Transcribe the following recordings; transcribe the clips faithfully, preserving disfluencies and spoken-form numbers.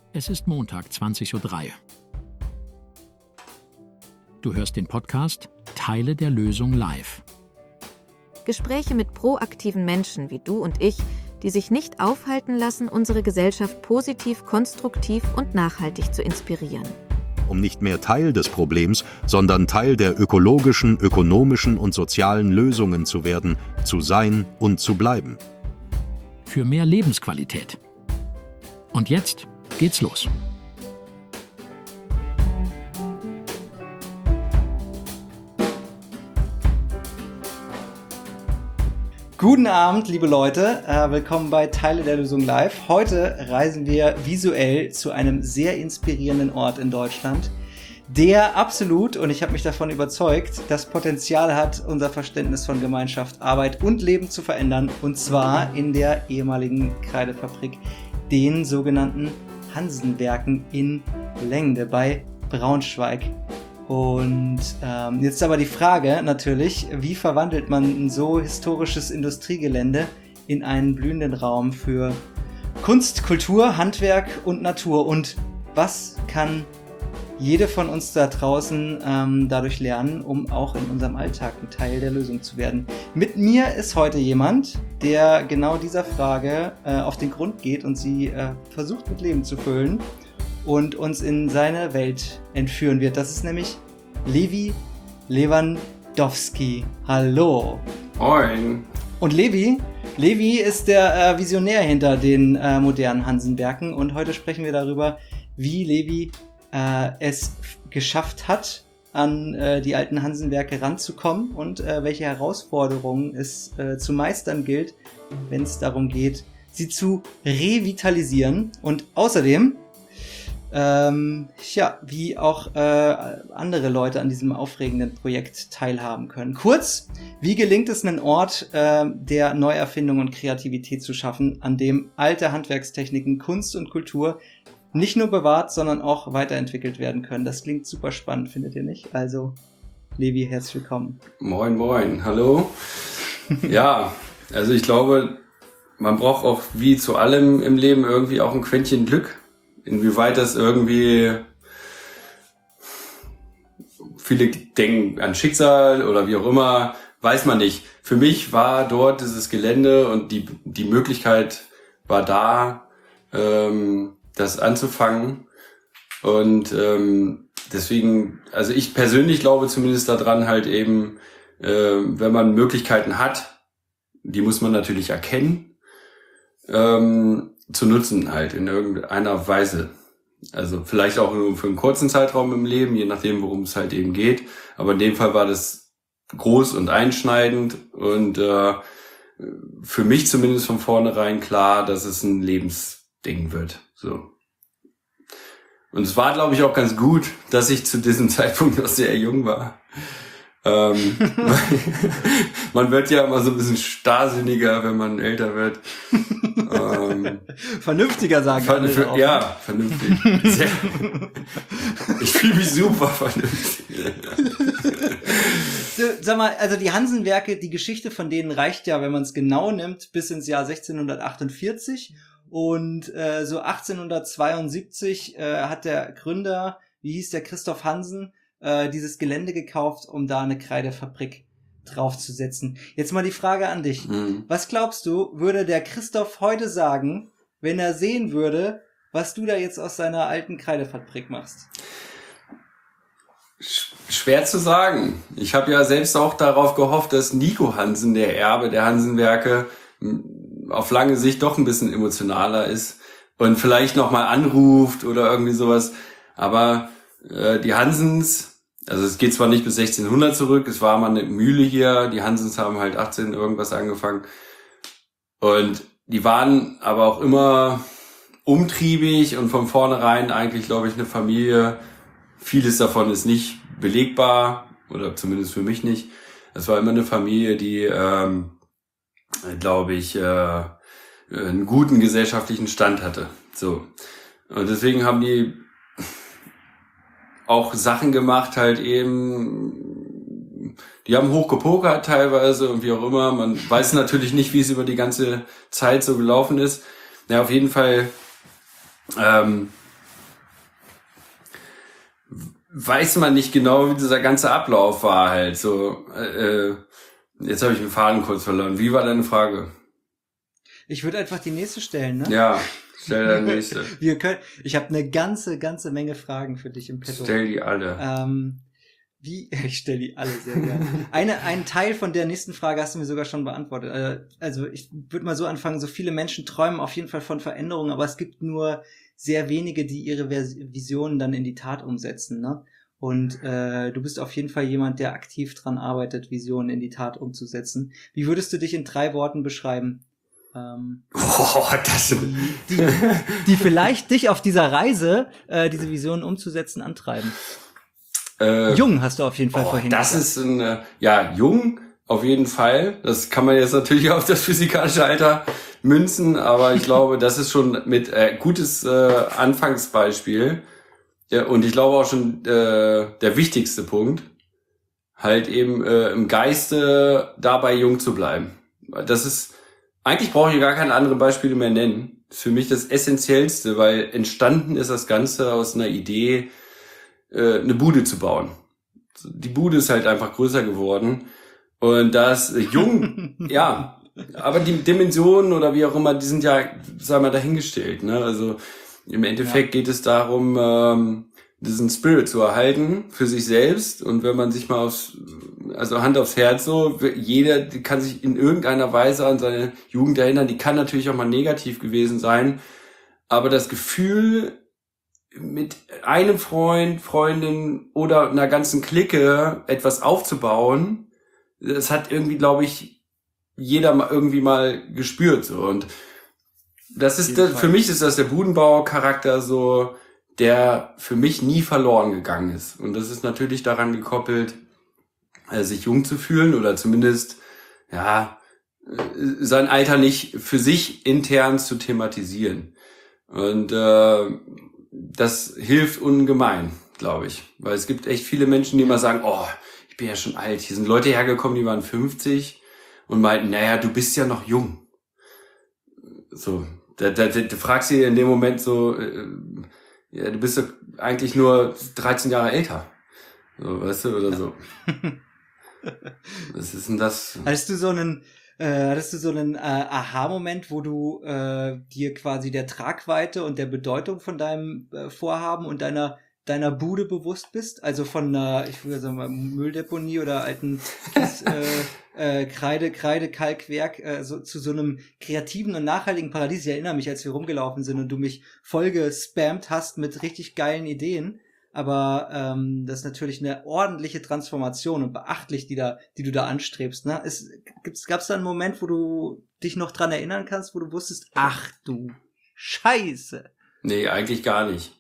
Es ist Montag, zwanzig Uhr drei. Du hörst den Podcast Teile der Lösung live. Gespräche mit proaktiven Menschen wie du und ich, die sich nicht aufhalten lassen, unsere Gesellschaft positiv, konstruktiv und nachhaltig zu inspirieren. Um nicht mehr Teil des Problems, sondern Teil der ökologischen, ökonomischen und sozialen Lösungen zu werden, zu sein und zu bleiben. Für mehr Lebensqualität. Und jetzt geht's los. Guten Abend, liebe Leute. Äh, willkommen bei Teile der Lösung live. Heute reisen wir visuell zu einem sehr inspirierenden Ort in Deutschland, der absolut, und ich habe mich davon überzeugt, das Potenzial hat, unser Verständnis von Gemeinschaft, Arbeit und Leben zu verändern. Und zwar in der ehemaligen Kreidefabrik, den sogenannten Hansenwerken in Lengde bei Braunschweig. Und ähm, jetzt aber die Frage natürlich, wie verwandelt man ein so historisches Industriegelände in einen blühenden Raum für Kunst, Kultur, Handwerk und Natur? Und was kann jede von uns da draußen ähm, dadurch lernen, um auch in unserem Alltag ein Teil der Lösung zu werden? Mit mir ist heute jemand, der genau dieser Frage äh, auf den Grund geht und sie äh, versucht mit Leben zu füllen und uns in seine Welt entführen wird. Das ist nämlich Levi Lewandowski. Hallo. Moin. Und Levi, Levi ist der äh, Visionär hinter den äh, modernen Hansenwerken und heute sprechen wir darüber, wie Levi äh, es f- geschafft hat, an äh, die alten Hansenwerke ranzukommen und äh, welche Herausforderungen es äh, zu meistern gilt, wenn es darum geht, sie zu revitalisieren. Und außerdem Ähm, ja, wie auch äh, andere Leute an diesem aufregenden Projekt teilhaben können. Kurz, wie gelingt es, einen Ort äh, der Neuerfindung und Kreativität zu schaffen, an dem alte Handwerkstechniken, Kunst und Kultur nicht nur bewahrt, sondern auch weiterentwickelt werden können? Das klingt super spannend, findet ihr nicht? Also, Levi, herzlich willkommen. Moin, moin. Hallo. Ja, also ich glaube, man braucht auch wie zu allem im Leben irgendwie auch ein Quäntchen Glück. Inwieweit das irgendwie, viele denken an Schicksal oder wie auch immer, weiß man nicht. Für mich war dort dieses Gelände und die die Möglichkeit war da, ähm, das anzufangen. Und ähm, deswegen, also ich persönlich glaube zumindest daran halt eben, äh, wenn man Möglichkeiten hat, die muss man natürlich erkennen, ähm, zu nutzen halt in irgendeiner Weise. Also vielleicht auch nur für einen kurzen Zeitraum im Leben, je nachdem, worum es halt eben geht. Aber in dem Fall war das groß und einschneidend und äh, für mich zumindest von vornherein klar, dass es ein Lebensding wird. So. Und es war, glaube ich, auch ganz gut, dass ich zu diesem Zeitpunkt noch sehr jung war. Ähm, man wird ja immer so ein bisschen starrsinniger, wenn man älter wird. ähm, Vernünftiger sagen ver- wir ver- auch. Ja, vernünftig. Sehr, ich fühle mich super vernünftig. So, sag mal, also die Hansenwerke, die Geschichte von denen reicht ja, wenn man es genau nimmt, bis ins Jahr sechzehnhundertachtundvierzig. Und äh, so achtzehnhundertzweiundsiebzig äh, hat der Gründer, wie hieß der, Christoph Hansen, äh, dieses Gelände gekauft, um da eine Kreidefabrik draufzusetzen. Jetzt mal die Frage an dich. Mhm. Was glaubst du, würde der Christoph heute sagen, wenn er sehen würde, was du da jetzt aus seiner alten Kreidefabrik machst? Sch- Schwer zu sagen. Ich habe ja selbst auch darauf gehofft, dass Nico Hansen, der Erbe der Hansenwerke, m- auf lange Sicht doch ein bisschen emotionaler ist und vielleicht nochmal anruft oder irgendwie sowas. Aber äh, die Hansens, also es geht zwar nicht bis sechzehnhundert zurück, es war mal eine Mühle hier, die Hansens haben halt achtzehn irgendwas angefangen und die waren aber auch immer umtriebig und von vornherein eigentlich, glaube ich, eine Familie. Vieles davon ist nicht belegbar oder zumindest für mich nicht. Es war immer eine Familie, die, ähm, glaube ich, äh, einen guten gesellschaftlichen Stand hatte. So. Und deswegen haben die auch Sachen gemacht, halt eben, die haben hochgepokert teilweise und wie auch immer. Man weiß natürlich nicht, wie es über die ganze Zeit so gelaufen ist. Ja, auf jeden Fall ähm, weiß man nicht genau, wie dieser ganze Ablauf war halt. So, äh, jetzt habe ich den Faden kurz verloren. Wie war deine Frage? Ich würde einfach die nächste stellen, ne? Ja, stell deine nächste. Wir können, ich habe eine ganze, ganze Menge Fragen für dich im Petto. Stell die alle. Ähm, wie? Ich stelle die alle sehr gerne. Eine, ein Teil von der nächsten Frage hast du mir sogar schon beantwortet. Äh, also ich würde mal so anfangen, so viele Menschen träumen auf jeden Fall von Veränderungen, aber es gibt nur sehr wenige, die ihre Vers- Visionen dann in die Tat umsetzen, ne? Und äh, du bist auf jeden Fall jemand, der aktiv dran arbeitet, Visionen in die Tat umzusetzen. Wie würdest du dich in drei Worten beschreiben? Ähm, Boah, das sind die, die, die vielleicht dich auf dieser Reise, äh, diese Visionen umzusetzen, antreiben. Äh, Jung hast du auf jeden Fall oh, vorhin das gesagt. ist ein, äh, ja, jung auf jeden Fall. Das kann man jetzt natürlich auf das physikalische Alter münzen, aber ich glaube, das ist schon mit äh, gutes äh, Anfangsbeispiel. Ja, und ich glaube auch schon äh, der wichtigste Punkt, halt eben äh, im Geiste dabei jung zu bleiben. Das ist, eigentlich brauche ich gar keine anderen Beispiele mehr nennen. Das ist für mich das Essentiellste, weil entstanden ist das Ganze aus einer Idee, äh, eine Bude zu bauen. Die Bude ist halt einfach größer geworden. Und das äh, jung, ja, aber die Dimensionen oder wie auch immer, die sind ja, sagen wir, dahingestellt, ne? Also im Endeffekt ja. geht es darum, ähm, diesen Spirit zu erhalten für sich selbst. Und wenn man sich mal aufs, also Hand aufs Herz so, jeder kann sich in irgendeiner Weise an seine Jugend erinnern. Die kann natürlich auch mal negativ gewesen sein. Aber das Gefühl, mit einem Freund, Freundin oder einer ganzen Clique etwas aufzubauen, das hat irgendwie, glaube ich, jeder mal irgendwie mal gespürt, so. Und das ist, der, für mich ist das der Budenbau-Charakter so, der für mich nie verloren gegangen ist. Und das ist natürlich daran gekoppelt, äh, sich jung zu fühlen oder zumindest, ja, äh, sein Alter nicht für sich intern zu thematisieren. Und äh, das hilft ungemein, glaube ich. Weil es gibt echt viele Menschen, die immer sagen, oh, ich bin ja schon alt. Hier sind Leute hergekommen, die waren fünfzig und meinten, naja, du bist ja noch jung. So, da, da, da, du fragst sie in dem Moment so, äh, ja, du bist doch eigentlich nur dreizehn Jahre älter. So, weißt du, oder so. Was ist denn das? Hattest du so einen, äh, hattest du so einen äh, Aha-Moment, wo du äh, dir quasi der Tragweite und der Bedeutung von deinem äh, Vorhaben und deiner deiner Bude bewusst bist? Also von einer, ich würde sagen mal, Mülldeponie oder alten Kies, äh, äh, Kreide, Kreide, Kalkwerk äh, so, zu so einem kreativen und nachhaltigen Paradies. Ich erinnere mich, als wir rumgelaufen sind und du mich voll gespammt hast mit richtig geilen Ideen. Aber ähm, das ist natürlich eine ordentliche Transformation und beachtlich, die da, die du da anstrebst. Ne? Es, gibt's, gab's da einen Moment, wo du dich noch dran erinnern kannst, wo du wusstest, ach du Scheiße. Nee, eigentlich gar nicht.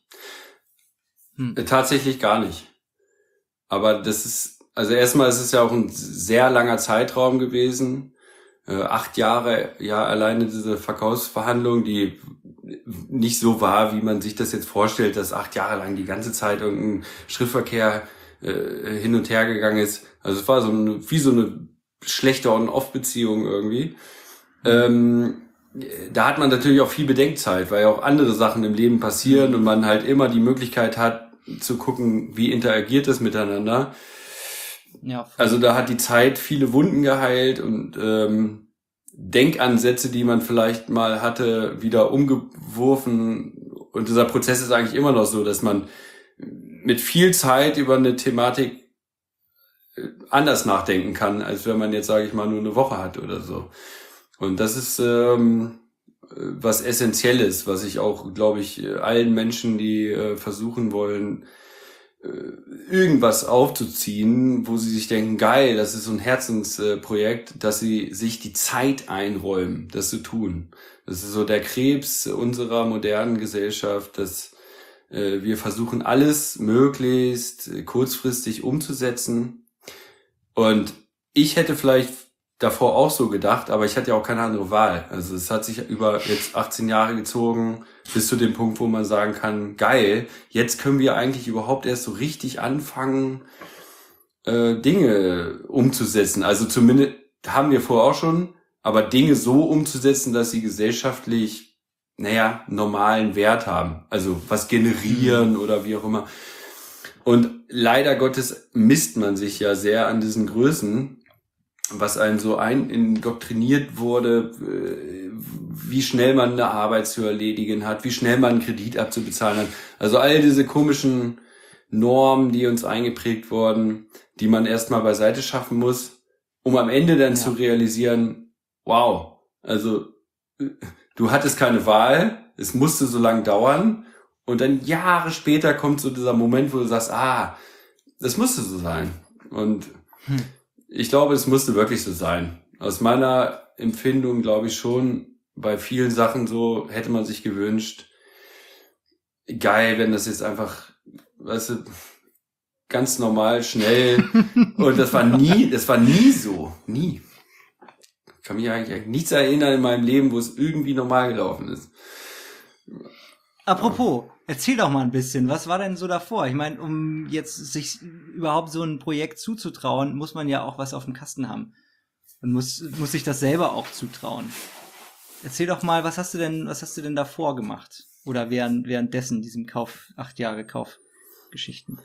Hm. Tatsächlich gar nicht. Aber das ist, also erstmal ist es ja auch ein sehr langer Zeitraum gewesen. Äh, acht Jahre, ja, alleine diese Verkaufsverhandlung, die nicht so war, wie man sich das jetzt vorstellt, dass acht Jahre lang die ganze Zeit irgendein Schriftverkehr äh, hin und her gegangen ist. Also es war so eine, wie so eine schlechte On-Off-Beziehung irgendwie. Ähm, da hat man natürlich auch viel Bedenkzeit, weil ja auch andere Sachen im Leben passieren und man halt immer die Möglichkeit hat, zu gucken, wie interagiert es miteinander. Ja, voll. Also da hat die Zeit viele Wunden geheilt und ähm, Denkansätze, die man vielleicht mal hatte, wieder umgeworfen. Und dieser Prozess ist eigentlich immer noch so, dass man mit viel Zeit über eine Thematik anders nachdenken kann, als wenn man jetzt, sage ich mal, nur eine Woche hat oder so. Und das ist ähm, was Essentielles, was ich auch, glaube ich, allen Menschen, die äh, versuchen wollen, äh, irgendwas aufzuziehen, wo sie sich denken, geil, das ist so ein Herzensprojekt, äh, dass sie sich die Zeit einräumen, das zu tun. Das ist so der Krebs unserer modernen Gesellschaft, dass äh, wir versuchen, alles möglichst äh, kurzfristig umzusetzen. Und ich hätte vielleicht davor auch so gedacht, aber ich hatte ja auch keine andere Wahl. Also es hat sich über jetzt achtzehn Jahre gezogen, bis zu dem Punkt, wo man sagen kann, geil, jetzt können wir eigentlich überhaupt erst so richtig anfangen, äh, Dinge umzusetzen. Also zumindest haben wir vorher auch schon, aber Dinge so umzusetzen, dass sie gesellschaftlich, naja, normalen Wert haben. Also was generieren oder wie auch immer. Und leider Gottes misst man sich ja sehr an diesen Größen, was einem so ein indoktriniert wurde, wie schnell man eine Arbeit zu erledigen hat, wie schnell man einen Kredit abzubezahlen hat. Also all diese komischen Normen, die uns eingeprägt wurden, die man erstmal beiseite schaffen muss, um am Ende dann ja. zu realisieren, wow, also du hattest keine Wahl, es musste so lang dauern und dann Jahre später kommt so dieser Moment, wo du sagst, ah, das musste so sein. Und hm. ich glaube, es musste wirklich so sein. Aus meiner Empfindung glaube ich schon, bei vielen Sachen so hätte man sich gewünscht, geil, wenn das jetzt einfach, weißt du, ganz normal, schnell. Und das war nie, das war nie so. Nie. Ich kann mich eigentlich nichts erinnern in meinem Leben, wo es irgendwie normal gelaufen ist. Apropos, erzähl doch mal ein bisschen, was war denn so davor? Ich meine, um jetzt sich überhaupt so ein Projekt zuzutrauen, muss man ja auch was auf dem Kasten haben. Und muss, muss sich das selber auch zutrauen. Erzähl doch mal, was hast du denn, was hast du denn davor gemacht? Oder während, währenddessen, diesem Kauf, acht Jahre Kaufgeschichten?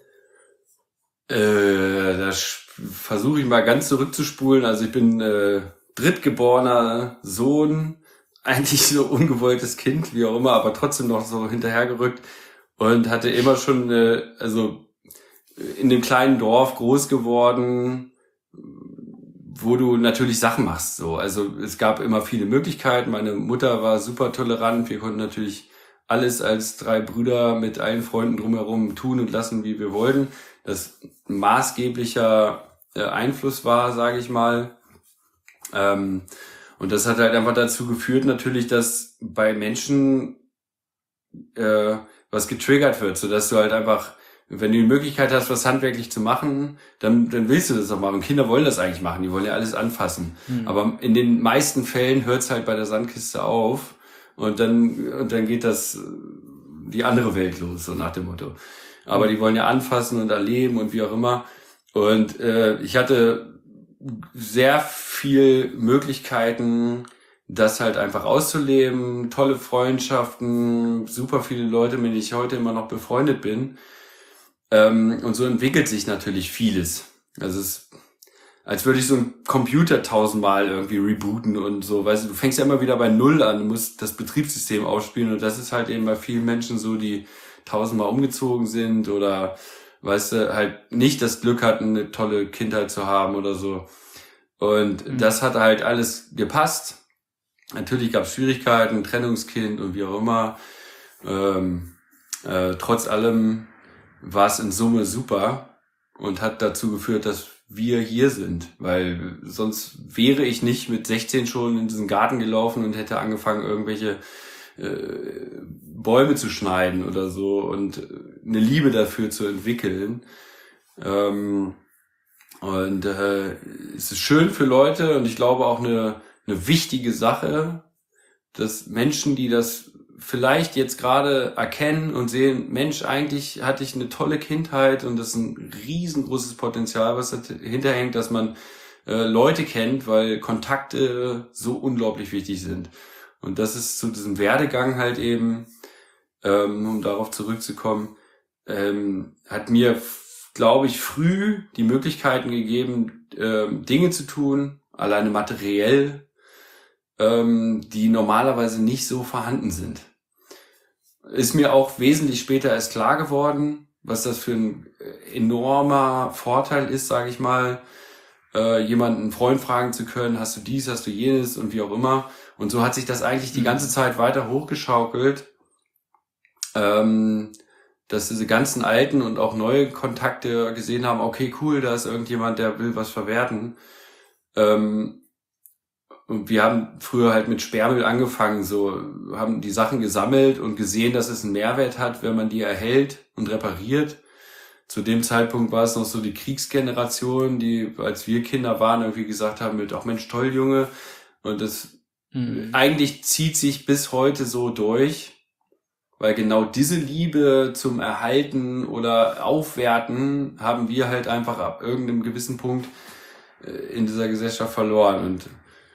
Äh, da versuche ich mal ganz zurückzuspulen. Also ich bin äh, drittgeborener Sohn, eigentlich so ungewolltes Kind, wie auch immer, aber trotzdem noch so hinterhergerückt und hatte immer schon, äh, also in dem kleinen Dorf groß geworden, wo du natürlich Sachen machst. So, also es gab immer viele Möglichkeiten. Meine Mutter war super tolerant. Wir konnten natürlich alles als drei Brüder mit allen Freunden drumherum tun und lassen, wie wir wollten. Das ein maßgeblicher äh, Einfluss war, sage ich mal. Ähm, und das hat halt einfach dazu geführt, natürlich, dass bei Menschen äh, was getriggert wird, sodass du halt einfach, wenn du die Möglichkeit hast, was handwerklich zu machen, dann, dann willst du das auch machen. Und Kinder wollen das eigentlich machen, die wollen ja alles anfassen. Mhm. Aber in den meisten Fällen hört es halt bei der Sandkiste auf und dann, und dann geht das die andere Welt los, so nach dem Motto. Aber die wollen ja anfassen und erleben und wie auch immer. Und äh, ich hatte sehr viel Möglichkeiten, das halt einfach auszuleben, tolle Freundschaften, super viele Leute, mit denen ich heute immer noch befreundet bin. Ähm, und so entwickelt sich natürlich vieles. Also es ist, als würde ich so einen Computer tausendmal irgendwie rebooten und so. Weißt du, du fängst ja immer wieder bei Null an, du musst das Betriebssystem aufspielen und das ist halt eben bei vielen Menschen so, die tausendmal umgezogen sind oder, weißt du, halt nicht das Glück hatten, eine tolle Kindheit zu haben oder so. Und mhm. das hat halt alles gepasst. Natürlich gab es Schwierigkeiten, Trennungskind und wie auch immer. Ähm, äh, trotz allem war es in Summe super und hat dazu geführt, dass wir hier sind, weil sonst wäre ich nicht mit sechzehn schon in diesen Garten gelaufen und hätte angefangen, irgendwelche äh, Bäume zu schneiden oder so und eine Liebe dafür zu entwickeln. Ähm, und äh, es ist schön für Leute und ich glaube auch eine, eine wichtige Sache, dass Menschen, die das vielleicht jetzt gerade erkennen und sehen, Mensch, eigentlich hatte ich eine tolle Kindheit und das ist ein riesengroßes Potenzial, was dahinter hängt, dass man äh, Leute kennt, weil Kontakte so unglaublich wichtig sind. Und das ist zu diesem Werdegang halt eben, ähm, um darauf zurückzukommen, ähm, hat mir, glaube ich, früh die Möglichkeiten gegeben, äh, Dinge zu tun, alleine materiell, ähm, die normalerweise nicht so vorhanden sind. Ist mir auch wesentlich später erst klar geworden, was das für ein enormer Vorteil ist, sage ich mal, äh, jemanden, einen Freund fragen zu können, hast du dies, hast du jenes und wie auch immer. Und so hat sich das eigentlich die ganze Zeit weiter hochgeschaukelt, ähm, dass diese ganzen alten und auch neue Kontakte gesehen haben, okay, cool, da ist irgendjemand, der will was verwerten. Ähm, Und wir haben früher halt mit Sperrmüll angefangen, so haben die Sachen gesammelt und gesehen, dass es einen Mehrwert hat, wenn man die erhält und repariert. Zu dem Zeitpunkt war es noch so die Kriegsgeneration, die, als wir Kinder waren, irgendwie gesagt haben mit, ach Mensch, toll, Junge. Und das mhm. eigentlich zieht sich bis heute so durch, weil genau diese Liebe zum Erhalten oder Aufwerten haben wir halt einfach ab irgendeinem gewissen Punkt in dieser Gesellschaft verloren. Und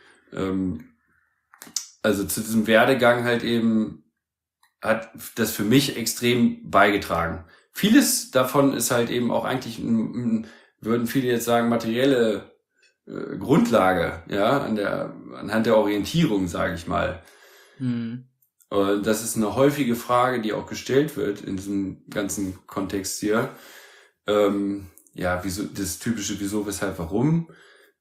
also zu diesem Werdegang halt eben hat das für mich extrem beigetragen. vieles davon ist halt eben auch eigentlich, würden viele jetzt sagen, materielle äh, Grundlage, ja, an der, anhand der Orientierung, sage ich mal. Mhm. Und das ist eine häufige Frage, die auch gestellt wird in diesem ganzen Kontext hier. Ähm, ja, wieso, das typische Wieso, Weshalb, Warum.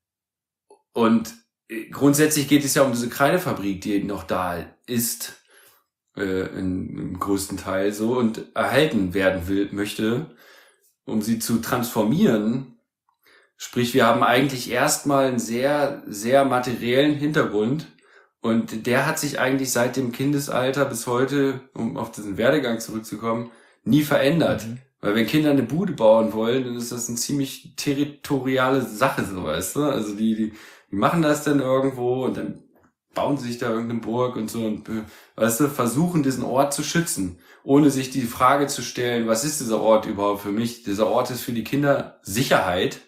Und grundsätzlich geht es ja um diese Kreidefabrik, die noch da ist, äh, in, im größten Teil so, und erhalten werden will, möchte, um sie zu transformieren. Sprich, wir haben eigentlich erstmal einen sehr, sehr materiellen Hintergrund, und der hat sich eigentlich seit dem Kindesalter bis heute, um auf diesen Werdegang zurückzukommen, nie verändert. Mhm. Weil wenn Kinder eine Bude bauen wollen, dann ist das eine ziemlich territoriale Sache, so, weißt du? Also die, die, die machen das dann irgendwo und dann bauen sie sich da irgendeine Burg und so und, weißt du, versuchen diesen Ort zu schützen, ohne sich die Frage zu stellen, was ist dieser Ort überhaupt für mich? Dieser Ort ist für die Kinder Sicherheit.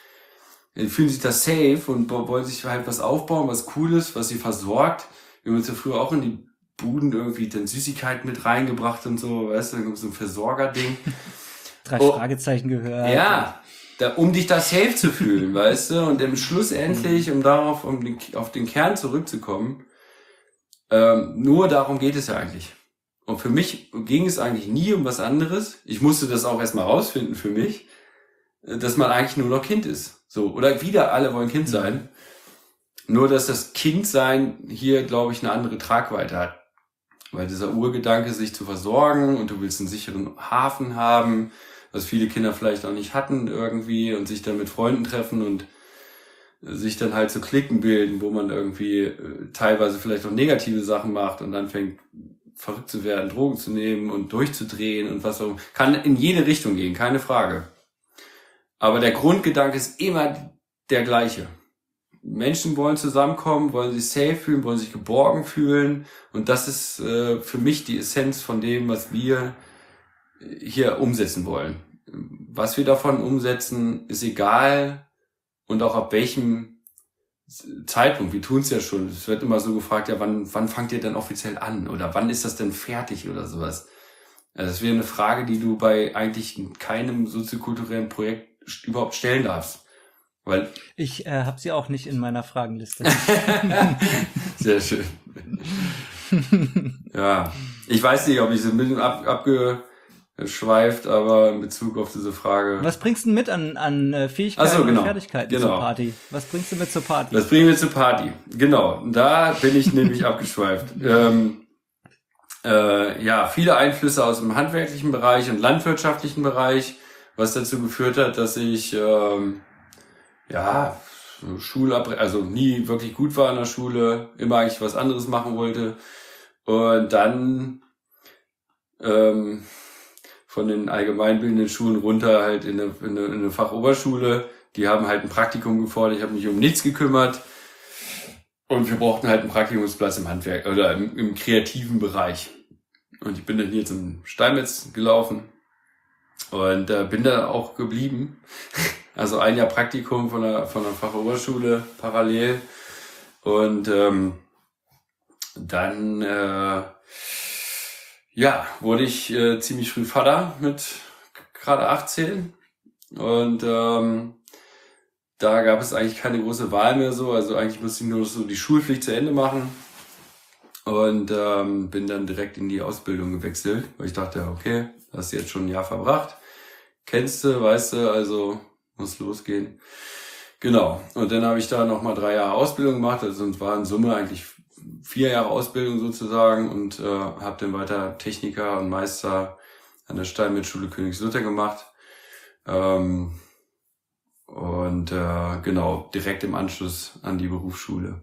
Die fühlen sich da safe und wollen sich halt was aufbauen, was Cooles, was sie versorgt. Wir haben uns ja früher auch in die Buden irgendwie dann Süßigkeiten mit reingebracht und so, weißt du, so ein Versorgerding. Drei oh, Fragezeichen gehört. Ja, da, um dich da safe zu fühlen, weißt du, und im Schluss endlich, um darauf, um den, auf den Kern zurückzukommen, ähm, nur darum geht es ja eigentlich. Und für mich ging es eigentlich nie um was anderes. Ich musste das auch erstmal rausfinden für mich, dass man eigentlich nur noch Kind ist. So, oder wieder alle wollen Kind sein. Nur, dass das Kindsein hier, glaube ich, eine andere Tragweite hat. Weil dieser Urgedanke, sich zu versorgen, und du willst einen sicheren Hafen haben, was viele Kinder vielleicht auch nicht hatten irgendwie, und sich dann mit Freunden treffen und sich dann halt so Cliquen bilden, wo man irgendwie äh, teilweise vielleicht auch negative Sachen macht und dann fängt verrückt zu werden, Drogen zu nehmen und durchzudrehen und was auch. Kann in jede Richtung gehen, keine Frage. Aber der Grundgedanke ist immer der gleiche. Menschen wollen zusammenkommen, wollen sich safe fühlen, wollen sich geborgen fühlen. Und das ist äh, für mich die Essenz von dem, was wir hier umsetzen wollen. Was wir davon umsetzen, ist egal, und auch ab welchem Zeitpunkt. Wir tun es ja schon. Es wird immer so gefragt, ja, wann, wann fangt ihr denn offiziell an? Oder wann ist das denn fertig oder sowas? Also das wäre eine Frage, die du bei eigentlich keinem soziokulturellen Projekt überhaupt stellen darfst. Weil ich äh, habe sie auch nicht in meiner Fragenliste. Sehr schön. Ja, ich weiß nicht, ob ich so ein bisschen ab, abgeschweift, aber in Bezug auf diese Frage. Was bringst du mit an, an Fähigkeiten so, genau. und Fertigkeiten genau. zur Party? Was bringst du mit zur Party? Was bringen wir zur Party? Genau, da bin ich nämlich abgeschweift. Ähm, äh, ja, viele Einflüsse aus dem handwerklichen Bereich und landwirtschaftlichen Bereich, was dazu geführt hat, dass ich ähm, ja Schulabre- also nie wirklich gut war in der Schule, immer eigentlich was anderes machen wollte, und dann ähm, von den allgemeinbildenden Schulen runter halt in eine, in eine, in eine Fachoberschule. Die haben halt ein Praktikum gefordert, ich habe mich um nichts gekümmert, und wir brauchten halt einen Praktikumsplatz im Handwerk oder im, im kreativen Bereich. Und ich bin dann hier zum Steinmetz gelaufen und äh, bin da auch geblieben. Also ein Jahr Praktikum von der von der Fachoberschule parallel, und ähm, dann äh, ja wurde ich äh, ziemlich früh Vater mit gerade achtzehn, und ähm, da gab es eigentlich keine große Wahl mehr so. Also eigentlich musste ich nur so die Schulpflicht zu Ende machen, und ähm, bin dann direkt in die Ausbildung gewechselt, weil ich dachte, okay, hast du jetzt schon ein Jahr verbracht, kennst du, weißt du, also muss losgehen. Genau. Und dann habe ich da nochmal drei Jahre Ausbildung gemacht. Also es war in Summe eigentlich vier Jahre Ausbildung sozusagen, und äh, habe dann weiter Techniker und Meister an der Steinmetzschule Königslutter gemacht. Ähm, und äh, genau, direkt im Anschluss an die Berufsschule.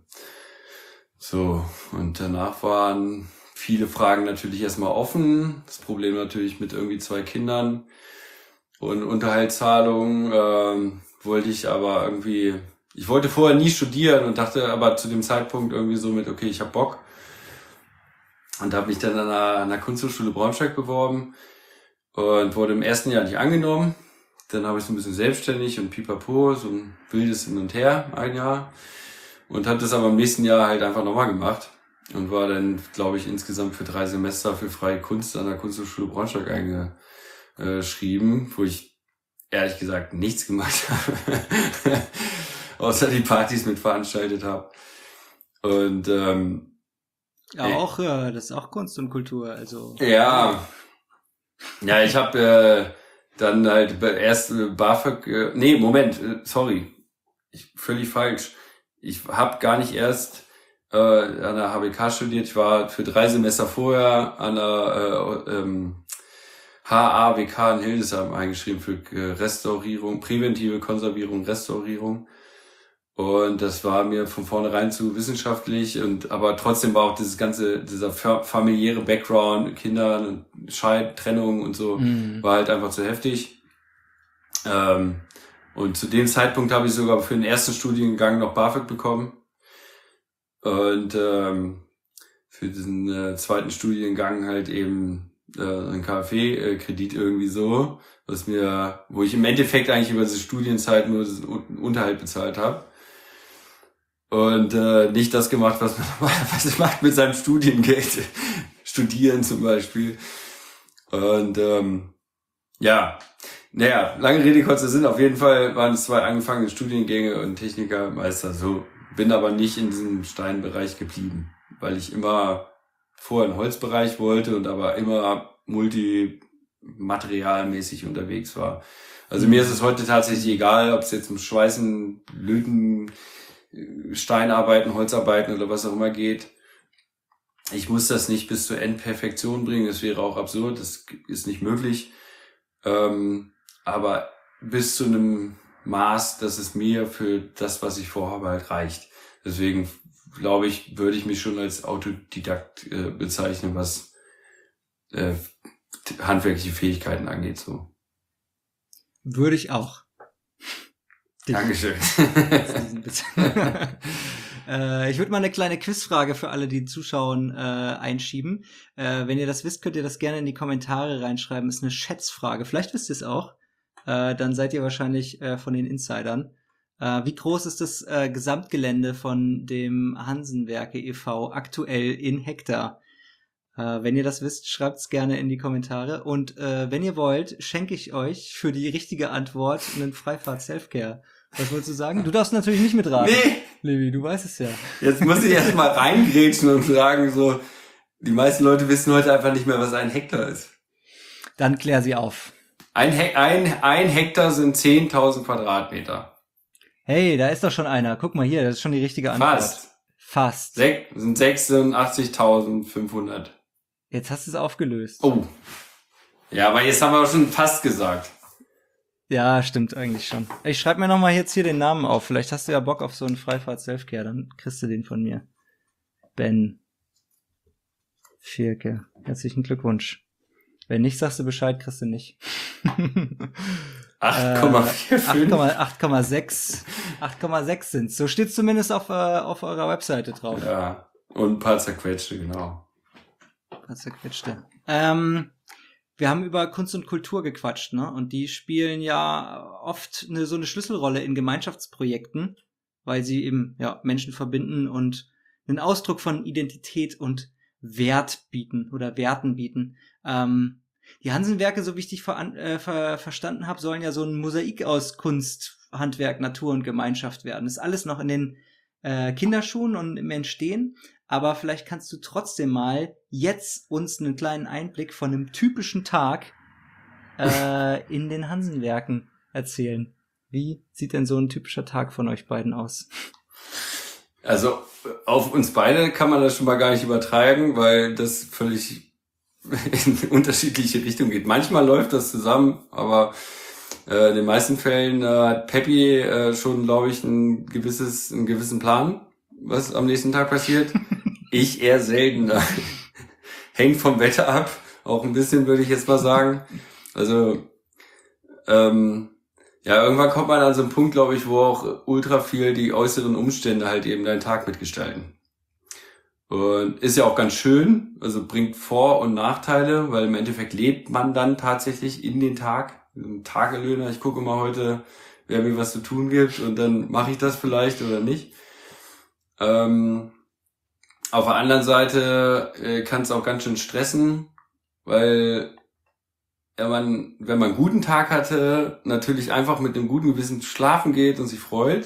So, und danach waren viele Fragen natürlich erstmal offen. Das Problem natürlich mit irgendwie zwei Kindern und Unterhaltszahlungen ähm, wollte ich aber irgendwie, ich wollte vorher nie studieren und dachte aber zu dem Zeitpunkt irgendwie so mit, okay, ich hab Bock. Und habe mich dann an der, an der Kunsthochschule Braunschweig beworben und wurde im ersten Jahr nicht angenommen. Dann habe ich so ein bisschen selbstständig und pipapo, so ein wildes Hin und Her, ein Jahr. Und habe das aber im nächsten Jahr halt einfach nochmal gemacht. Und war dann, glaube ich, insgesamt für drei Semester für freie Kunst an der Kunsthochschule Braunschweig einge äh, schrieben, wo ich ehrlich gesagt nichts gemacht habe, außer die Partys mit veranstaltet habe. Und ähm, ja, auch äh, das ist auch Kunst und Kultur, also ja, ja, ich habe äh, dann halt erst äh, BAföG, äh, nee, Moment, äh, sorry, ich, völlig falsch. Ich habe gar nicht erst äh, an der H B K studiert, ich war für drei Semester vorher an der äh, ähm, H A W K in Hildesheim eingeschrieben für äh, Restaurierung, präventive Konservierung, Restaurierung. Und das war mir von vornherein zu wissenschaftlich, und aber trotzdem war auch dieses ganze, dieser familiäre Background, Kinder, Scheid, Trennung und so, mhm. war halt einfach zu heftig. Ähm, und zu dem Zeitpunkt habe ich sogar für den ersten Studiengang noch BAföG bekommen. Und ähm, für diesen äh, zweiten Studiengang halt eben äh, ein KfW-Kredit irgendwie so, was mir, wo ich im Endeffekt eigentlich über diese Studienzeit nur den Unterhalt bezahlt habe. Und äh, nicht das gemacht, was man normalerweise macht mit seinem Studiengeld. Studieren zum Beispiel. Und ähm, ja, naja, lange Rede, kurzer Sinn. Auf jeden Fall waren es zwei angefangene Studiengänge und Techniker, Meister, so. Bin aber nicht in diesem Steinbereich geblieben, weil ich immer vorher einen Holzbereich wollte und aber immer multimaterialmäßig unterwegs war. Also mir ist es heute tatsächlich egal, ob es jetzt um Schweißen, Löten, Steinarbeiten, Holzarbeiten oder was auch immer geht. Ich muss das nicht bis zur Endperfektion bringen, das wäre auch absurd, das ist nicht möglich. Ähm, aber bis zu einem Maß, dass es mir für das, was ich vorhabe, halt reicht. Deswegen glaube ich, würde ich mich schon als Autodidakt äh, bezeichnen, was äh, handwerkliche Fähigkeiten angeht. So. Würde ich auch. Dankeschön. äh, ich würde mal eine kleine Quizfrage für alle, die zuschauen, äh, einschieben. Äh, wenn ihr das wisst, könnt ihr das gerne in die Kommentare reinschreiben. Ist eine Schätzfrage. Vielleicht wisst ihr es auch. Äh, dann seid ihr wahrscheinlich äh, von den Insidern. Äh, wie groß ist das äh, Gesamtgelände von dem Hansenwerke e V aktuell in Hektar? Äh, wenn ihr das wisst, schreibt's gerne in die Kommentare. Und äh, wenn ihr wollt, schenke ich euch für die richtige Antwort einen Freifahrt-Selfcare. Was wolltest du sagen? Du darfst natürlich nicht mitraten. Nee! Levi, du weißt es ja. Jetzt muss ich erst mal reingrätschen und fragen, so, die meisten Leute wissen heute einfach nicht mehr, was ein Hektar ist. Dann klär sie auf. Ein, He- ein, ein Hektar sind zehntausend Quadratmeter. Hey, da ist doch schon einer. Guck mal hier, das ist schon die richtige Antwort. Fast. Fast. Sech, sind sechsundachtzigtausendfünfhundert. Jetzt hast du es aufgelöst. Oh. Ja, aber jetzt haben wir schon fast gesagt. Ja, stimmt eigentlich schon. Ich schreibe mir nochmal jetzt hier den Namen auf. Vielleicht hast du ja Bock auf so einen Freifahrt-Selfcare. Dann kriegst du den von mir. Ben Vierke. Herzlichen Glückwunsch. Wenn nicht, sagst du Bescheid, kriegst du nicht. acht Komma fünfundvierzig. acht Komma sechs. acht Komma sechs sind's. So steht's zumindest auf, äh, auf eurer Webseite drauf. Ja, und ein paar zerquetschte, genau. Ein paar zerquetschte. Ähm, wir haben über Kunst und Kultur gequatscht, ne? Und die spielen ja oft eine, so eine Schlüsselrolle in Gemeinschaftsprojekten, weil sie eben ja Menschen verbinden und einen Ausdruck von Identität und Wert bieten oder Werten bieten. Ähm, die Hansenwerke, so wie ich dich ver- äh, ver- verstanden habe, sollen ja so ein Mosaik aus Kunst, Handwerk, Natur und Gemeinschaft werden. Das ist alles noch in den äh, Kinderschuhen und im Entstehen. Aber vielleicht kannst du trotzdem mal jetzt uns einen kleinen Einblick von einem typischen Tag äh, in den Hansenwerken erzählen. Wie sieht denn so ein typischer Tag von euch beiden aus? Also auf uns beide kann man das schon mal gar nicht übertragen, weil das völlig in unterschiedliche Richtungen geht. Manchmal läuft das zusammen, aber äh, in den meisten Fällen äh, hat Peppi äh, schon, glaube ich, ein gewisses, einen gewissen Plan, was am nächsten Tag passiert. Ich eher seltener. Hängt vom Wetter ab, auch ein bisschen, würde ich jetzt mal sagen. Also ähm, ja, irgendwann kommt man an so einen Punkt, glaube ich, wo auch ultra viel die äußeren Umstände halt eben deinen Tag mitgestalten. Und ist ja auch ganz schön, also bringt Vor- und Nachteile, weil im Endeffekt lebt man dann tatsächlich in den Tag. Ein Tagelöhner, ich gucke mal heute, wer mir was zu tun gibt und dann mache ich das vielleicht oder nicht. Ähm, auf der anderen Seite äh, kann es auch ganz schön stressen, weil ja, man, wenn man einen guten Tag hatte, natürlich einfach mit einem guten Gewissen schlafen geht und sich freut.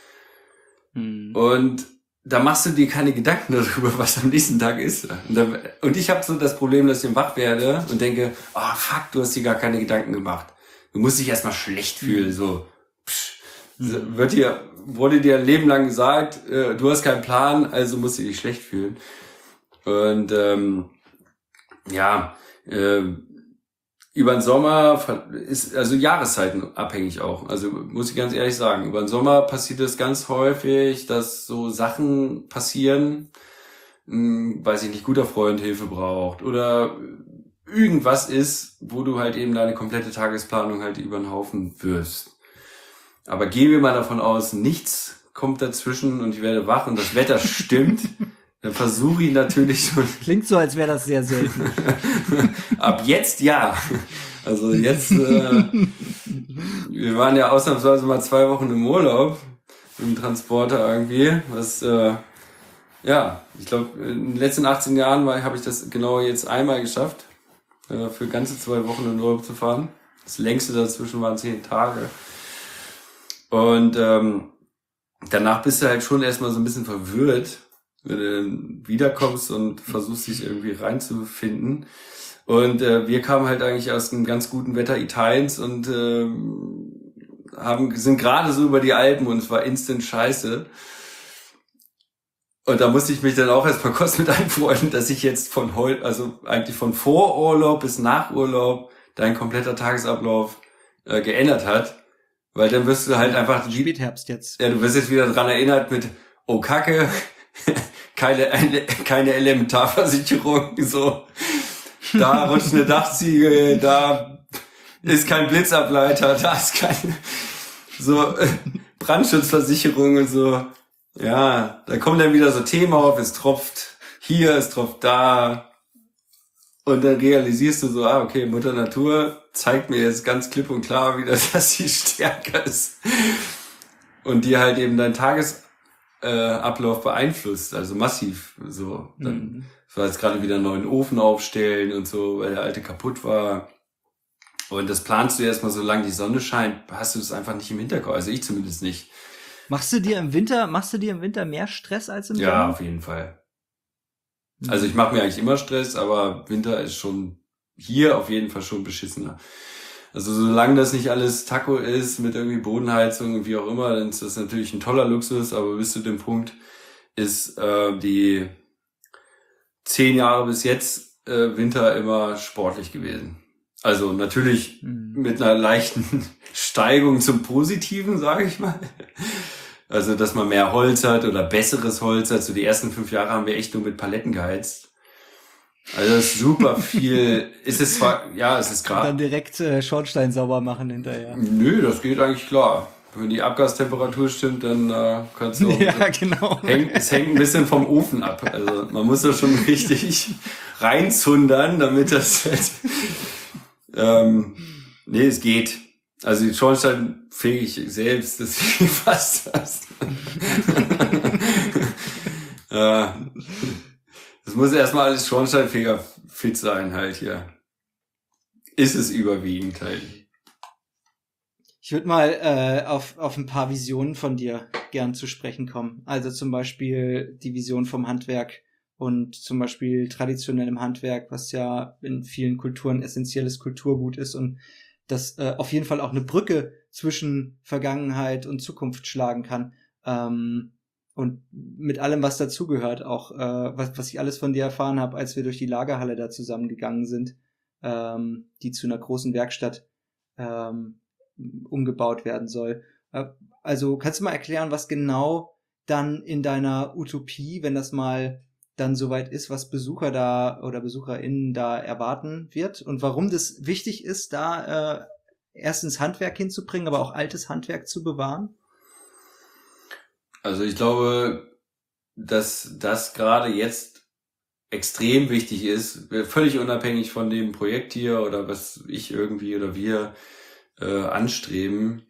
Mhm. Und da machst du dir keine Gedanken darüber, was am nächsten Tag ist. Und, da, und ich habe so das Problem, dass ich dann wach werde und denke, oh fuck, du hast dir gar keine Gedanken gemacht. Du musst dich erstmal schlecht fühlen, so. Psch, mhm. wird dir, wurde dir ein Leben lang gesagt, äh, du hast keinen Plan, also musst du dich schlecht fühlen. Und ähm, ja, äh, über den Sommer ist, also Jahreszeiten abhängig auch. Also muss ich ganz ehrlich sagen, über den Sommer passiert es ganz häufig, dass so Sachen passieren, mh, weiß ich nicht, guter Freund Hilfe braucht oder irgendwas ist, wo du halt eben deine komplette Tagesplanung halt über den Haufen wirfst. Aber gehen wir mal davon aus, nichts kommt dazwischen und ich werde wach und das Wetter stimmt. Dann versuche ich natürlich schon. Klingt so, als wäre das sehr selten. Ab jetzt ja. Also jetzt, äh, wir waren ja ausnahmsweise mal zwei Wochen im Urlaub im Transporter irgendwie. Was, äh, ja, ich glaube, in den letzten achtzehn Jahren habe ich das genau jetzt einmal geschafft, äh, für ganze zwei Wochen in Urlaub zu fahren. Das längste dazwischen waren zehn Tage. Und ähm, danach bist du halt schon erstmal so ein bisschen verwirrt, wenn du dann wiederkommst und versuchst dich irgendwie reinzufinden. Und äh, wir kamen halt eigentlich aus einem ganz guten Wetter Italiens und äh, haben sind gerade so über die Alpen und es war instant scheiße. Und da musste ich mich dann auch erstmal kurz mit einfreunden, dass ich jetzt von heute, also eigentlich von Vorurlaub bis Nachurlaub dein kompletter Tagesablauf äh, geändert hat. Weil dann wirst du halt einfach... Spätherbst jetzt. Ja, du wirst jetzt wieder dran erinnert mit, oh Kacke, keine, keine Elementarversicherung, so. Da rutscht eine Dachziegel, da ist kein Blitzableiter, da ist keine, so, Brandschutzversicherung und so. Ja, da kommen dann wieder so Themen auf, es tropft hier, es tropft da. Und dann realisierst du so, ah, okay, Mutter Natur zeigt mir jetzt ganz klipp und klar wieder, dass sie stärker ist. Und die halt eben deinen Tagesablauf äh, beeinflusst, also massiv. So, dann mhm. war jetzt gerade wieder einen neuen Ofen aufstellen und so, weil der alte kaputt war. Und das planst du erstmal, solange die Sonne scheint, hast du das einfach nicht im Hinterkopf. Also ich zumindest nicht. Machst du dir im Winter, machst du dir im Winter mehr Stress als im Sommer? Ja, auf jeden Fall. Also ich mache mir eigentlich immer Stress, aber Winter ist schon hier auf jeden Fall schon beschissener. Also solange das nicht alles Taco ist mit irgendwie Bodenheizung und wie auch immer, dann ist das natürlich ein toller Luxus, aber bis zu dem Punkt ist äh, die zehn Jahre bis jetzt äh, Winter immer sportlich gewesen. Also natürlich mhm. mit einer leichten Steigung zum Positiven, sage ich mal. Also, dass man mehr Holz hat oder besseres Holz hat. So die ersten fünf Jahre haben wir echt nur mit Paletten geheizt. Also das ist super viel. Ist es zwar, ja, es ist gerade. Dann direkt äh, Schornstein sauber machen hinterher. Nö, das geht eigentlich klar. Wenn die Abgastemperatur stimmt, dann äh, kannst du. Ja, genau. Häng, es hängt ein bisschen vom Ofen ab. Also man muss da schon richtig reinzundern, damit das halt, ähm, nee, es geht. Also die Schornstein fege ich selbst, dass ich fast das. Ja. Das muss erstmal alles Schornsteinfeger fit sein halt hier. Ist es überwiegend halt. Ich würde mal äh, auf, auf ein paar Visionen von dir gern zu sprechen kommen. Also zum Beispiel die Vision vom Handwerk und zum Beispiel traditionellem Handwerk, was ja in vielen Kulturen essentielles Kulturgut ist und das äh, auf jeden Fall auch eine Brücke zwischen Vergangenheit und Zukunft schlagen kann. Ähm, und mit allem, was dazugehört, auch äh, was, was ich alles von dir erfahren habe, als wir durch die Lagerhalle da zusammengegangen sind, ähm, die zu einer großen Werkstatt ähm, umgebaut werden soll. Äh, also kannst du mal erklären, was genau dann in deiner Utopie, wenn das mal dann soweit ist, was Besucher da oder BesucherInnen da erwarten wird und warum das wichtig ist, da äh, erstens Handwerk hinzubringen, aber auch altes Handwerk zu bewahren? Also ich glaube, dass das gerade jetzt extrem wichtig ist, völlig unabhängig von dem Projekt hier oder was ich irgendwie oder wir äh, anstreben,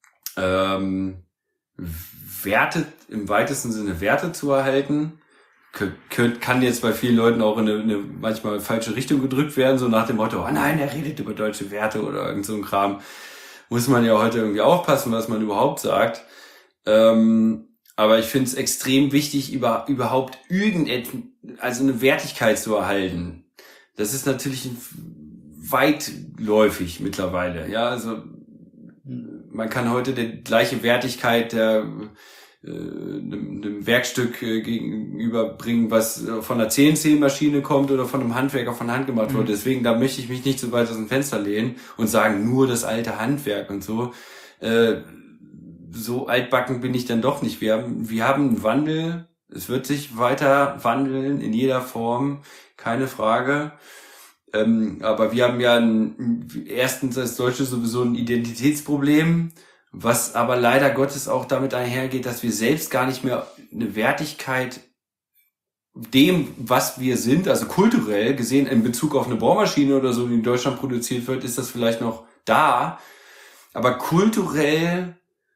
ähm, Werte, im weitesten Sinne Werte zu erhalten, könnt, kann jetzt bei vielen Leuten auch in eine, eine manchmal falsche Richtung gedrückt werden, so nach dem Motto, oh nein, er redet über deutsche Werte oder irgend so ein Kram. Muss man ja heute irgendwie aufpassen, was man überhaupt sagt. Ähm, aber ich finde es extrem wichtig, über, überhaupt irgendetwas, also eine Wertigkeit zu erhalten. Das ist natürlich weitläufig mittlerweile. Ja, also man kann heute die gleiche Wertigkeit der äh, einem, einem Werkstück äh, gegenüberbringen, was von einer C N C-Maschine kommt oder von einem Handwerker von Hand gemacht wurde. Mhm. Deswegen, da möchte ich mich nicht so weit aus dem Fenster lehnen und sagen, nur das alte Handwerk und so. Äh, so altbacken bin ich dann doch nicht. Wir haben, wir haben einen Wandel. Es wird sich weiter wandeln in jeder Form, keine Frage. Ähm, aber wir haben ja ein, erstens als Deutsche sowieso ein Identitätsproblem, was aber leider Gottes auch damit einhergeht, dass wir selbst gar nicht mehr eine Wertigkeit dem, was wir sind, also kulturell gesehen in Bezug auf eine Bohrmaschine oder so, die in Deutschland produziert wird, ist das vielleicht noch da. Aber kulturell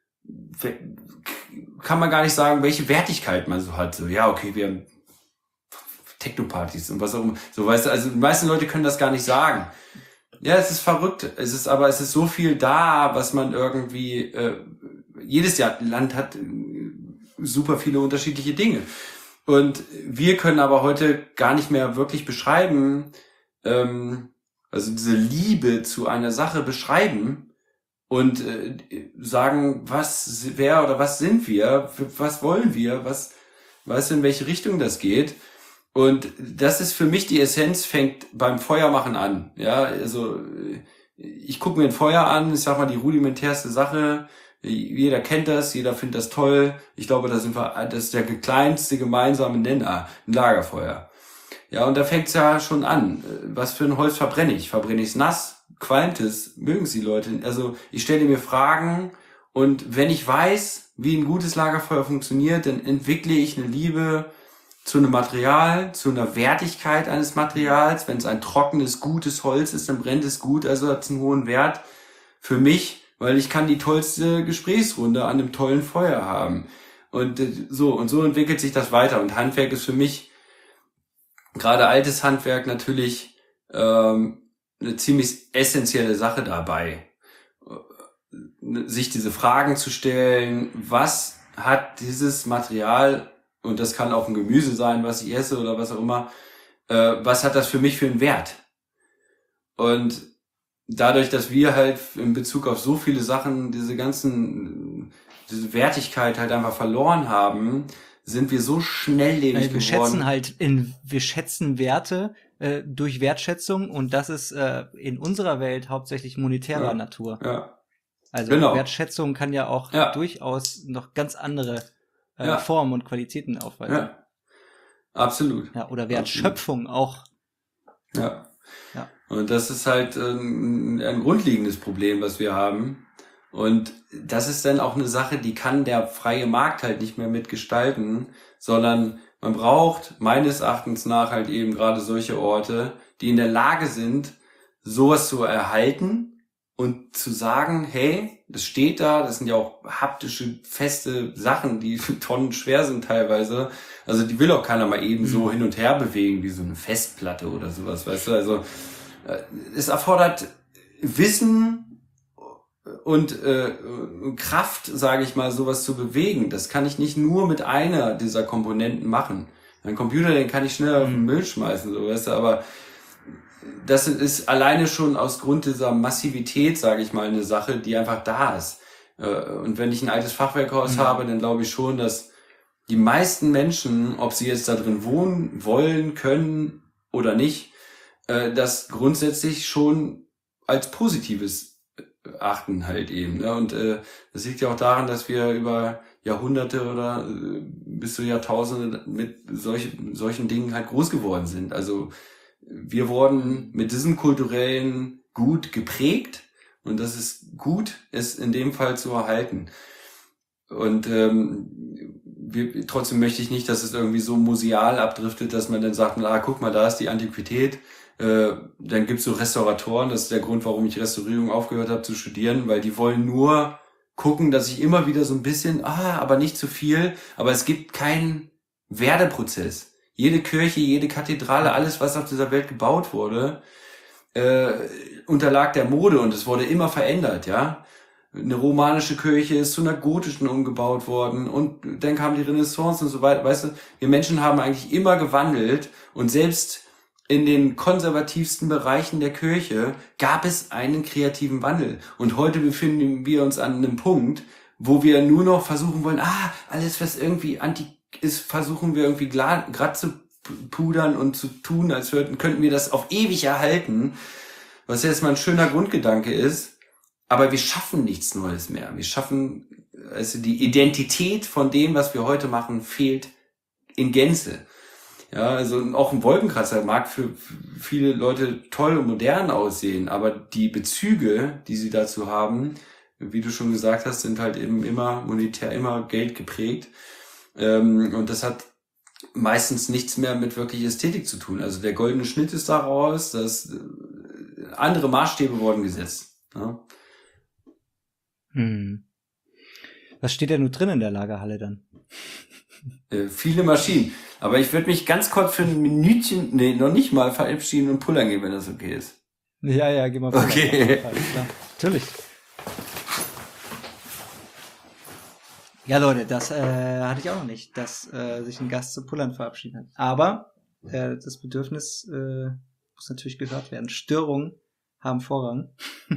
kann man gar nicht sagen, welche Wertigkeit man so hat. So, ja, okay, wir haben Techno-Partys und was auch immer. So, weißt du, also die meisten Leute können das gar nicht sagen. Ja, es ist verrückt. Es ist aber, es ist so viel da, was man irgendwie, äh, jedes Jahr, Land hat äh, super viele unterschiedliche Dinge. Und wir können aber heute gar nicht mehr wirklich beschreiben, ähm, also diese Liebe zu einer Sache beschreiben und äh, sagen, was, wer oder was sind wir, was wollen wir, was, weißt du, in welche Richtung das geht. Und das ist für mich die Essenz, fängt beim Feuermachen an. Ja, also ich gucke mir ein Feuer an, ich sag mal die rudimentärste Sache. Jeder kennt das, jeder findet das toll. Ich glaube, da sind wir, das ist der kleinste gemeinsame Nenner, ein Lagerfeuer. Ja, und da fängt's ja schon an. Was für ein Holz verbrenne ich? Verbrenne ich's nass? Qualmt es? Mögen es die Leute? Also ich stelle mir Fragen und wenn ich weiß, wie ein gutes Lagerfeuer funktioniert, dann entwickle ich eine Liebe zu einem Material, zu einer Wertigkeit eines Materials. Wenn es ein trockenes, gutes Holz ist, dann brennt es gut, also hat es einen hohen Wert für mich, weil ich kann die tollste Gesprächsrunde an einem tollen Feuer haben. Und so, und so entwickelt sich das weiter. Und Handwerk ist für mich, gerade altes Handwerk, natürlich ähm, eine ziemlich essentielle Sache dabei. Sich diese Fragen zu stellen, was hat dieses Material, und das kann auch ein Gemüse sein, was ich esse oder was auch immer, äh, was hat das für mich für einen Wert? Und dadurch, dass wir halt in Bezug auf so viele Sachen diese ganzen, diese Wertigkeit halt einfach verloren haben, sind wir so schnelllebig wir geworden. Schätzen halt in, wir schätzen Werte äh, durch Wertschätzung und das ist äh, in unserer Welt hauptsächlich monetärer ja. Natur. Ja. Also genau. Wertschätzung kann ja auch ja. durchaus noch ganz andere äh, ja. Formen und Qualitäten aufweisen. Ja. Absolut. Ja, oder Wertschöpfung Absolut. auch. Ja. ja. Und das ist halt ein, ein grundlegendes Problem, was wir haben. Und das ist dann auch eine Sache, die kann der freie Markt halt nicht mehr mitgestalten, sondern man braucht meines Erachtens nach halt eben gerade solche Orte, die in der Lage sind, sowas zu erhalten und zu sagen, hey, das steht da, das sind ja auch haptische, feste Sachen, die tonnenschwer sind teilweise. Also die will auch keiner mal eben so hin und her bewegen, wie so eine Festplatte oder sowas, weißt du. Also es erfordert Wissen und äh, Kraft, sage ich mal, sowas zu bewegen. Das kann ich nicht nur mit einer dieser Komponenten machen. Ein Computer, den kann ich schnell auf den Müll schmeißen, so, weißt du, aber das ist alleine schon aus Grund dieser Massivität, sage ich mal, eine Sache, die einfach da ist. Und wenn ich ein altes Fachwerkhaus mhm. habe, dann glaube ich schon, dass die meisten Menschen, ob sie jetzt da drin wohnen wollen, können oder nicht, das grundsätzlich schon als Positives achten halt eben. Und das liegt ja auch daran, dass wir über Jahrhunderte oder bis zu Jahrtausende mit solchen, solchen Dingen halt groß geworden sind. Also wir wurden mit diesem kulturellen Gut geprägt und das ist gut, es in dem Fall zu erhalten. Und ähm, wir, trotzdem möchte ich nicht, dass es irgendwie so museal abdriftet, dass man dann sagt, ah, guck mal, da ist die Antiquität. Äh, dann gibt's so Restauratoren, das ist der Grund, warum ich Restaurierung aufgehört habe zu studieren, weil die wollen nur gucken, dass ich immer wieder so ein bisschen, ah, aber nicht zu viel, aber es gibt keinen Werdeprozess. Jede Kirche, jede Kathedrale, alles, was auf dieser Welt gebaut wurde, äh, unterlag der Mode und es wurde immer verändert, ja. Eine romanische Kirche ist zu einer gotischen umgebaut worden und dann kam die Renaissance und so weiter. Weißt du, wir Menschen haben eigentlich immer gewandelt und selbst in den konservativsten Bereichen der Kirche gab es einen kreativen Wandel. Und heute befinden wir uns an einem Punkt, wo wir nur noch versuchen wollen, ah, alles, was irgendwie antik ist, versuchen wir irgendwie glatt zu pudern und zu tun, als würden, könnten wir das auf ewig erhalten, was jetzt mal ein schöner Grundgedanke ist. Aber wir schaffen nichts Neues mehr. Wir schaffen, also die Identität von dem, was wir heute machen, fehlt in Gänze. Ja, also auch ein Wolkenkratzer mag für viele Leute toll und modern aussehen, aber die Bezüge, die sie dazu haben, wie du schon gesagt hast, sind halt eben immer monetär, immer Geld geprägt. Und das hat meistens nichts mehr mit wirklich Ästhetik zu tun. Also der goldene Schnitt ist daraus, dass andere Maßstäbe wurden gesetzt. Ja. Hm. Was steht denn nur drin in der Lagerhalle dann? Äh, viele Maschinen. Aber ich würde mich ganz kurz für ein Minütchen, nee, noch nicht mal verabschieden und pullern gehen, wenn das okay ist. Ja, ja, geh mal pullern. Okay. Alles klar. Natürlich. Ja, Leute, das äh, hatte ich auch noch nicht, dass äh, sich ein Gast zu Pullern verabschiedet hat. Aber äh, das Bedürfnis äh, muss natürlich gehört werden. Störungen haben Vorrang.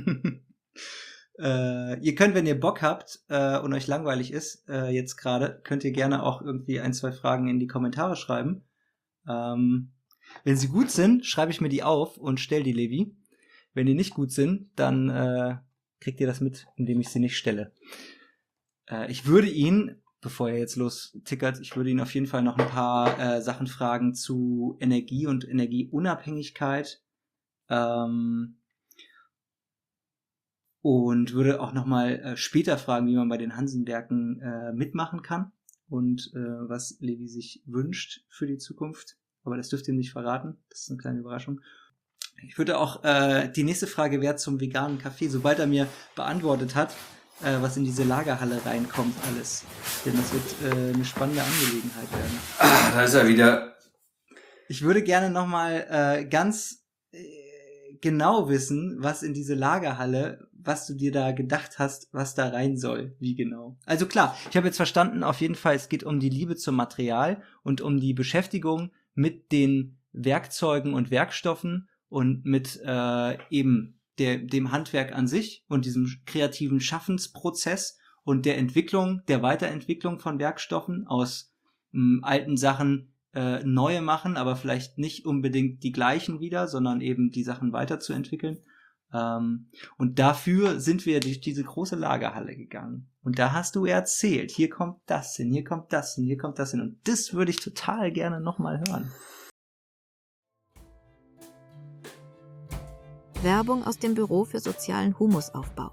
Äh, ihr könnt, wenn ihr Bock habt äh, und euch langweilig ist, äh, jetzt gerade, könnt ihr gerne auch irgendwie ein, zwei Fragen in die Kommentare schreiben. Ähm, wenn sie gut sind, schreibe ich mir die auf und stelle die Levi. Wenn die nicht gut sind, dann äh, kriegt ihr das mit, indem ich sie nicht stelle. Äh, ich würde ihn, bevor er jetzt lostickert, ich würde ihn auf jeden Fall noch ein paar äh, Sachen fragen zu Energie und Energieunabhängigkeit. Ähm, Und würde auch nochmal äh, später fragen, wie man bei den Hansenwerken äh, mitmachen kann und äh, was Levi sich wünscht für die Zukunft. Aber das dürft ihr nicht verraten. Das ist eine kleine Überraschung. Ich würde auch, äh, die nächste Frage wäre zum veganen Kaffee, sobald er mir beantwortet hat, äh, was in diese Lagerhalle reinkommt alles. Denn das wird äh, eine spannende Angelegenheit werden. Ah, da ist er wieder. Ich würde gerne nochmal äh, ganz äh, genau wissen, was in diese Lagerhalle, was du dir da gedacht hast, was da rein soll, wie genau. Also klar, ich habe jetzt verstanden, auf jeden Fall, es geht um die Liebe zum Material und um die Beschäftigung mit den Werkzeugen und Werkstoffen und mit äh, eben der, dem Handwerk an sich und diesem kreativen Schaffensprozess und der Entwicklung, der Weiterentwicklung von Werkstoffen aus mh, alten Sachen äh, neue machen, aber vielleicht nicht unbedingt die gleichen wieder, sondern eben die Sachen weiterzuentwickeln. Ähm, und dafür sind wir durch diese große Lagerhalle gegangen. Und da hast du erzählt, hier kommt das hin, hier kommt das hin, hier kommt das hin. Und das würde ich total gerne nochmal hören. Werbung aus dem Büro für sozialen Humusaufbau.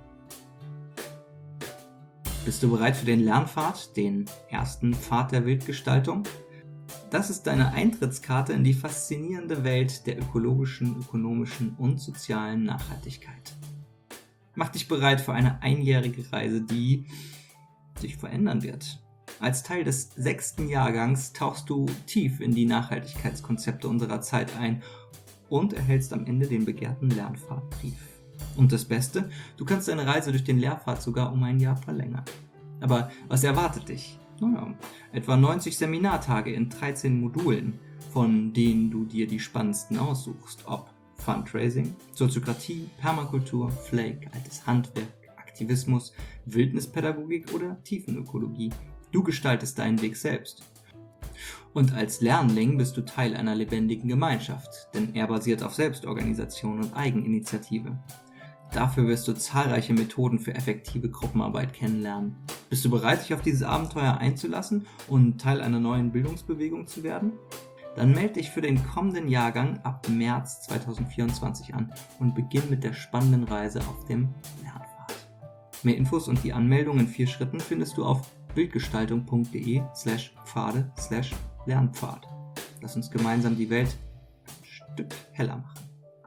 Bist du bereit für den Lernpfad, den ersten Pfad der Wildgestaltung? Das ist deine Eintrittskarte in die faszinierende Welt der ökologischen, ökonomischen und sozialen Nachhaltigkeit. Mach dich bereit für eine einjährige Reise, die sich verändern wird. Als Teil des sechsten Jahrgangs tauchst du tief in die Nachhaltigkeitskonzepte unserer Zeit ein und erhältst am Ende den begehrten Lernpfadbrief. Und das Beste, du kannst deine Reise durch den Lehrpfad sogar um ein Jahr verlängern. Aber was erwartet dich? Naja, etwa neunzig Seminartage in dreizehn Modulen, von denen du dir die spannendsten aussuchst, ob Fundraising, Soziokratie, Permakultur, Flake, altes Handwerk, Aktivismus, Wildnispädagogik oder Tiefenökologie. Du gestaltest deinen Weg selbst. Und als Lernling bist du Teil einer lebendigen Gemeinschaft, denn er basiert auf Selbstorganisation und Eigeninitiative. Dafür wirst du zahlreiche Methoden für effektive Gruppenarbeit kennenlernen. Bist du bereit, dich auf dieses Abenteuer einzulassen und Teil einer neuen Bildungsbewegung zu werden? Dann melde dich für den kommenden Jahrgang ab März zweitausendvierundzwanzig an und beginn mit der spannenden Reise auf dem Lernpfad. Mehr Infos und die Anmeldung in vier Schritten findest du auf wildgestaltung.de slash Pfade slash Lernpfad. Lass uns gemeinsam die Welt ein Stück heller machen.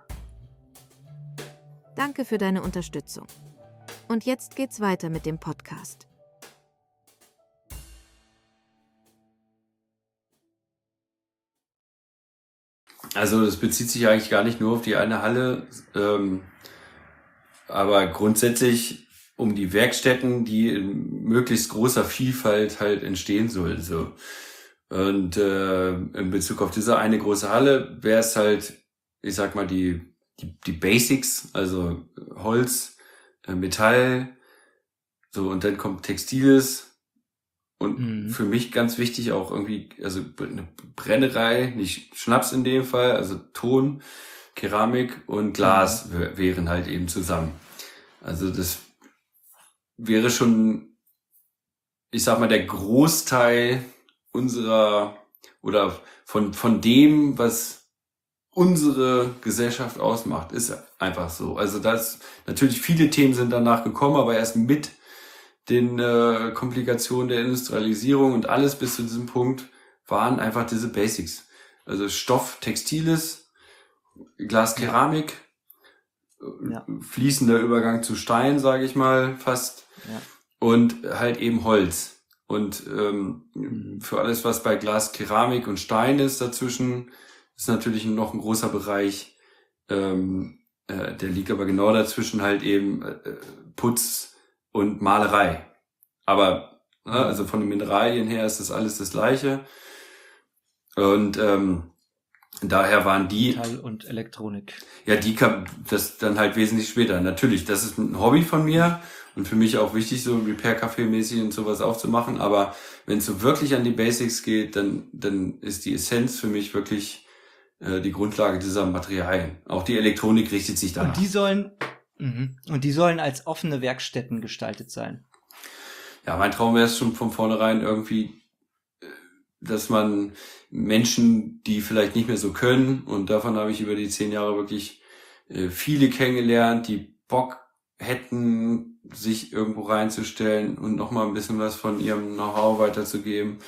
Danke für deine Unterstützung. Und jetzt geht's weiter mit dem Podcast. Also das bezieht sich eigentlich gar nicht nur auf die eine Halle, ähm, aber grundsätzlich um die Werkstätten, die in möglichst großer Vielfalt halt entstehen sollen. So. Und äh, in Bezug auf diese eine große Halle wäre es halt, ich sag mal, die, die, die Basics, also Holz, äh, Metall, so, und dann kommt Textiles. Und Mhm. für mich ganz wichtig auch irgendwie, also eine Brennerei, nicht Schnaps in dem Fall, also Ton, Keramik und Glas w- wären halt eben zusammen. Also das wäre schon, ich sag mal, der Großteil unserer oder von von dem, was unsere Gesellschaft ausmacht, ist einfach so. Also das natürlich viele Themen sind danach gekommen, aber erst mit den äh, Komplikationen der Industrialisierung und alles bis zu diesem Punkt waren einfach diese Basics. Also Stoff, Textiles, Glas, Keramik, Ja. äh, fließender Übergang zu Stein, sage ich mal, fast. Ja. Und halt eben Holz. Und ähm, Mhm. für alles, was bei Glas, Keramik und Stein ist dazwischen, ist natürlich noch ein großer Bereich. Ähm, äh, der liegt aber genau dazwischen halt eben äh, Putz und Malerei. Aber ne, also von den Mineralien her ist das alles das Gleiche. Und ähm, daher waren die, Metall und Elektronik. ja, die kam das dann halt wesentlich später. Natürlich, das ist ein Hobby von mir und für mich auch wichtig, so Repair-Café-mäßig und sowas aufzumachen. Aber wenn es so wirklich an die Basics geht, dann dann ist die Essenz für mich wirklich äh, die Grundlage dieser Materialien. Auch die Elektronik richtet sich danach. Und die sollen mhm. und die sollen als offene Werkstätten gestaltet sein. Ja, mein Traum wäre es schon von vornherein irgendwie, äh, dass man Menschen, die vielleicht nicht mehr so können, und davon habe ich über die zehn Jahre wirklich äh, viele kennengelernt, die Bock hätten, sich irgendwo reinzustellen und nochmal ein bisschen was von ihrem Know-how weiterzugeben.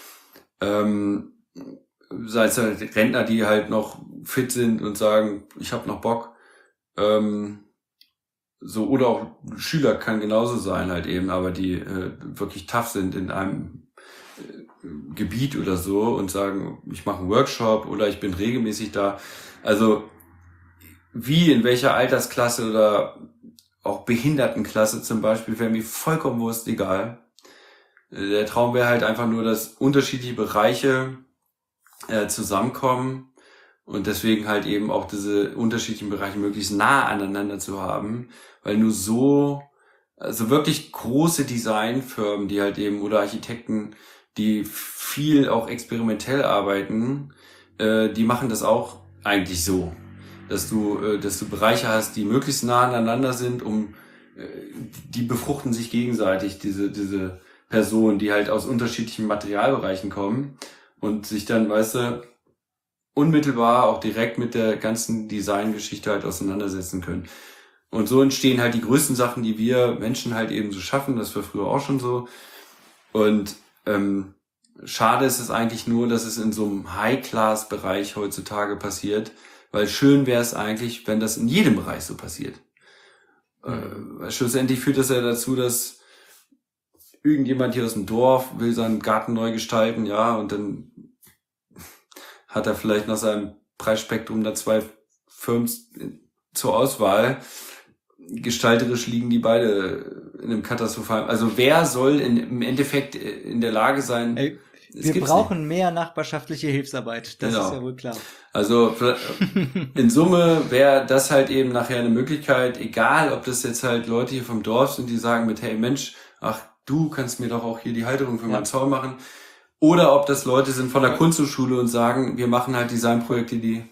Ähm, sei es halt Rentner, die halt noch fit sind und sagen, ich habe noch Bock. Ähm, so, oder auch Schüler kann genauso sein halt eben, aber die äh, wirklich tough sind in einem äh, Gebiet oder so und sagen, ich mache einen Workshop oder ich bin regelmäßig da. Also wie, in welcher Altersklasse oder auch Behindertenklasse zum Beispiel, wäre mir vollkommen wurscht, egal. Der Traum wäre halt einfach nur, dass unterschiedliche Bereiche äh, zusammenkommen und deswegen halt eben auch diese unterschiedlichen Bereiche möglichst nah aneinander zu haben, weil nur so, also wirklich große Designfirmen, die halt eben, oder Architekten, die viel auch experimentell arbeiten, äh, die machen das auch eigentlich so, dass du, äh, dass du Bereiche hast, die möglichst nah aneinander sind, um, äh, die befruchten sich gegenseitig, diese, diese Personen, die halt aus unterschiedlichen Materialbereichen kommen und sich dann, weißt du, unmittelbar auch direkt mit der ganzen Designgeschichte halt auseinandersetzen können. Und so entstehen halt die größten Sachen, die wir Menschen halt eben so schaffen. Das war früher auch schon so. Und ähm, schade ist es eigentlich nur, dass es in so einem High-Class-Bereich heutzutage passiert, weil schön wäre es eigentlich, wenn das in jedem Bereich so passiert. Mhm. Äh, schlussendlich führt das ja dazu, dass irgendjemand hier aus dem Dorf will seinen Garten neu gestalten, ja, und dann hat er vielleicht nach seinem Preisspektrum da zwei Firmen zur Auswahl. Gestalterisch liegen die beide in einem katastrophalen... Also wer soll in, im Endeffekt in der Lage sein... Ey, wir brauchen nicht. mehr nachbarschaftliche Hilfsarbeit, das genau. ist ja wohl klar. Also in Summe wäre das halt eben nachher eine Möglichkeit, egal ob das jetzt halt Leute hier vom Dorf sind, die sagen mit, hey Mensch, ach du kannst mir doch auch hier die Halterung für ja. meinen Zaun machen. Oder ob das Leute sind von der Kunsthochschule und sagen, wir machen halt Designprojekte, die...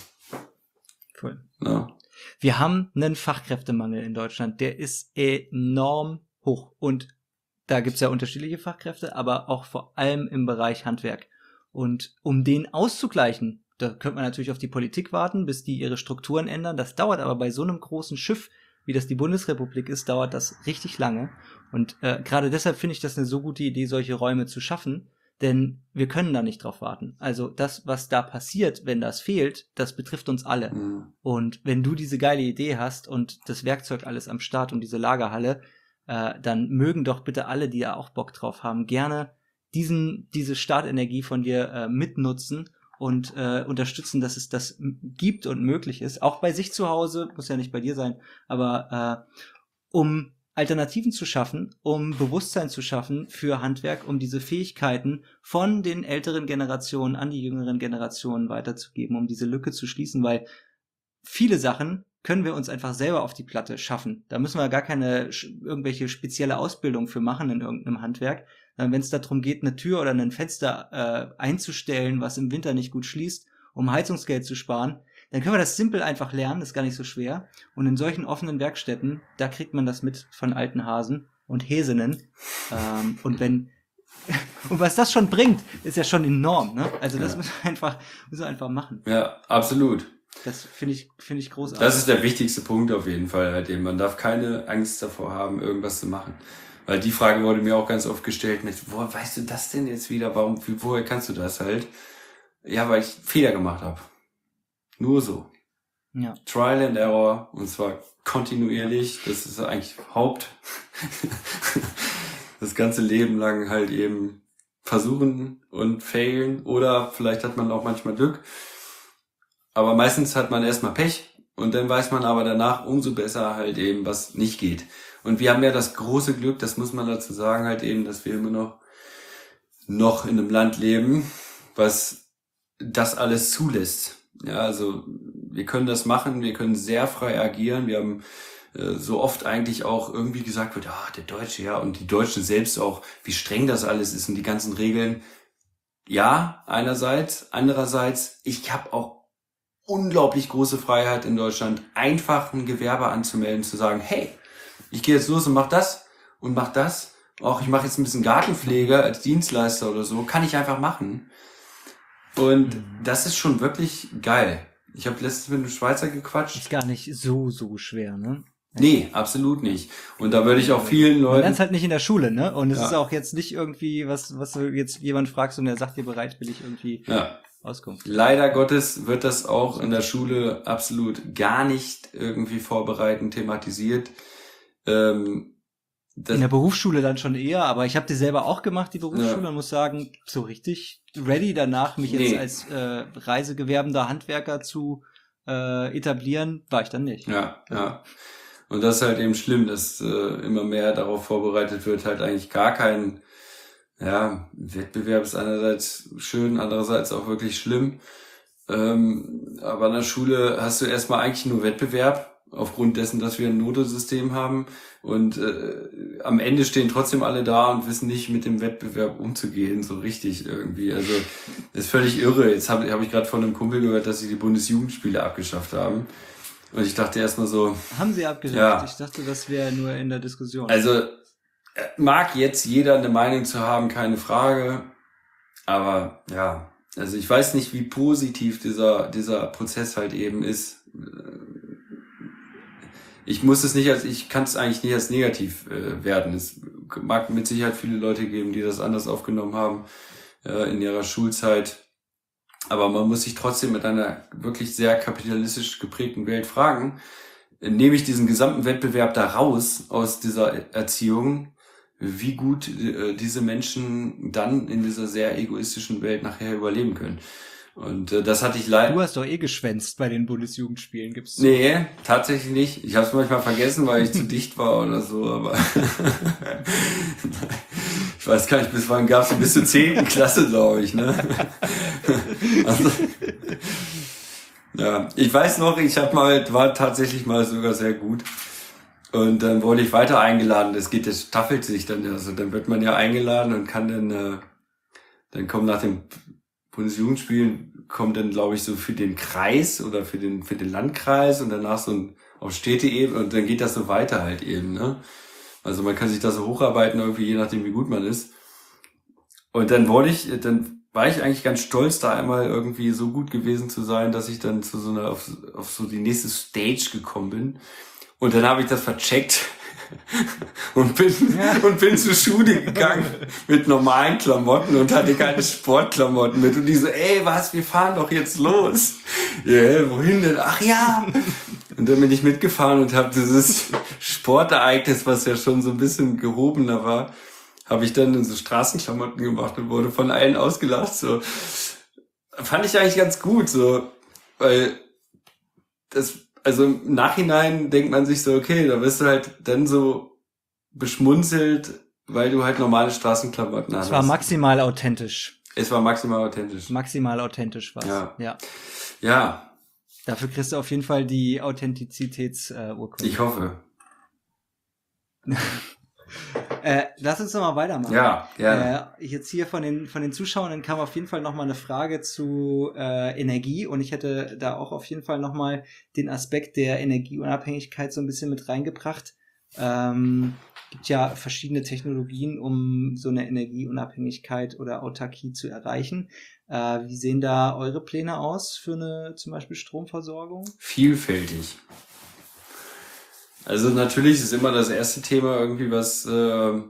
Cool. Ja. Wir haben einen Fachkräftemangel in Deutschland, der ist enorm hoch. Und da gibt's ja unterschiedliche Fachkräfte, aber auch vor allem im Bereich Handwerk. Und um den auszugleichen, da könnte man natürlich auf die Politik warten, bis die ihre Strukturen ändern. Das dauert aber bei so einem großen Schiff, wie das die Bundesrepublik ist, dauert das richtig lange. Und äh, gerade deshalb finde ich das eine so gute Idee, solche Räume zu schaffen. Denn wir können da nicht drauf warten. Also das, was da passiert, wenn das fehlt, das betrifft uns alle. Mhm. Und wenn du diese geile Idee hast und das Werkzeug alles am Start und diese Lagerhalle, äh, dann mögen doch bitte alle, die da auch Bock drauf haben, gerne diesen diese Startenergie von dir äh, mitnutzen und äh, unterstützen, dass es das gibt und möglich ist. Auch bei sich zu Hause, muss ja nicht bei dir sein, aber äh, um Alternativen zu schaffen, um Bewusstsein zu schaffen für Handwerk, um diese Fähigkeiten von den älteren Generationen an die jüngeren Generationen weiterzugeben, um diese Lücke zu schließen, weil viele Sachen können wir uns einfach selber auf die Platte schaffen. Da müssen wir gar keine irgendwelche spezielle Ausbildung für machen in irgendeinem Handwerk. Wenn es darum geht, eine Tür oder ein Fenster äh, einzustellen, was im Winter nicht gut schließt, um Heizungsgeld zu sparen, dann können wir das simpel einfach lernen, das ist gar nicht so schwer. Und in solchen offenen Werkstätten, da kriegt man das mit von alten Hasen und Häsinnen. Ähm, und wenn und was das schon bringt, ist ja schon enorm, ne? Also das ja. müssen wir einfach, müssen wir einfach machen. Ja, absolut. Das finde ich, finde ich großartig. Das ist der wichtigste Punkt auf jeden Fall, halt eben. Man darf keine Angst davor haben, irgendwas zu machen. Weil die Frage wurde mir auch ganz oft gestellt mit, woher weißt du das denn jetzt wieder? Warum, woher kannst du das halt? Ja, weil ich Fehler gemacht habe. Nur so. Ja. Trial and Error, und zwar kontinuierlich. Das ist eigentlich Haupt. Das ganze Leben lang halt eben versuchen und failen. Oder vielleicht hat man auch manchmal Glück. Aber meistens hat man erstmal Pech. Und dann weiß man aber danach umso besser halt eben, was nicht geht. Und wir haben ja das große Glück, das muss man dazu sagen, halt eben, dass wir immer noch, noch in einem Land leben, was das alles zulässt. Ja, also wir können das machen, wir können sehr frei agieren. Wir haben äh, so oft eigentlich auch irgendwie gesagt wird, ah, der Deutsche, ja, und die Deutschen selbst auch, wie streng das alles ist und die ganzen Regeln. Ja, einerseits, andererseits, ich habe auch unglaublich große Freiheit in Deutschland, einfach ein Gewerbe anzumelden, zu sagen, hey, ich gehe jetzt los und mach das und mach das. Auch ich mache jetzt ein bisschen Gartenpflege als Dienstleister oder so, kann ich einfach machen. Und mhm. das ist schon wirklich geil. Ich habe letztens mit einem Schweizer gequatscht. Ist gar nicht so, so schwer, ne? Nee, absolut nicht. Und da würde ich auch vielen Leuten... Man lernt halt nicht in der Schule, ne? Und es ja. ist auch jetzt nicht irgendwie, was was du jetzt jemand fragst und der sagt dir bereitwillig irgendwie ja. Auskunft. Leider Gottes wird das auch in der Schule absolut gar nicht irgendwie vorbereitend thematisiert. Ähm, in der Berufsschule dann schon eher, aber ich habe die selber auch gemacht, die Berufsschule, ja. und muss sagen, so richtig ready danach, mich nee. jetzt als äh, reisegewerbender Handwerker zu äh, etablieren, war ich dann nicht. Ja, ja. Und das ist halt eben schlimm, dass äh, immer mehr darauf vorbereitet wird, halt eigentlich gar kein, ja, Wettbewerb ist einerseits schön, andererseits auch wirklich schlimm. Ähm, aber an der Schule hast du erstmal eigentlich nur Wettbewerb, aufgrund dessen, dass wir ein Notensystem haben, und äh, am Ende stehen trotzdem alle da und wissen nicht, mit dem Wettbewerb umzugehen, so richtig irgendwie. Also das ist völlig irre. Jetzt habe hab ich gerade von einem Kumpel gehört, dass sie die Bundesjugendspiele abgeschafft haben. Und ich dachte erstmal so... Haben sie abgeschafft? Ja. Ich dachte, das wäre nur in der Diskussion. Also mag jetzt jeder eine Meinung zu haben, keine Frage. Aber ja, also ich weiß nicht, wie positiv dieser dieser Prozess halt eben ist. Ich muss es nicht als, ich kann es eigentlich nicht als negativ äh, werden. Es mag mit Sicherheit viele Leute geben, die das anders aufgenommen haben äh, in ihrer Schulzeit. Aber man muss sich trotzdem mit einer wirklich sehr kapitalistisch geprägten Welt fragen, nehme ich diesen gesamten Wettbewerb da raus aus dieser Erziehung, wie gut äh, diese Menschen dann in dieser sehr egoistischen Welt nachher überleben können. Und äh, das hatte ich leider... Du hast doch eh geschwänzt bei den Bundesjugendspielen, gibt's? Nee, tatsächlich nicht. Ich habe es manchmal vergessen, weil ich zu dicht war oder so, aber ich weiß gar nicht, bis wann gab's denn? Bis zur zehnten Klasse, glaube ich, ne? Also, ja, ich weiß noch, ich habe mal, war tatsächlich mal sogar sehr gut. Und dann wurde ich weiter eingeladen. Das geht, das staffelt sich dann, also dann wird man ja eingeladen und kann dann, äh, dann kommen nach dem Bundesjugendspielen kommt dann, glaube ich, so für den Kreis oder für den für den Landkreis und danach so ein, auf Städteebene, und dann geht das so weiter halt eben, ne? Also man kann sich da so hocharbeiten, irgendwie je nachdem, wie gut man ist. Und dann wurde ich, dann war ich eigentlich ganz stolz, da einmal irgendwie so gut gewesen zu sein, dass ich dann zu so einer, auf, auf so die nächste Stage gekommen bin. Und dann habe ich das vercheckt und bin und bin zur Schule gegangen mit normalen Klamotten und hatte keine Sportklamotten mit. Und die so, ey, was, wir fahren doch jetzt los. Ja, yeah, wohin denn? Ach ja. Und dann bin ich mitgefahren und habe dieses Sportereignis, was ja schon so ein bisschen gehobener war, habe ich dann in so Straßenklamotten gemacht und wurde von allen ausgelacht. So, fand ich eigentlich ganz gut, so, weil das, also im Nachhinein denkt man sich so, okay, da wirst du halt dann so beschmunzelt, weil du halt normale Straßenklamotten hast. Es war maximal authentisch. Es war maximal authentisch. Maximal authentisch war's. Ja. Ja. Ja. Dafür kriegst du auf jeden Fall die Authentizitätsurkunde. Ich hoffe. äh, lass uns noch mal weitermachen. Ja, gerne. Äh, jetzt hier von den von den Zuschauern kam auf jeden Fall noch mal eine Frage zu äh, Energie und ich hätte da auch auf jeden Fall noch mal den Aspekt der Energieunabhängigkeit so ein bisschen mit reingebracht. Ähm, gibt ja verschiedene Technologien, um so eine Energieunabhängigkeit oder Autarkie zu erreichen. Äh, wie sehen da eure Pläne aus für eine zum Beispiel Stromversorgung? Vielfältig. Also natürlich ist immer das erste Thema irgendwie was, äh, äh,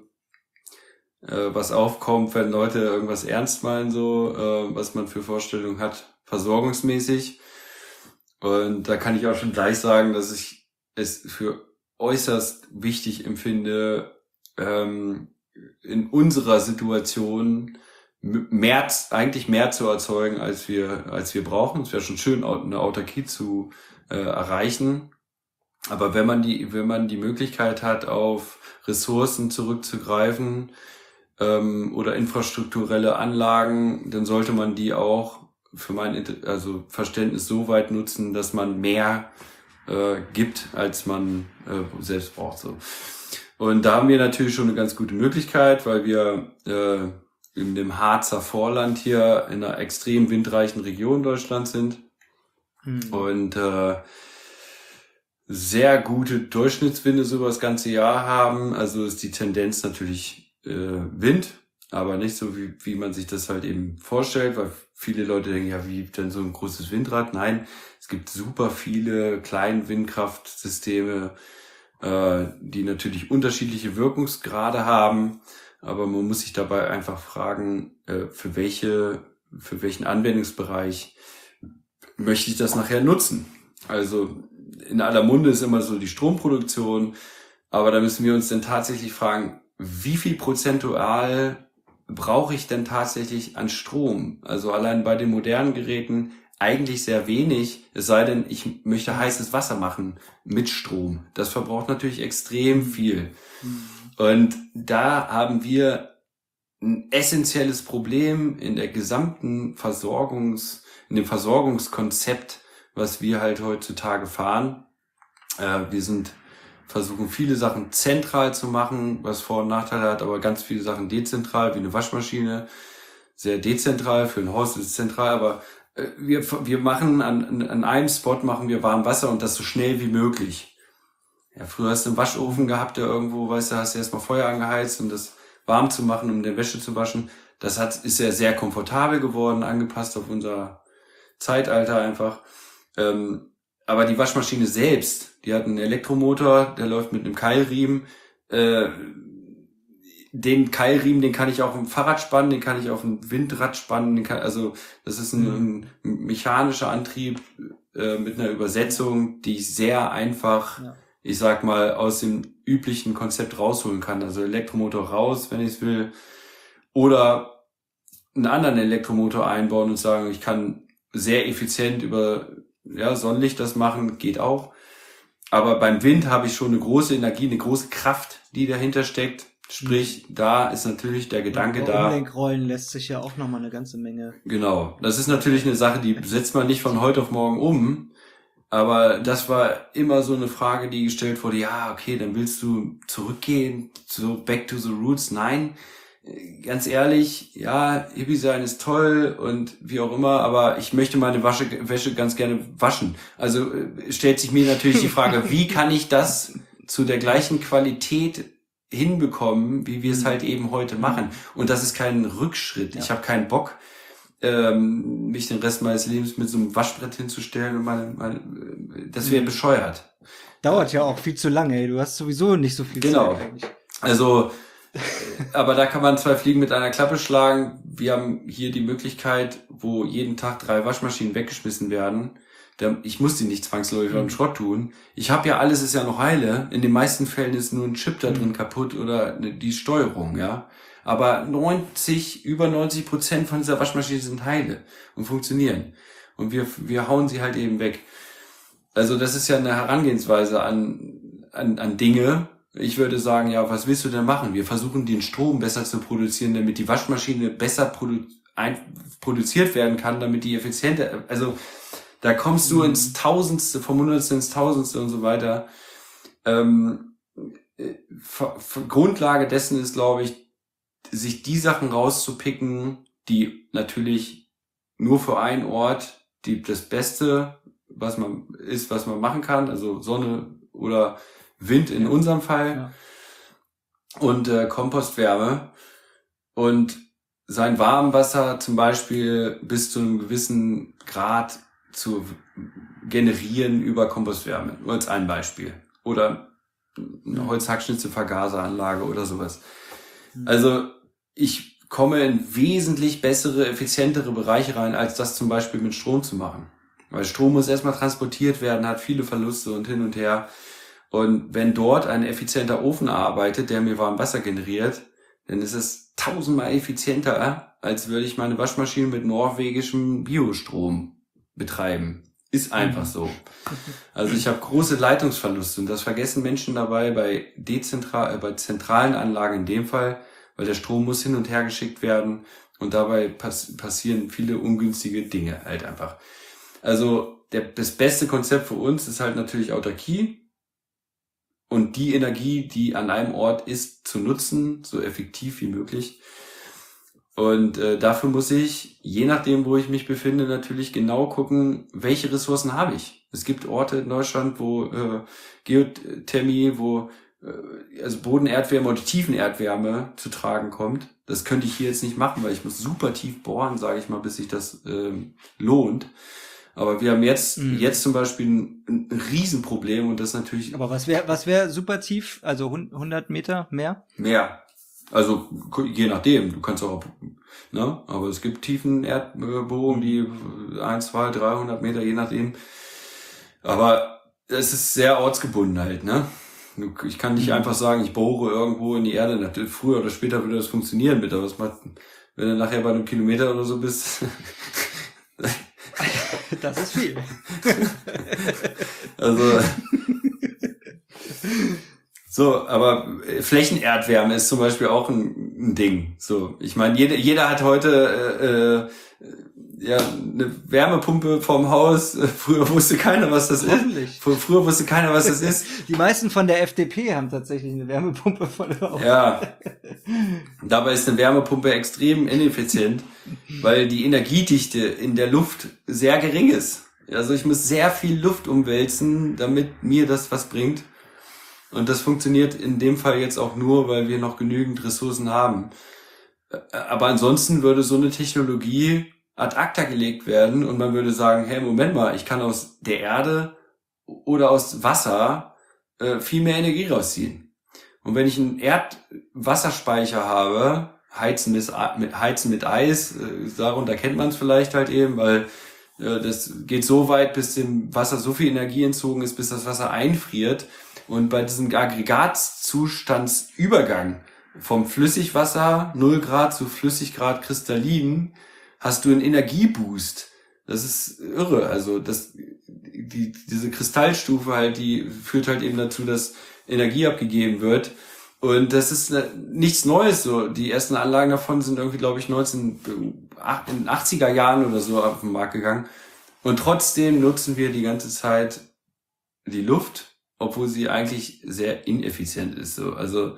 was aufkommt, wenn Leute irgendwas ernst meinen, so, äh, was man für Vorstellungen hat, versorgungsmäßig. Und da kann ich auch schon gleich sagen, dass ich es für äußerst wichtig empfinde, ähm, in unserer Situation mehr, eigentlich mehr zu erzeugen, als wir, als wir brauchen. Es wäre schon schön, eine Autarkie zu äh, erreichen. Aber wenn man die, wenn man die Möglichkeit hat, auf Ressourcen zurückzugreifen ähm, oder infrastrukturelle Anlagen, dann sollte man die auch für mein also Verständnis so weit nutzen, dass man mehr äh, gibt, als man äh, selbst braucht. So. Und da haben wir natürlich schon eine ganz gute Möglichkeit, weil wir äh, in dem Harzer Vorland hier in einer extrem windreichen Region Deutschlands sind. Hm. Und äh, sehr gute Durchschnittswinde so über das ganze Jahr haben. Also ist die Tendenz natürlich äh, Wind, aber nicht so, wie, wie man sich das halt eben vorstellt, weil viele Leute denken, ja, wie denn so ein großes Windrad? Nein, es gibt super viele kleine Windkraftsysteme, äh, die natürlich unterschiedliche Wirkungsgrade haben, aber man muss sich dabei einfach fragen, äh, für welche, für welchen Anwendungsbereich möchte ich das nachher nutzen? Also in aller Munde ist immer so die Stromproduktion, aber da müssen wir uns dann tatsächlich fragen, wie viel prozentual brauche ich denn tatsächlich an Strom? Also allein bei den modernen Geräten eigentlich sehr wenig, es sei denn, ich möchte heißes Wasser machen mit Strom. Das verbraucht natürlich extrem viel. Und da haben wir ein essentielles Problem in der gesamten Versorgungs, in dem Versorgungskonzept, was wir halt heutzutage fahren. Äh, wir sind versuchen viele Sachen zentral zu machen, was Vor- und Nachteile hat, aber ganz viele Sachen dezentral, wie eine Waschmaschine, sehr dezentral, für ein Haus ist es zentral, aber äh, wir wir machen an, an einem Spot machen wir warm Wasser und das so schnell wie möglich. Ja, früher hast du einen Waschofen gehabt, der irgendwo, weißt du, hast du erstmal Feuer angeheizt, um das warm zu machen, um die Wäsche zu waschen. Das hat ist ja sehr komfortabel geworden, angepasst auf unser Zeitalter einfach. Ähm, aber die Waschmaschine selbst, die hat einen Elektromotor, der läuft mit einem Keilriemen. Äh, den Keilriemen, den kann ich auch im Fahrrad spannen, den kann ich auf ein Windrad spannen. Den kann, also das ist ein, ein mechanischer Antrieb äh, mit einer Übersetzung, die ich sehr einfach, ja. ich sag mal, aus dem üblichen Konzept rausholen kann. Also Elektromotor raus, wenn ich es will. Oder einen anderen Elektromotor einbauen und sagen, ich kann sehr effizient über ja, Sonnenlicht das machen, geht auch. Aber beim Wind habe ich schon eine große Energie, eine große Kraft, die dahinter steckt. Sprich, da ist natürlich der Gedanke ja, da. Umlenkrollen lässt sich ja auch nochmal eine ganze Menge. Genau. Das ist natürlich eine Sache, die setzt man nicht von heute auf morgen um. Aber das war immer so eine Frage, die gestellt wurde. Ja, okay, dann willst du zurückgehen, so back to the roots. Nein. Ganz ehrlich, ja, Hippie sein ist toll und wie auch immer, aber ich möchte meine Wasche, Wäsche ganz gerne waschen. Also äh, stellt sich mir natürlich die Frage, wie kann ich das zu der gleichen Qualität hinbekommen, wie wir es halt eben heute machen? Und das ist kein Rückschritt. Ja. Ich habe keinen Bock, ähm, mich den Rest meines Lebens mit so einem Waschbrett hinzustellen und meine, meine das wäre bescheuert. Dauert ja auch viel zu lange, ey. Du hast sowieso nicht so viel genau. Zeit eigentlich. Also aber da kann man zwei Fliegen mit einer Klappe schlagen. Wir haben hier die Möglichkeit, wo jeden Tag drei Waschmaschinen weggeschmissen werden. Ich muss die nicht zwangsläufig am Schrott tun. Ich habe ja alles, ist ja noch heile. In den meisten Fällen ist nur ein Chip da drin kaputt oder die Steuerung, ja. Aber neunzig, über neunzig Prozent von dieser Waschmaschine sind heile und funktionieren. Und wir, wir hauen sie halt eben weg. Also das ist ja eine Herangehensweise an, an, an Dinge. Ich würde sagen, ja, was willst du denn machen? Wir versuchen den Strom besser zu produzieren, damit die Waschmaschine besser produ- ein, produziert werden kann, damit die effizienter, also da kommst du ins Tausendste, vom Hundertste ins Tausendste und so weiter. Ähm, Ver- Ver- Grundlage dessen ist, glaube ich, sich die Sachen rauszupicken, die natürlich nur für einen Ort die das Beste, was man ist, was man machen kann, also Sonne oder Wind in unserem Fall Ja. und äh, Kompostwärme und sein Warmwasser zum Beispiel bis zu einem gewissen Grad zu generieren über Kompostwärme, nur als ein Beispiel. Oder eine Holzhackschnitzelvergaseranlage oder sowas. Also ich komme in wesentlich bessere, effizientere Bereiche rein, als das zum Beispiel mit Strom zu machen. Weil Strom muss erstmal transportiert werden, hat viele Verluste und hin und her. Und wenn dort ein effizienter Ofen arbeitet, der mir warm Wasser generiert, dann ist es tausendmal effizienter, als würde ich meine Waschmaschine mit norwegischem Biostrom betreiben. Ist einfach so. Also ich habe große Leitungsverluste und das vergessen Menschen dabei bei dezentral, äh, bei zentralen Anlagen in dem Fall, weil der Strom muss hin und her geschickt werden und dabei pass- passieren viele ungünstige Dinge halt einfach. Also der, das beste Konzept für uns ist halt natürlich Autarkie und die Energie, die an einem Ort ist, zu nutzen, so effektiv wie möglich. Und äh, dafür muss ich, je nachdem, wo ich mich befinde, natürlich genau gucken, welche Ressourcen habe ich. Es gibt Orte in Deutschland, wo äh, Geothermie, wo äh, also Bodenerdwärme und Tiefenerdwärme zu tragen kommt. Das könnte ich hier jetzt nicht machen, weil ich muss super tief bohren, sage ich mal, bis sich das äh, lohnt. Aber wir haben jetzt Mhm. jetzt zum Beispiel ein, ein Riesenproblem und das natürlich Aber was wäre was wäre super tief? Also hundert Meter mehr? mehr. Also je nachdem, du kannst auch, ne, aber es gibt tiefen Erdbohrungen, die eins, zwei, dreihundert Meter, je nachdem. Aber es ist sehr ortsgebunden halt, ne. Ich kann nicht Mhm. einfach sagen, ich bohre irgendwo in die Erde. Natürlich, früher oder später würde das funktionieren mit, aber was macht, wenn du nachher bei einem Kilometer oder so bist. Das ist viel. Also so, aber Flächenerdwärme ist zum Beispiel auch ein, ein Ding. So, ich meine, jeder, jeder hat heute äh, äh, ja eine Wärmepumpe vorm Haus. Früher wusste keiner, was das ist. Hoffentlich. Fr- Früher wusste keiner, was das ist. Die meisten von der F D P haben tatsächlich eine Wärmepumpe vor der Haus. Ja. Dabei ist eine Wärmepumpe extrem ineffizient, weil die Energiedichte in der Luft sehr gering ist. Also ich muss sehr viel Luft umwälzen, damit mir das was bringt. Und das funktioniert in dem Fall jetzt auch nur, weil wir noch genügend Ressourcen haben. Aber ansonsten würde so eine Technologie ad acta gelegt werden und man würde sagen, hey, Moment mal, ich kann aus der Erde oder aus Wasser äh, viel mehr Energie rausziehen. Und wenn ich einen Erdwasserspeicher habe, heizen mit, mit, heizen mit Eis, äh, darunter kennt man es vielleicht halt eben, weil äh, das geht so weit, bis dem Wasser so viel Energie entzogen ist, bis das Wasser einfriert. Und bei diesem Aggregatzustandsübergang vom Flüssigwasser null Grad zu Flüssiggrad kristallin hast du einen Energieboost. Das ist irre. Also das, die, diese Kristallstufe halt, die führt halt eben dazu, dass Energie abgegeben wird. Und das ist nichts Neues. So, die ersten Anlagen davon sind irgendwie, glaube ich, neunzehn, in den achtziger Jahren oder so auf den Markt gegangen. Und trotzdem nutzen wir die ganze Zeit die Luft, obwohl sie eigentlich sehr ineffizient ist. So, also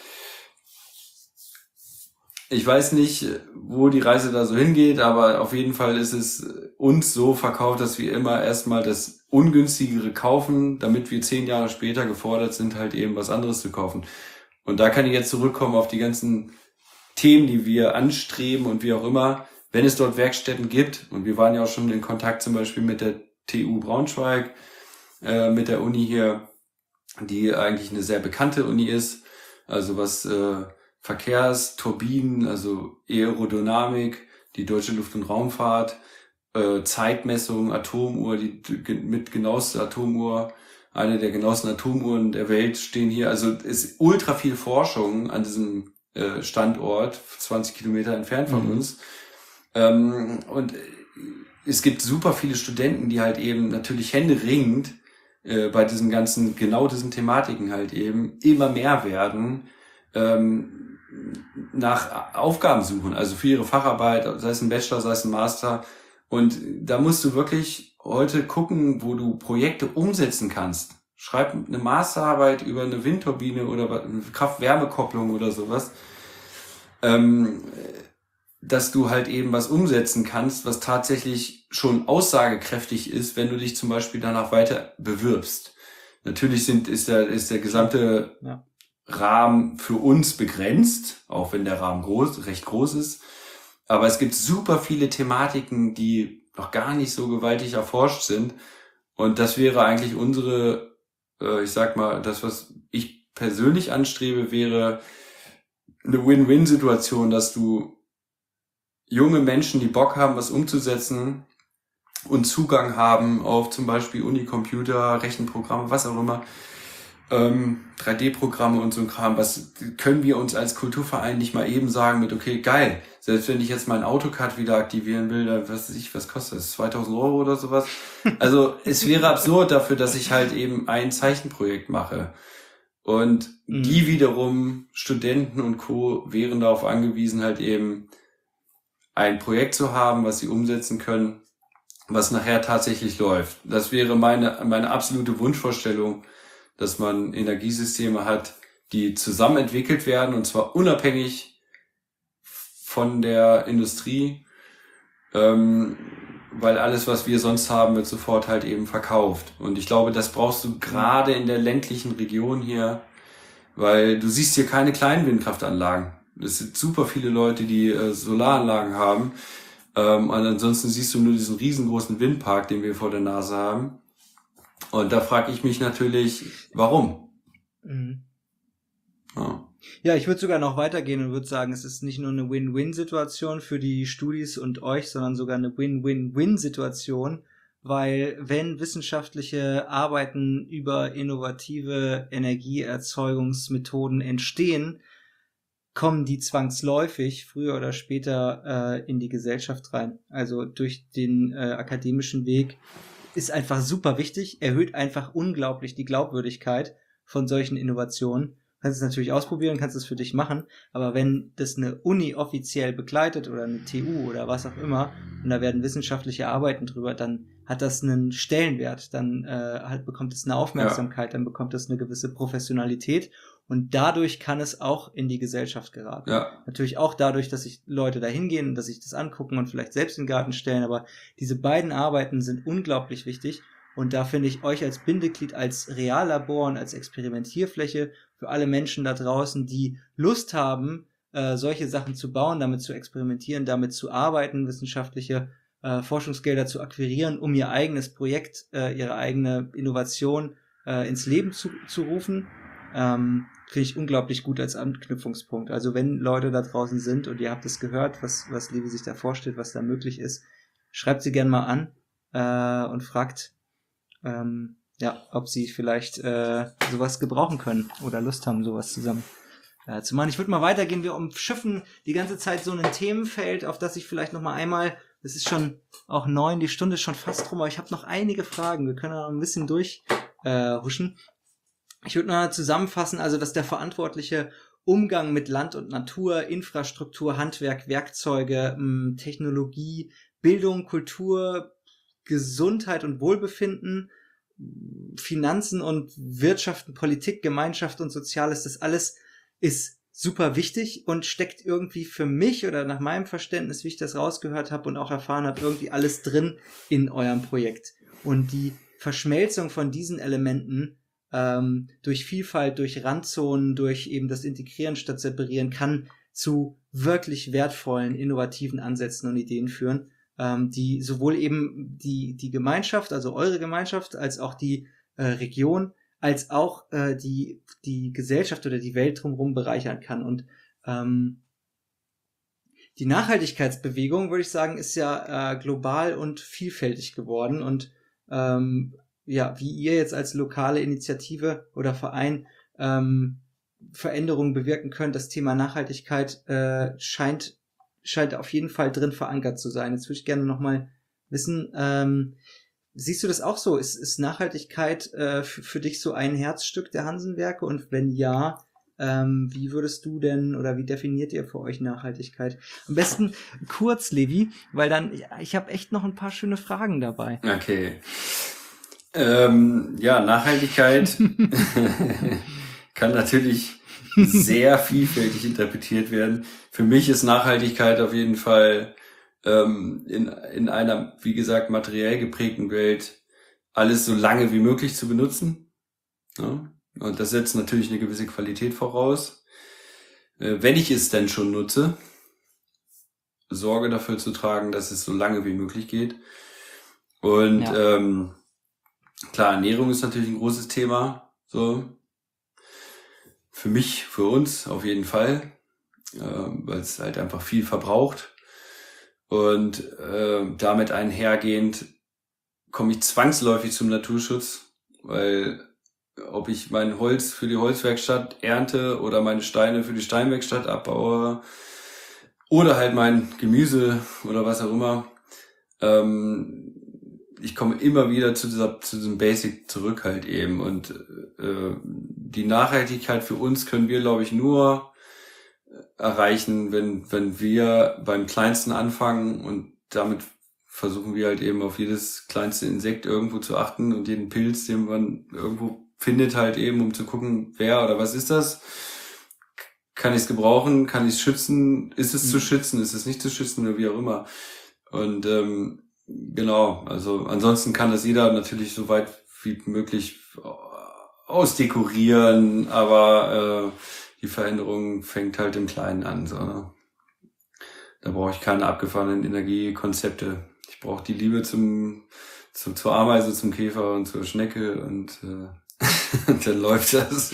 ich weiß nicht, wo die Reise da so hingeht, aber auf jeden Fall ist es uns so verkauft, dass wir immer erstmal das Ungünstigere kaufen, damit wir zehn Jahre später gefordert sind, halt eben was anderes zu kaufen. Und da kann ich jetzt zurückkommen auf die ganzen Themen, die wir anstreben und wie auch immer, wenn es dort Werkstätten gibt. Und wir waren ja auch schon in Kontakt zum Beispiel mit der T U Braunschweig, äh, mit der Uni hier, die eigentlich eine sehr bekannte Uni ist, also was äh, Verkehrsturbinen, also Aerodynamik, die Deutsche Luft- und Raumfahrt, äh, Zeitmessung, Atomuhr, die mit genaueste Atomuhr, eine der genauesten Atomuhren der Welt stehen hier. Also es ist ultra viel Forschung an diesem äh, Standort, zwanzig Kilometer entfernt von Mhm. uns. Ähm, und es gibt super viele Studenten, die halt eben natürlich händeringend äh, bei diesen ganzen, genau diesen Thematiken halt eben immer mehr werden, ähm, nach Aufgaben suchen, also für ihre Facharbeit, sei es ein Bachelor, sei es ein Master. Und da musst du wirklich heute gucken, wo du Projekte umsetzen kannst. Schreib eine Masterarbeit über eine Windturbine oder eine Kraft-Wärme-Kopplung oder sowas, ähm, dass du halt eben was umsetzen kannst, was tatsächlich schon aussagekräftig ist, wenn du dich zum Beispiel danach weiter bewirbst. Natürlich sind, ist der, ist der gesamte Ja. Rahmen für uns begrenzt, auch wenn der Rahmen groß, recht groß ist. Aber es gibt super viele Thematiken, die noch gar nicht so gewaltig erforscht sind. Und das wäre eigentlich unsere, äh, ich sag mal, das, was ich persönlich anstrebe, wäre eine Win-Win-Situation, dass du junge Menschen, die Bock haben, was umzusetzen und Zugang haben auf zum Beispiel Unicomputer, Rechenprogramme, was auch immer, ähm, drei D-Programme und so ein Kram, was können wir uns als Kulturverein nicht mal eben sagen mit, okay, geil, selbst wenn ich jetzt mein AutoCAD wieder aktivieren will, dann, was weiß ich, was kostet das, zweitausend Euro oder sowas? Also es wäre absurd dafür, dass ich halt eben ein Zeichenprojekt mache. Und Mhm. die wiederum, Studenten und Co., wären darauf angewiesen, halt eben ein Projekt zu haben, was sie umsetzen können, was nachher tatsächlich läuft. Das wäre meine, meine absolute Wunschvorstellung, dass man Energiesysteme hat, die zusammen entwickelt werden, und zwar unabhängig von der Industrie, ähm, weil alles, was wir sonst haben, wird sofort halt eben verkauft. Und ich glaube, das brauchst du gerade in der ländlichen Region hier, weil du siehst hier keine kleinen Windkraftanlagen. Es sind super viele Leute, die äh, Solaranlagen haben. Ähm, und ansonsten siehst du nur diesen riesengroßen Windpark, den wir vor der Nase haben. Und da frage ich mich natürlich, warum? Mhm. Ja. Ja, ich würde sogar noch weitergehen und würde sagen, es ist nicht nur eine Win-Win-Situation für die Studis und euch, sondern sogar eine Win-Win-Win-Situation, weil wenn wissenschaftliche Arbeiten über innovative Energieerzeugungsmethoden entstehen, kommen die zwangsläufig früher oder später äh, in die Gesellschaft rein. Also durch den äh, akademischen Weg ist einfach super wichtig, erhöht einfach unglaublich die Glaubwürdigkeit von solchen Innovationen. Du kannst es natürlich ausprobieren, kannst es für dich machen, aber wenn das eine Uni offiziell begleitet oder eine T U oder was auch immer und da werden wissenschaftliche Arbeiten drüber, dann hat das einen Stellenwert, dann äh, halt bekommt es eine Aufmerksamkeit, dann bekommt es eine gewisse Professionalität und dadurch kann es auch in die Gesellschaft geraten. Ja. Natürlich auch dadurch, dass sich Leute da hingehen und dass sich das angucken und vielleicht selbst in den Garten stellen, aber diese beiden Arbeiten sind unglaublich wichtig und da finde ich euch als Bindeglied, als Reallabor und als Experimentierfläche für alle Menschen da draußen, die Lust haben, äh, solche Sachen zu bauen, damit zu experimentieren, damit zu arbeiten, wissenschaftliche äh, Forschungsgelder zu akquirieren, um ihr eigenes Projekt, äh, ihre eigene Innovation äh, ins Leben zu, zu rufen, ähm, finde ich unglaublich gut als Anknüpfungspunkt. Also wenn Leute da draußen sind und ihr habt es gehört, was, was Levi sich da vorstellt, was da möglich ist, schreibt sie gerne mal an äh, und fragt, ähm, ja, ob sie vielleicht äh, sowas gebrauchen können oder Lust haben, sowas zusammen äh, zu machen. Ich würde mal weitergehen. Wir umschiffen die ganze Zeit so ein Themenfeld, auf das ich vielleicht noch mal einmal, es ist schon auch neun, die Stunde ist schon fast rum, aber ich habe noch einige Fragen. Wir können noch ein bisschen durchhuschen. Äh, huschen. Ich würde mal zusammenfassen, also dass der verantwortliche Umgang mit Land und Natur, Infrastruktur, Handwerk, Werkzeuge, mh, Technologie, Bildung, Kultur, Gesundheit und Wohlbefinden, Finanzen und Wirtschaften, Politik, Gemeinschaft und Soziales, das alles ist super wichtig und steckt irgendwie für mich oder nach meinem Verständnis, wie ich das rausgehört habe und auch erfahren habe, irgendwie alles drin in eurem Projekt. Und die Verschmelzung von diesen Elementen ähm, durch Vielfalt, durch Randzonen, durch eben das Integrieren statt Separieren kann zu wirklich wertvollen, innovativen Ansätzen und Ideen führen, ähm, die sowohl eben die, die Gemeinschaft, also eure Gemeinschaft, als auch die äh, Region, als auch äh, die, die Gesellschaft oder die Welt drumherum bereichern kann. Und ähm, die Nachhaltigkeitsbewegung, würde ich sagen, ist ja äh, global und vielfältig geworden. Und ähm, ja, wie ihr jetzt als lokale Initiative oder Verein ähm, Veränderungen bewirken könnt. Das Thema Nachhaltigkeit äh, scheint scheint auf jeden Fall drin verankert zu sein. Jetzt würde ich gerne nochmal wissen, ähm, siehst du das auch so? Ist, ist Nachhaltigkeit äh, für, für dich so ein Herzstück der Hansenwerke? Und wenn ja, ähm, wie würdest du denn oder wie definiert ihr für euch Nachhaltigkeit? Am besten kurz, Levi, weil dann, ich habe echt noch ein paar schöne Fragen dabei. Okay. Ähm, ja, Nachhaltigkeit kann natürlich sehr vielfältig interpretiert werden. Für mich ist Nachhaltigkeit auf jeden Fall ähm, in, in einer, wie gesagt, materiell geprägten Welt alles so lange wie möglich zu benutzen. Ja? Und das setzt natürlich eine gewisse Qualität voraus. Äh, wenn ich es denn schon nutze, Sorge dafür zu tragen, dass es so lange wie möglich geht. Und ja. ähm, klar, Ernährung ist natürlich ein großes Thema. So für mich, für uns auf jeden Fall, äh, weil es halt einfach viel verbraucht. Und äh, damit einhergehend komme ich zwangsläufig zum Naturschutz, weil ob ich mein Holz für die Holzwerkstatt ernte oder meine Steine für die Steinwerkstatt abbaue oder halt mein Gemüse oder was auch immer, ähm, ich komme immer wieder zu dieser, zu diesem Basic zurück halt eben. Und äh, die Nachhaltigkeit für uns können wir, glaube ich, nur erreichen, wenn wenn wir beim Kleinsten anfangen, und damit versuchen wir halt eben auf jedes kleinste Insekt irgendwo zu achten und jeden Pilz, den man irgendwo findet, halt eben, um zu gucken, wer oder was ist das? Kann ich es gebrauchen? Kann ich es schützen? Ist es mhm. zu schützen? Ist es nicht zu schützen? Oder wie auch immer. Und ähm, genau, also ansonsten kann das jeder natürlich so weit wie möglich ausdekorieren, aber äh, die Veränderung fängt halt im Kleinen an. So, ne? Da brauche ich keine abgefahrenen Energiekonzepte. Ich brauche die Liebe zum, zum zur Ameise, zum Käfer und zur Schnecke, und äh, dann läuft das.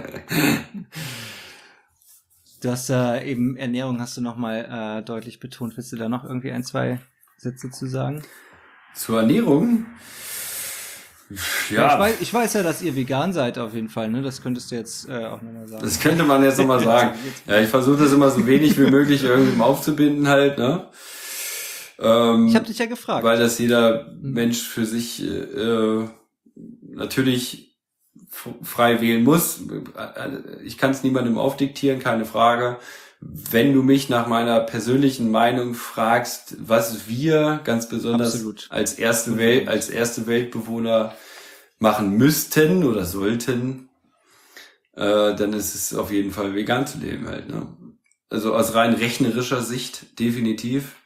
Du hast äh, eben Ernährung hast du nochmal äh, deutlich betont. Willst du da noch irgendwie ein, zwei Sätze zu sagen? Zur Ernährung? Ja. ja ich, weiß, ich weiß ja, dass ihr vegan seid auf jeden Fall, ne? Das könntest du jetzt äh, auch nochmal sagen. Das könnte man jetzt nochmal sagen. Ja, ich versuche das immer so wenig wie möglich irgendwie aufzubinden halt, ne? Ähm, ich habe dich ja gefragt. Weil das jeder Mensch für sich äh, natürlich frei wählen muss. Ich kann es niemandem aufdiktieren, keine Frage. Wenn du mich nach meiner persönlichen Meinung fragst, was wir ganz besonders Absolut. als erste Welt, als erste Weltbewohner machen müssten oder sollten, äh, dann ist es auf jeden Fall vegan zu leben halt, ne? Also aus rein rechnerischer Sicht definitiv.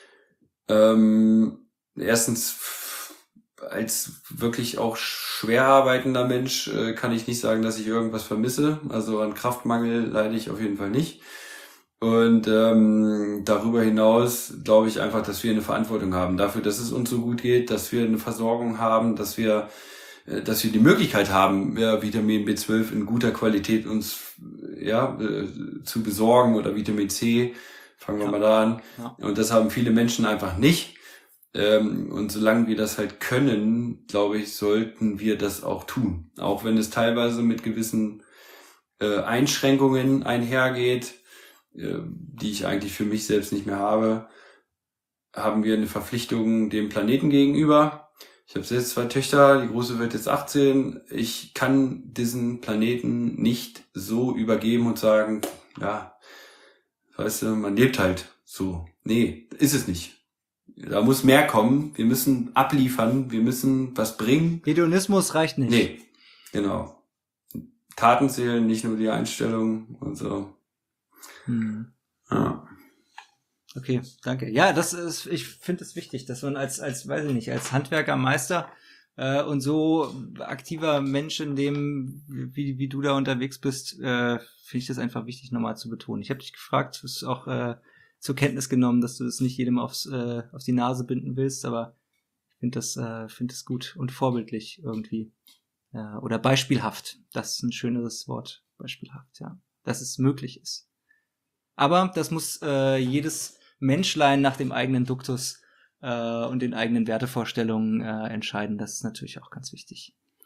Ähm, erstens als wirklich auch schwer arbeitender Mensch äh, kann ich nicht sagen, dass ich irgendwas vermisse. Also an Kraftmangel leide ich auf jeden Fall nicht. Und ähm, darüber hinaus glaube ich einfach, dass wir eine Verantwortung haben dafür, dass es uns so gut geht, dass wir eine Versorgung haben, dass wir äh, dass wir die Möglichkeit haben, ja, Vitamin B zwölf in guter Qualität uns ja äh, zu besorgen, oder Vitamin C. Fangen wir ja. mal da an. Ja. Und das haben viele Menschen einfach nicht. Ähm, und solange wir das halt können, glaube ich, sollten wir das auch tun. Auch wenn es teilweise mit gewissen äh, Einschränkungen einhergeht, äh, die ich eigentlich für mich selbst nicht mehr habe, haben wir eine Verpflichtung dem Planeten gegenüber. Ich habe selbst zwei Töchter, die große wird jetzt achtzehn. Ich kann diesen Planeten nicht so übergeben und sagen, ja, weißt du, man lebt halt so. Nee, ist es nicht. Da muss mehr kommen. Wir müssen abliefern. Wir müssen was bringen. Hedonismus reicht nicht. Nee, genau. Taten zählen, nicht nur die Einstellung und so. Hm. Ja. Okay, danke. Ja, das ist, ich finde es wichtig, dass man als, als, weiß ich nicht, als Handwerker, Meister äh, und so aktiver Mensch in dem, wie, wie du da unterwegs bist, äh, finde ich das einfach wichtig, nochmal zu betonen. Ich habe dich gefragt, du hast auch äh, zur Kenntnis genommen, dass du das nicht jedem aufs, äh, auf die Nase binden willst, aber ich finde das, äh, finde das gut und vorbildlich irgendwie. Äh, oder beispielhaft. Das ist ein schöneres Wort. Beispielhaft, ja. Dass es möglich ist. Aber das muss äh, jedes Menschlein nach dem eigenen Duktus äh, und den eigenen Wertevorstellungen äh, entscheiden. Das ist natürlich auch ganz wichtig.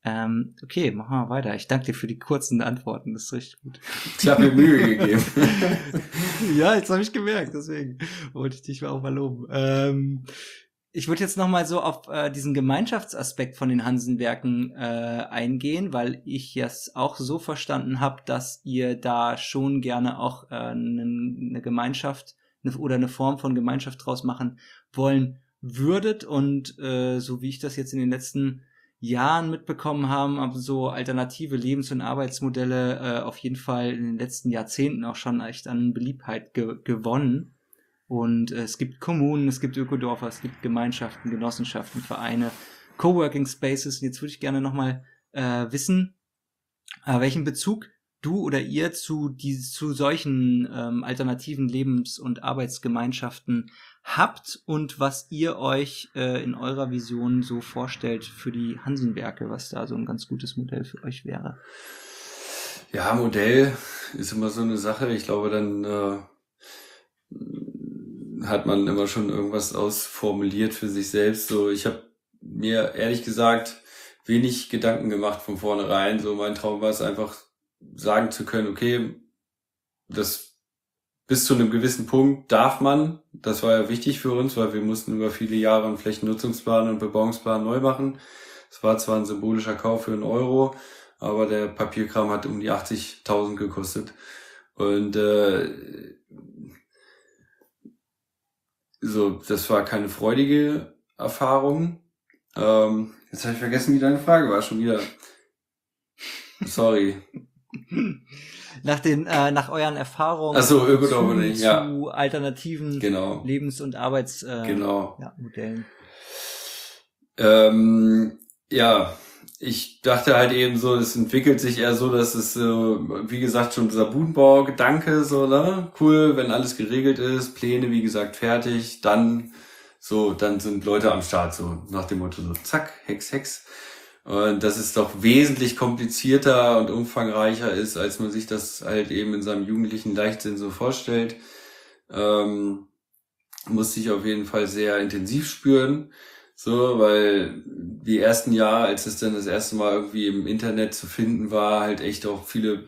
Ähm, okay, machen wir weiter. Ich danke dir für die kurzen Antworten, das ist richtig gut. Ich habe mir Mühe gegeben. Ja, jetzt habe ich gemerkt, deswegen wollte ich dich auch mal loben. Ähm, ich würde jetzt noch mal so auf äh, diesen Gemeinschaftsaspekt von den Hansenwerken äh, eingehen, weil ich es auch so verstanden habe, dass ihr da schon gerne auch äh, eine, eine Gemeinschaft eine, oder eine Form von Gemeinschaft draus machen wollen würdet. Und äh, so wie ich das jetzt in den letzten Jahren mitbekommen haben, aber so alternative Lebens- und Arbeitsmodelle äh, auf jeden Fall in den letzten Jahrzehnten auch schon echt an Beliebtheit ge- gewonnen. Und äh, es gibt Kommunen, es gibt Ökodorfer, es gibt Gemeinschaften, Genossenschaften, Vereine, Coworking Spaces. Und jetzt würde ich gerne nochmal äh, wissen, äh, welchen Bezug du oder ihr zu, die, zu solchen ähm, alternativen Lebens- und Arbeitsgemeinschaften habt und was ihr euch äh, in eurer Vision so vorstellt für die Hansenwerke, was da so ein ganz gutes Modell für euch wäre. Ja, Modell ist immer so eine Sache. Ich glaube, dann äh, hat man immer schon irgendwas ausformuliert für sich selbst. So, ich habe mir ehrlich gesagt wenig Gedanken gemacht von vornherein. So, mein Traum war es einfach, sagen zu können, okay, das bis zu einem gewissen Punkt darf man, das war ja wichtig für uns, weil wir mussten über viele Jahre einen Flächennutzungsplan und Bebauungsplan neu machen. Es war zwar ein symbolischer Kauf für einen Euro, aber der Papierkram hat um die achtzigtausend gekostet. Und äh, so, das war keine freudige Erfahrung. Ähm, jetzt habe ich vergessen, wie deine Frage war schon wieder. Sorry. Nach den, äh, nach euren Erfahrungen Ach so, zu, Ökodorfer nicht, zu ja. alternativen Genau. Lebens- und Arbeitsmodellen. Äh, Genau. ja, Modellen. Ähm, ja, ich dachte halt eben so, es entwickelt sich eher so, dass es, äh, wie gesagt, schon dieser Budenbau-Gedanke, so, ne? Cool, wenn alles geregelt ist, Pläne, wie gesagt, fertig, dann, so, dann sind Leute am Start, so, nach dem Motto, so, zack, Hex, Hex. Und dass es doch wesentlich komplizierter und umfangreicher ist, als man sich das halt eben in seinem jugendlichen Leichtsinn so vorstellt. Ähm, musste ich auf jeden Fall sehr intensiv spüren. So, weil die ersten Jahre, als es dann das erste Mal irgendwie im Internet zu finden war, halt echt auch viele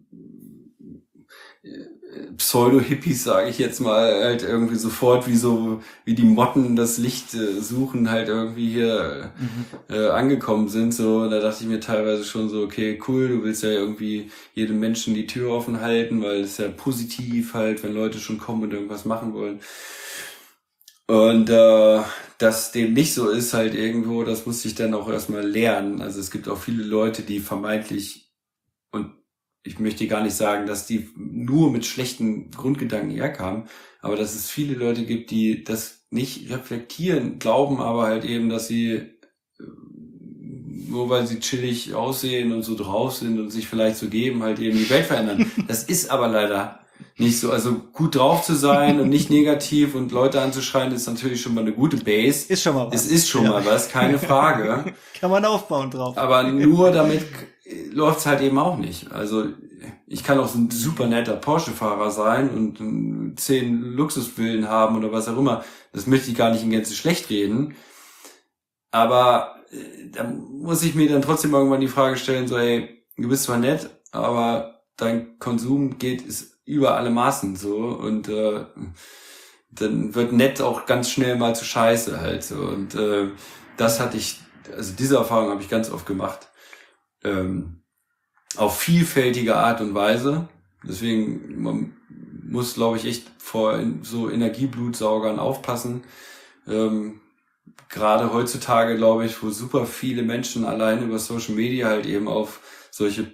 Pseudo-Hippies, sage ich jetzt mal, halt irgendwie sofort wie so, wie die Motten das Licht äh, suchen, halt irgendwie hier mhm. äh, angekommen sind. So, da dachte ich mir teilweise schon so, okay, cool, du willst ja irgendwie jedem Menschen die Tür offen halten, weil es ja positiv halt, wenn Leute schon kommen und irgendwas machen wollen. Und äh, dass dem nicht so ist halt irgendwo, das musste ich dann auch erstmal lernen. Also es gibt auch viele Leute, die vermeintlich, und ich möchte gar nicht sagen, dass die nur mit schlechten Grundgedanken herkamen, aber dass es viele Leute gibt, die das nicht reflektieren, glauben aber halt eben, dass sie, nur weil sie chillig aussehen und so drauf sind und sich vielleicht so geben, halt eben die Welt verändern. Das ist aber leider nicht so. Also gut drauf zu sein und nicht negativ und Leute anzuschreien, ist natürlich schon mal eine gute Base. Ist schon mal was. Es ist schon ja. mal was, keine Frage. Kann man aufbauen drauf. Aber nur damit läuft's halt eben auch nicht. Also ich kann auch so ein super netter Porsche-Fahrer sein und zehn Luxusvillen haben oder was auch immer. Das möchte ich gar nicht in Gänze schlecht reden. Aber äh, da muss ich mir dann trotzdem irgendwann die Frage stellen, so, ey, du bist zwar nett, aber dein Konsum geht ist über alle Maßen so und äh, dann wird nett auch ganz schnell mal zu scheiße halt so. Und äh, das hatte ich, also diese Erfahrung habe ich ganz oft gemacht. Ähm, auf vielfältige Art und Weise. Deswegen, man muss, glaube ich, echt vor so Energieblutsaugern aufpassen. Ähm, gerade heutzutage, glaube ich, wo super viele Menschen allein über Social Media halt eben auf solche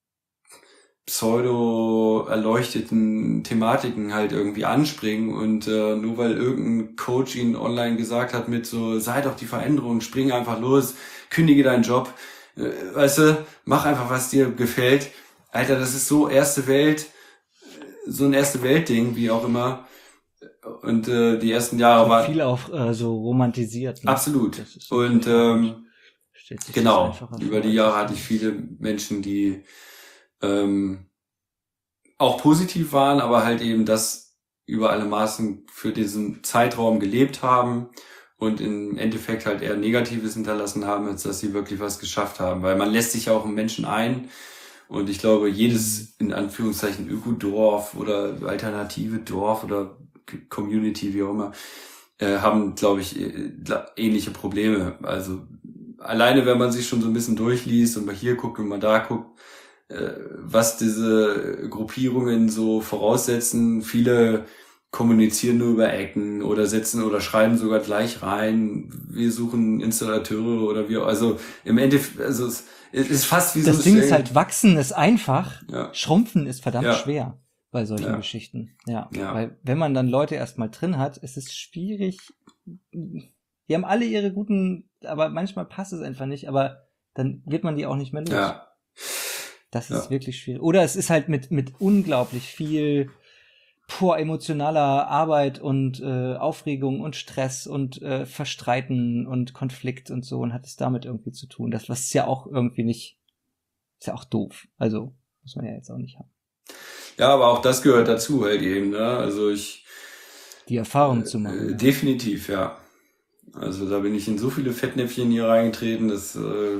pseudo-erleuchteten Thematiken halt irgendwie anspringen und äh, nur weil irgendein Coach ihnen online gesagt hat mit so, sei doch die Veränderung, spring einfach los, kündige deinen Job, äh, weißt du, mach einfach, was dir gefällt. Alter, das ist so erste Welt, so ein erste Welt-Ding, wie auch immer. Und äh, die ersten Jahre waren viel auch äh, so romantisiert. Ne? Absolut. So und ähm, genau, über die Jahre hatte ich ist. viele Menschen, die ähm, auch positiv waren, aber halt eben das über alle Maßen für diesen Zeitraum gelebt haben und im Endeffekt halt eher Negatives hinterlassen haben, als dass sie wirklich was geschafft haben. Weil man lässt sich ja auch im Menschen ein und ich glaube, jedes in Anführungszeichen Ökodorf oder alternative Dorf oder Community, wie auch immer, äh, haben, glaube ich, ähnliche Probleme. Also alleine, wenn man sich schon so ein bisschen durchliest und mal hier guckt und mal da guckt, äh, was diese Gruppierungen so voraussetzen, viele kommunizieren nur über Ecken oder setzen oder schreiben sogar gleich rein, wir suchen Installateure oder wir, also im Endeffekt, also es ist fast wie so... Das Ding ist halt, wachsen ist einfach, ja. Schrumpfen ist verdammt ja. schwer bei solchen ja. Geschichten. Ja. ja, weil wenn man dann Leute erstmal drin hat, ist es schwierig. Die haben alle ihre guten, aber manchmal passt es einfach nicht, aber dann wird man die auch nicht mehr los. Ja. Das ist ja. wirklich schwierig. Oder es ist halt mit, mit unglaublich viel pur emotionaler Arbeit und äh, Aufregung und Stress und äh, Verstreiten und Konflikt und so und hat es damit irgendwie zu tun. Das was ist ja auch irgendwie nicht, ist ja auch doof. Also muss man ja jetzt auch nicht haben. Ja, aber auch das gehört dazu halt eben, ne? Also ich die Erfahrung äh, zu machen. Äh, ja. Definitiv, ja. Also da bin ich in so viele Fettnäpfchen hier reingetreten, das äh,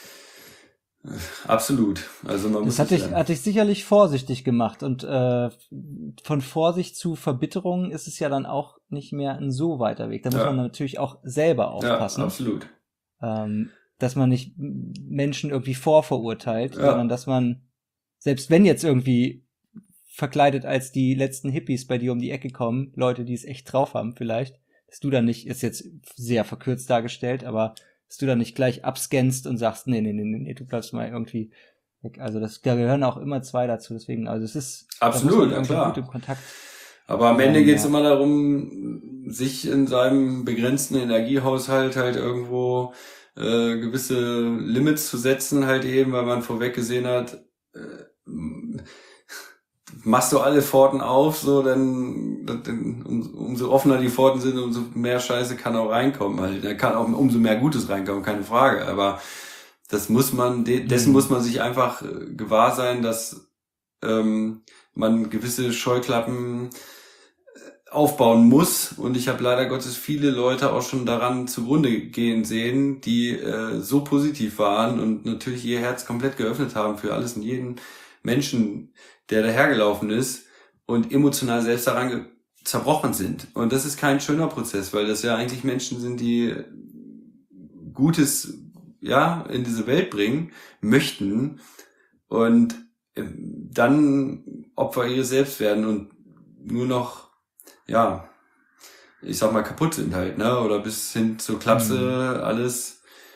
absolut. Also man muss das hat dich, hat dich sicherlich vorsichtig gemacht und äh, von Vorsicht zu Verbitterung ist es ja dann auch nicht mehr ein so weiter Weg. Da muss ja. man natürlich auch selber aufpassen. Ja, absolut. Ähm, dass man nicht Menschen irgendwie vorverurteilt, ja. sondern dass man, selbst wenn jetzt irgendwie verkleidet als die letzten Hippies bei dir um die Ecke kommen, Leute, die es echt drauf haben vielleicht, dass du dann nicht, ist jetzt sehr verkürzt dargestellt, aber dass du dann nicht gleich abscannst und sagst, nee, nee, nee, nee, du bleibst mal irgendwie weg. Also das, da gehören auch immer zwei dazu, deswegen, also es ist absolut, ja, klar. gut im Kontakt. Aber am Ende ja, geht's ja. immer darum, sich in seinem begrenzten Energiehaushalt halt irgendwo äh, gewisse Limits zu setzen, halt eben, weil man vorweg gesehen hat, äh, machst du alle Pforten auf, so dann, dann um, umso offener die Pforten sind, umso mehr Scheiße kann auch reinkommen. Halt. Da kann auch umso mehr Gutes reinkommen, keine Frage. Aber das muss man, dessen muss man sich einfach gewahr sein, dass ähm, man gewisse Scheuklappen aufbauen muss. Und ich habe leider Gottes viele Leute auch schon daran zugrunde gehen sehen, die äh, so positiv waren und natürlich ihr Herz komplett geöffnet haben für alles und jeden Menschen, der dahergelaufen ist und emotional selbst daran ge- zerbrochen sind. Und das ist kein schöner Prozess, weil das ja eigentlich Menschen sind, die Gutes ja in diese Welt bringen möchten und äh, dann Opfer ihres Selbst werden und nur noch, ja, ich sag mal, kaputt sind halt, ne? Oder bis hin zur Klapse mhm. alles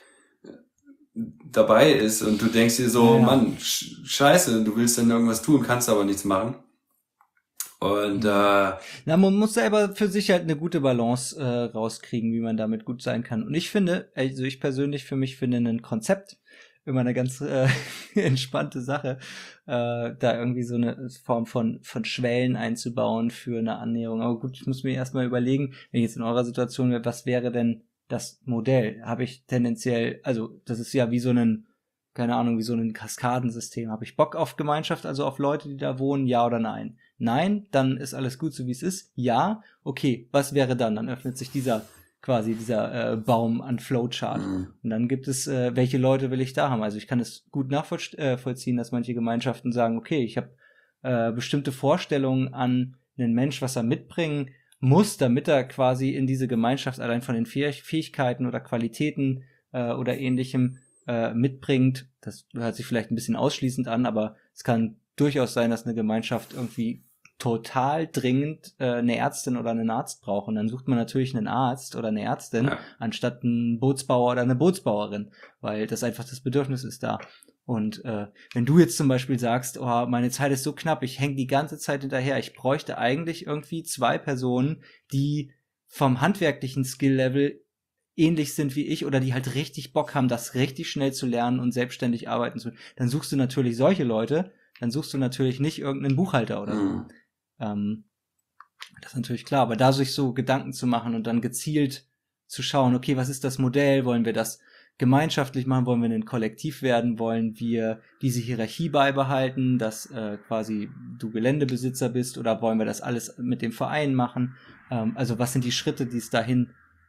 dabei ist und du denkst dir so, ja. Mann, sch- scheiße, du willst dann irgendwas tun, kannst aber nichts machen. Und äh, na, man muss selber für sich halt eine gute Balance äh, rauskriegen, wie man damit gut sein kann. Und ich finde, also ich persönlich für mich finde ein Konzept immer eine ganz äh, entspannte Sache, äh, da irgendwie so eine Form von von Schwellen einzubauen für eine Annäherung. Aber gut, ich muss mir erstmal überlegen, wenn ich jetzt in eurer Situation wäre, was wäre denn das Modell? Habe ich tendenziell, also das ist ja wie so ein, keine Ahnung, wie so ein Kaskadensystem. Habe ich Bock auf Gemeinschaft, also auf Leute, die da wohnen, ja oder nein? Nein, dann ist alles gut, so wie es ist. Ja, okay, was wäre dann? Dann öffnet sich dieser quasi dieser äh, Baum an Flowchart. Mhm. Und dann gibt es, äh, welche Leute will ich da haben? Also ich kann es gut nachvollziehen, dass manche Gemeinschaften sagen, okay, ich habe äh, bestimmte Vorstellungen an einen Mensch, was er mitbringen muss, damit er quasi in diese Gemeinschaft allein von den Fähigkeiten oder Qualitäten äh, oder ähnlichem äh, mitbringt. Das hört sich vielleicht ein bisschen ausschließend an, aber es kann durchaus sein, dass eine Gemeinschaft irgendwie total dringend äh, eine Ärztin oder einen Arzt braucht. Und dann sucht man natürlich einen Arzt oder eine Ärztin, ja. anstatt einen Bootsbauer oder eine Bootsbauerin, weil das einfach das Bedürfnis ist da. Und äh, wenn du jetzt zum Beispiel sagst, oh, meine Zeit ist so knapp, ich hänge die ganze Zeit hinterher, ich bräuchte eigentlich irgendwie zwei Personen, die vom handwerklichen Skill-Level ähnlich sind wie ich oder die halt richtig Bock haben, das richtig schnell zu lernen und selbstständig arbeiten zu können, dann suchst du natürlich solche Leute, dann suchst du natürlich nicht irgendeinen Buchhalter oder so. Mhm. Ähm, das ist natürlich klar, aber da sich so Gedanken zu machen und dann gezielt zu schauen, okay, was ist das Modell, wollen wir das gemeinschaftlich machen, wollen wir ein Kollektiv werden, wollen wir diese Hierarchie beibehalten, dass äh, quasi du Geländebesitzer bist oder wollen wir das alles mit dem Verein machen? Ähm, also was sind die Schritte, die es dahin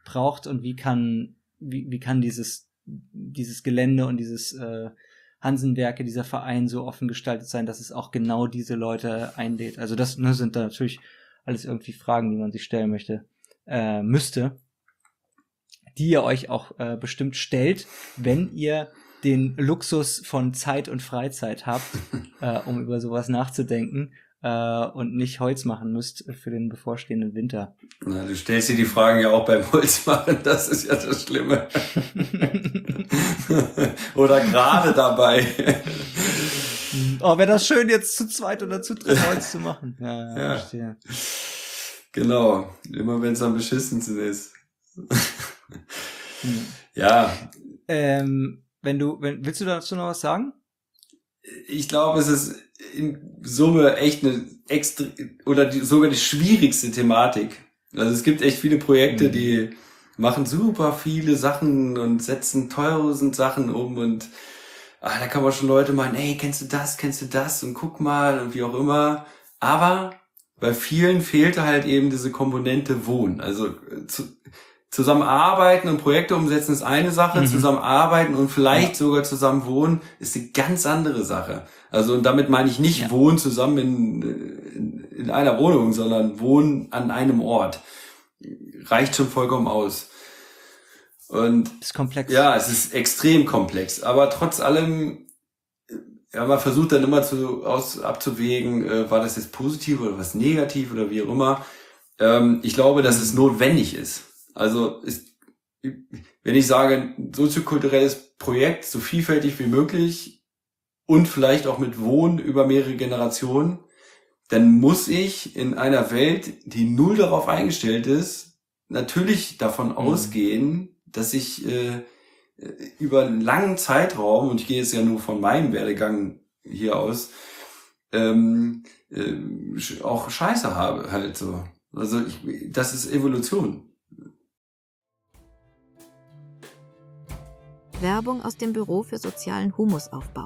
braucht und wie kann, wie, wie kann dieses, dieses Gelände und dieses äh, Hansenwerke, dieser Verein so offen gestaltet sein, dass es auch genau diese Leute einlädt. Also das ne, sind da natürlich alles irgendwie Fragen, die man sich stellen möchte, äh, müsste, die ihr euch auch äh, bestimmt stellt, wenn ihr den Luxus von Zeit und Freizeit habt, äh, um über sowas nachzudenken äh, und nicht Holz machen müsst für den bevorstehenden Winter. Na, du stellst dir die Fragen ja auch beim Holzmachen, das ist ja das Schlimme. Oder gerade dabei. Oh, wäre das schön, jetzt zu zweit oder zu dritt Holz zu machen. Ja, ja, Ja. verstehe. Genau, immer wenn es am beschissensten ist. Hm. Ja, Ähm, wenn du, wenn, willst du dazu noch was sagen? ich glaube, es ist in Summe echt eine extra oder die, sogar die schwierigste Thematik. Also es gibt echt viele Projekte, Mhm. die machen super viele Sachen und setzen tausend Sachen um und ah, da kann man schon Leute meinen, ey, kennst du das, kennst du das und guck mal und wie auch immer. Aber bei vielen fehlte halt eben diese Komponente Wohnen. Also äh, zu, zusammenarbeiten und Projekte umsetzen ist eine Sache, Mhm. zusammenarbeiten und vielleicht Ja. sogar zusammen wohnen ist eine ganz andere Sache. Also und damit meine ich nicht Ja. wohnen zusammen in, in, in einer Wohnung, sondern wohnen an einem Ort. Reicht schon vollkommen aus. Und Ist komplex. ja, es ist extrem komplex, aber trotz allem, ja, man versucht dann immer zu aus abzuwägen, äh, war das jetzt positiv oder was negativ oder wie auch immer. Ähm, ich glaube, dass es notwendig ist. Also ist, wenn ich sage, ein soziokulturelles Projekt, so vielfältig wie möglich und vielleicht auch mit Wohnen über mehrere Generationen, dann muss ich in einer Welt, die null darauf eingestellt ist, natürlich davon Mhm. ausgehen, dass ich äh, über einen langen Zeitraum, und ich gehe jetzt ja nur von meinem Werdegang hier aus, ähm, äh, auch Scheiße habe halt so. Also ich, das ist Evolution. Werbung aus dem Büro für sozialen Humusaufbau.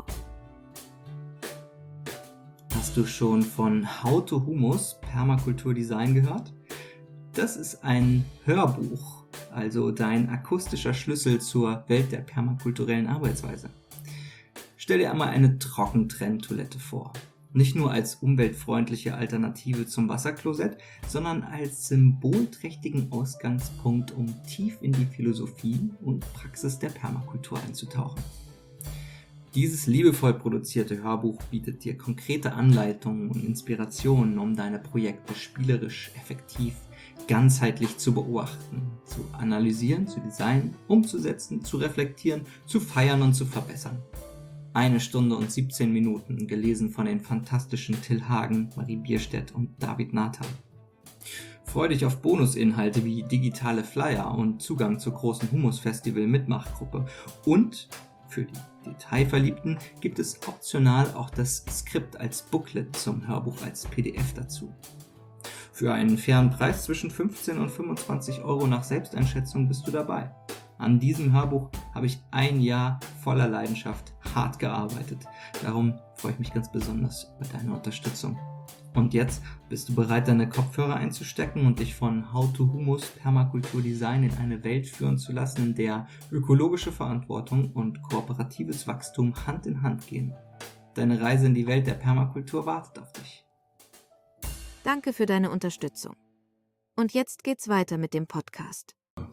Hast du schon von How to Humus Permakulturdesign gehört? Das ist ein Hörbuch, also dein akustischer Schlüssel zur Welt der permakulturellen Arbeitsweise. Stell dir einmal eine Trockentrenntoilette vor. Nicht nur als umweltfreundliche Alternative zum Wasserklosett, sondern als symbolträchtigen Ausgangspunkt, um tief in die Philosophie und Praxis der Permakultur einzutauchen. Dieses liebevoll produzierte Hörbuch bietet dir konkrete Anleitungen und Inspirationen, um deine Projekte spielerisch, effektiv, ganzheitlich zu beobachten, zu analysieren, zu designen, umzusetzen, zu reflektieren, zu feiern und zu verbessern. Eine Stunde und siebzehn Minuten, gelesen von den fantastischen Till Hagen, Marie Bierstedt und David Nathan. Freu dich auf Bonusinhalte wie digitale Flyer und Zugang zur großen Humus-Festival-Mitmachgruppe. Und für die Detailverliebten gibt es optional auch das Skript als Booklet zum Hörbuch als P D F dazu. Für einen fairen Preis zwischen fünfzehn und fünfundzwanzig Euro nach Selbsteinschätzung bist du dabei. An diesem Hörbuch habe ich ein Jahr voller Leidenschaft hart gearbeitet. Darum freue ich mich ganz besonders über deine Unterstützung. Und jetzt bist du bereit, deine Kopfhörer einzustecken und dich von How to Humus Permakulturdesign in eine Welt führen zu lassen, in der ökologische Verantwortung und kooperatives Wachstum Hand in Hand gehen. Deine Reise in die Welt der Permakultur wartet auf dich. Danke für deine Unterstützung. Und jetzt geht's weiter mit dem Podcast.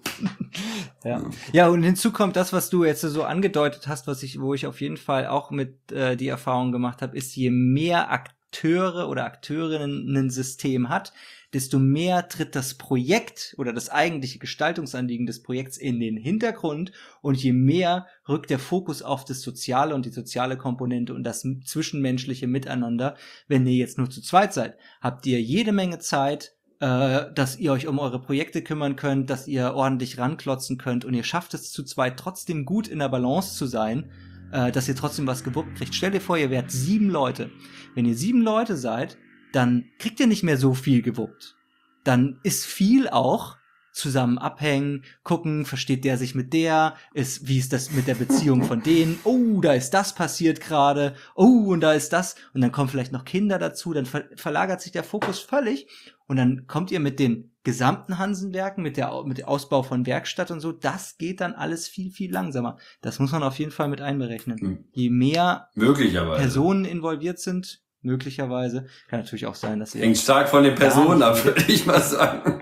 Ja. Ja, und hinzu kommt das, was du jetzt so angedeutet hast, was ich, wo ich auf jeden Fall auch mit äh, die Erfahrung gemacht habe, ist, je mehr Akteure oder Akteurinnen ein System hat, desto mehr tritt das Projekt oder das eigentliche Gestaltungsanliegen des Projekts in den Hintergrund und je mehr rückt der Fokus auf das Soziale und die soziale Komponente und das zwischenmenschliche Miteinander. Wenn ihr jetzt nur zu zweit seid, habt ihr jede Menge Zeit, äh, dass ihr euch um eure Projekte kümmern könnt, dass ihr ordentlich ranklotzen könnt und ihr schafft es zu zweit trotzdem gut in der Balance zu sein, äh, dass ihr trotzdem was gewuppt kriegt. Stellt dir vor, ihr wärt sieben Leute. Wenn ihr sieben Leute seid, dann kriegt ihr nicht mehr so viel gewuppt. Dann ist viel auch zusammen abhängen, gucken, versteht der sich mit der, ist, wie ist das mit der Beziehung von denen, oh, da ist das passiert gerade, oh, und da ist das, und dann kommen vielleicht noch Kinder dazu, dann ver- verlagert sich der Fokus völlig Und dann kommt ihr mit den gesamten Hansenwerken, mit der mit dem Ausbau von Werkstatt und so, das geht dann alles viel, viel langsamer. Das muss man auf jeden Fall mit einberechnen. Hm. Je mehr Möglicherweise. Personen involviert sind, möglicherweise, kann natürlich auch sein, dass ihr... Hängt stark von den Personen ab, würde ich mal sagen.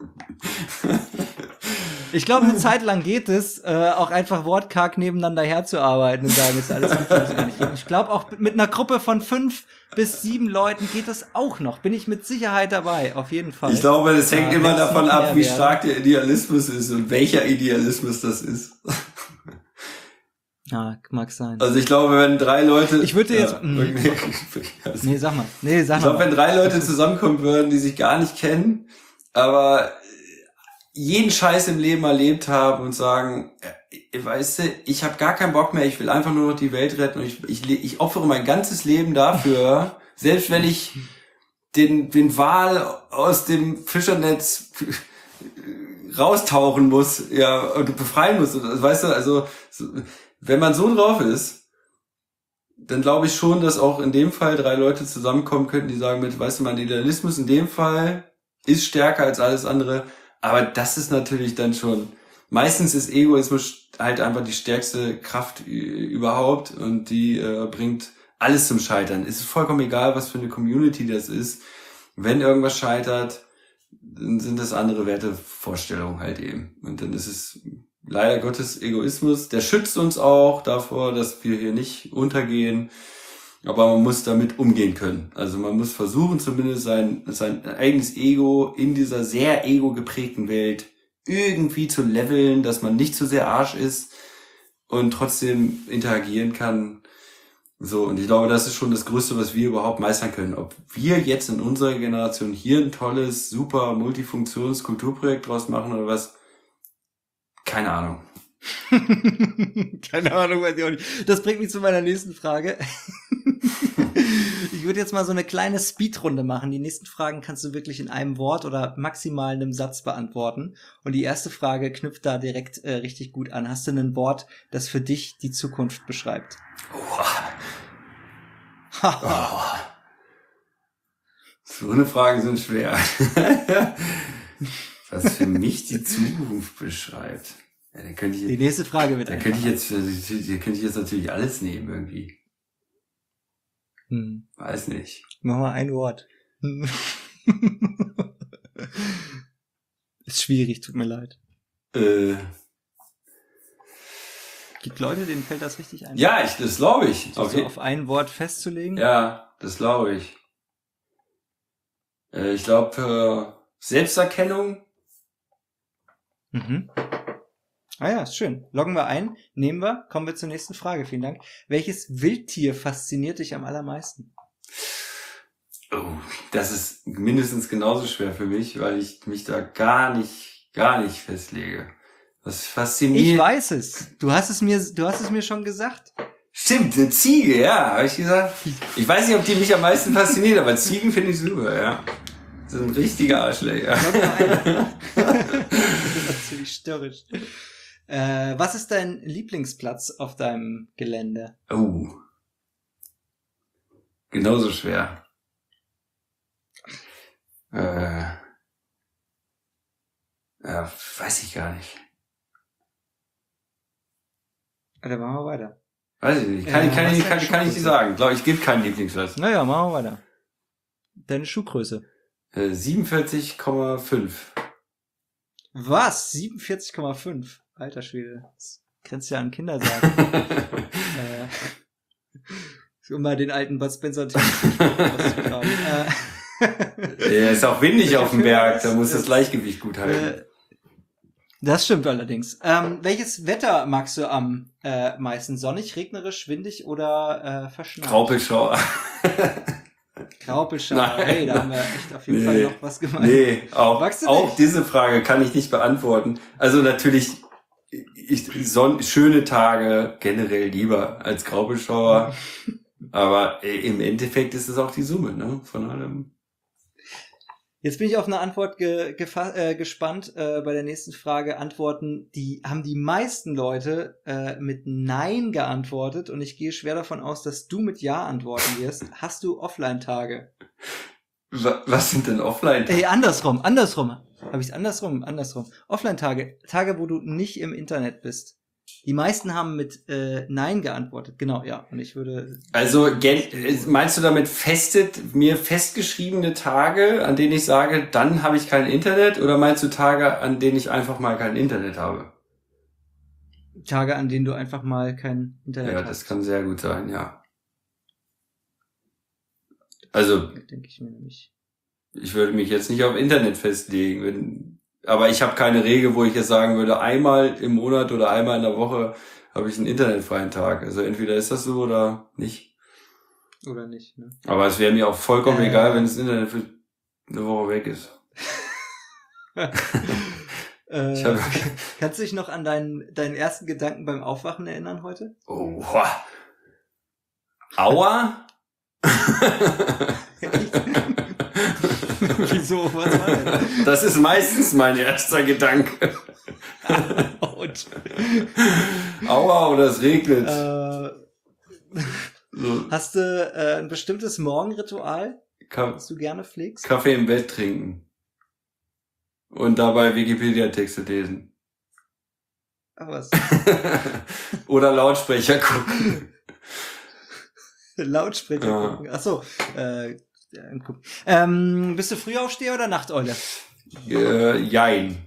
Ich glaube, eine Zeit lang geht es, äh, auch einfach wortkarg nebeneinander herzuarbeiten und sagen, ist alles gut, was gar nicht geht. Ich glaube, auch mit einer Gruppe von fünf bis sieben Leuten geht das auch noch. Bin ich mit Sicherheit dabei, auf jeden Fall. Ich glaube, es hängt ja, immer davon ab, wie werden. stark der Idealismus ist und welcher Idealismus das ist. Ja, mag sein. Also ich glaube, wenn drei Leute... Ich würde jetzt... Ja, mh. okay. Also, Nee, sag mal. Nee, sag ich mal. glaube, wenn drei Leute zusammenkommen würden, die sich gar nicht kennen, aber jeden Scheiß im Leben erlebt haben und sagen, äh, weißt du, ich habe gar keinen Bock mehr, ich will einfach nur noch die Welt retten und ich, ich, ich opfere mein ganzes Leben dafür, selbst wenn ich den, den Wal aus dem Fischernetz raustauchen muss, ja, und befreien muss, weißt du, also so, wenn man so drauf ist, dann glaube ich schon, dass auch in dem Fall drei Leute zusammenkommen könnten, die sagen mit, weißt du, mein Idealismus in dem Fall ist stärker als alles andere, aber das ist natürlich dann schon, meistens ist Egoismus halt einfach die stärkste Kraft überhaupt und die äh, bringt alles zum Scheitern. Es ist vollkommen egal, was für eine Community das ist. Wenn irgendwas scheitert, dann sind das andere Wertevorstellungen halt eben. Und dann ist es leider Gottes Egoismus. Der schützt uns auch davor, dass wir hier nicht untergehen. Aber man muss damit umgehen können. Also man muss versuchen, zumindest sein, sein eigenes Ego in dieser sehr ego-geprägten Welt irgendwie zu leveln, dass man nicht zu sehr Arsch ist und trotzdem interagieren kann. So, und ich glaube, das ist schon das Größte, was wir überhaupt meistern können. Ob wir jetzt in unserer Generation hier ein tolles, super Multifunktions-Kulturprojekt draus machen oder was, keine Ahnung. Keine Ahnung, weiß ich auch nicht. Das bringt mich zu meiner nächsten Frage. Ich würde jetzt mal so eine kleine Speedrunde machen. Die nächsten Fragen kannst du wirklich in einem Wort oder maximal in einem Satz beantworten. Und die erste Frage knüpft da direkt äh, richtig gut an. Hast du ein Wort, das für dich die Zukunft beschreibt? Oh. So eine Fragen sind schwer. Was für mich die Zukunft beschreibt. Ja, dann könnte ich Die nächste Frage wird Da könnte ich jetzt, da könnte ich jetzt natürlich alles nehmen irgendwie. Hm. Weiß nicht. Mach mal ein Wort. Ist schwierig, tut mir leid. Äh, Gibt Leute, denen fällt das richtig ein? ja, ich, das glaube ich. So, Auf so je- auf ein Wort festzulegen? ja, das glaube ich. Äh, ich glaube, äh, Selbsterkennung. Mhm. Ah ja, ist schön. Loggen wir ein, nehmen wir, kommen wir zur nächsten Frage. Vielen Dank. Welches Wildtier fasziniert dich am allermeisten? Oh, das ist mindestens genauso schwer für mich, weil ich mich da gar nicht, gar nicht festlege. Was fasziniert. Ich weiß es. Du hast es mir, du hast es mir schon gesagt. Stimmt, eine Ziege, ja, habe ich gesagt. Ich weiß nicht, ob die mich am meisten fasziniert, aber Ziegen finde ich super, ja. Das sind richtige Arschläger. Loggen wir ein. Das ist natürlich störrisch. Äh, was ist dein Lieblingsplatz auf deinem Gelände? Oh. Genauso schwer. Äh. Ja, weiß ich gar nicht. Dann machen wir weiter. Weiß ich nicht. Kann, Äh, ich, kann, was ich, ist kann, deine kann ich nicht Schuhgröße? sagen. Glaube ich, gibt keinen Lieblingsplatz. Naja, machen wir weiter. Deine Schuhgröße. Äh, siebenundvierzig Komma fünf. Was? siebenundvierzig Komma fünf? Alter Schwede. Das grenzt ja an Kindersagen. äh, um mal den alten Bud Spencer auszugraben. äh, Ja, ist auch windig auf dem Dafür Berg, ist- da muss das ist- Gleichgewicht gut halten. äh, das stimmt allerdings. Ähm, welches Wetter magst du am äh, meisten? Sonnig, regnerisch, windig oder äh, verschneit? Graupelschauer. Graupelschauer. Nein. Hey, da haben wir echt auf jeden Nee. Fall noch was gemeint. Nee, auch, Magst du auch nicht? diese Frage kann ich nicht beantworten. Also natürlich, ich, Son schöne Tage generell lieber als Graupelschauer. Aber äh, im Endeffekt ist es auch die Summe, ne, von allem. Jetzt bin ich auf eine Antwort ge gefa- äh, gespannt. Äh, bei der nächsten Frage Antworten, die haben die meisten Leute äh, mit Nein geantwortet und ich gehe schwer davon aus, dass du mit Ja antworten wirst. Hast du Offline-Tage? Wa- Was sind denn Offline-Tage? Ey, andersrum, andersrum. Habe ich es andersrum, andersrum. Offline-Tage, Tage, wo du nicht im Internet bist. Die meisten haben mit äh, Nein geantwortet. Genau, ja. Und ich würde... Also gen- meinst du damit festet, mir festgeschriebene Tage, an denen ich sage, dann habe ich kein Internet? Oder meinst du Tage, an denen ich einfach mal kein Internet habe? Tage, an denen du einfach mal kein Internet Ja, hast. das kann sehr gut sein, ja. Also, Denke ich mir nämlich. ich würde mich jetzt nicht auf Internet festlegen, wenn, aber ich habe keine Regel, wo ich jetzt sagen würde, einmal im Monat oder einmal in der Woche habe ich einen internetfreien Tag. Also entweder ist das so oder nicht. Oder nicht, ne? Aber es wäre mir auch vollkommen Äh. egal, wenn das Internet für eine Woche weg ist. Äh, Ich hab- kannst du dich noch an deinen, deinen ersten Gedanken beim Aufwachen erinnern heute? Oh, Aua? Wieso? Was war denn? Das ist meistens mein erster Gedanke. Und, Aua oder es regnet. äh, So, hast du äh, ein bestimmtes Morgenritual, Ka- das du gerne pflegst? Kaffee im Bett trinken. Und dabei Wikipedia-Texte lesen. Ach was. Oder Lautsprecher gucken. Lautsprecher Ja. gucken. Ach so. Äh, ja, guck. ähm, bist du Frühaufsteher oder Nachteule? Äh, jein.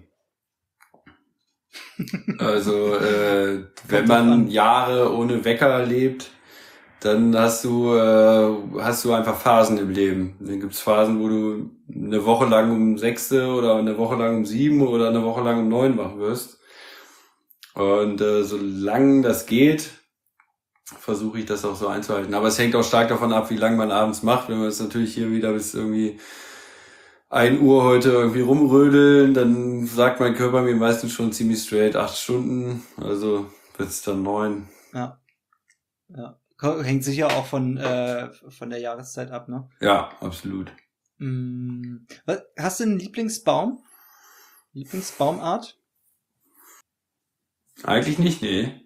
Also, äh, wenn drauf man an. Jahre ohne Wecker lebt, dann hast du, äh, hast du einfach Phasen im Leben. Dann gibt's Phasen, wo du eine Woche lang um sechs oder eine Woche lang um sieben oder eine Woche lang um neun wach wirst. Und äh, solange das geht, versuche ich das auch so einzuhalten. Aber es hängt auch stark davon ab, wie lange man abends macht. Wenn wir jetzt natürlich hier wieder bis irgendwie ein Uhr heute irgendwie rumrödeln, dann sagt mein Körper mir meistens schon ziemlich straight acht Stunden. Also wird's dann neun. Ja. Ja. Ko- Hängt sicher auch von, äh, von der Jahreszeit ab, ne? Ja, absolut. Mm, was, hast du einen Lieblingsbaum? Lieblingsbaumart? Eigentlich nicht, nee.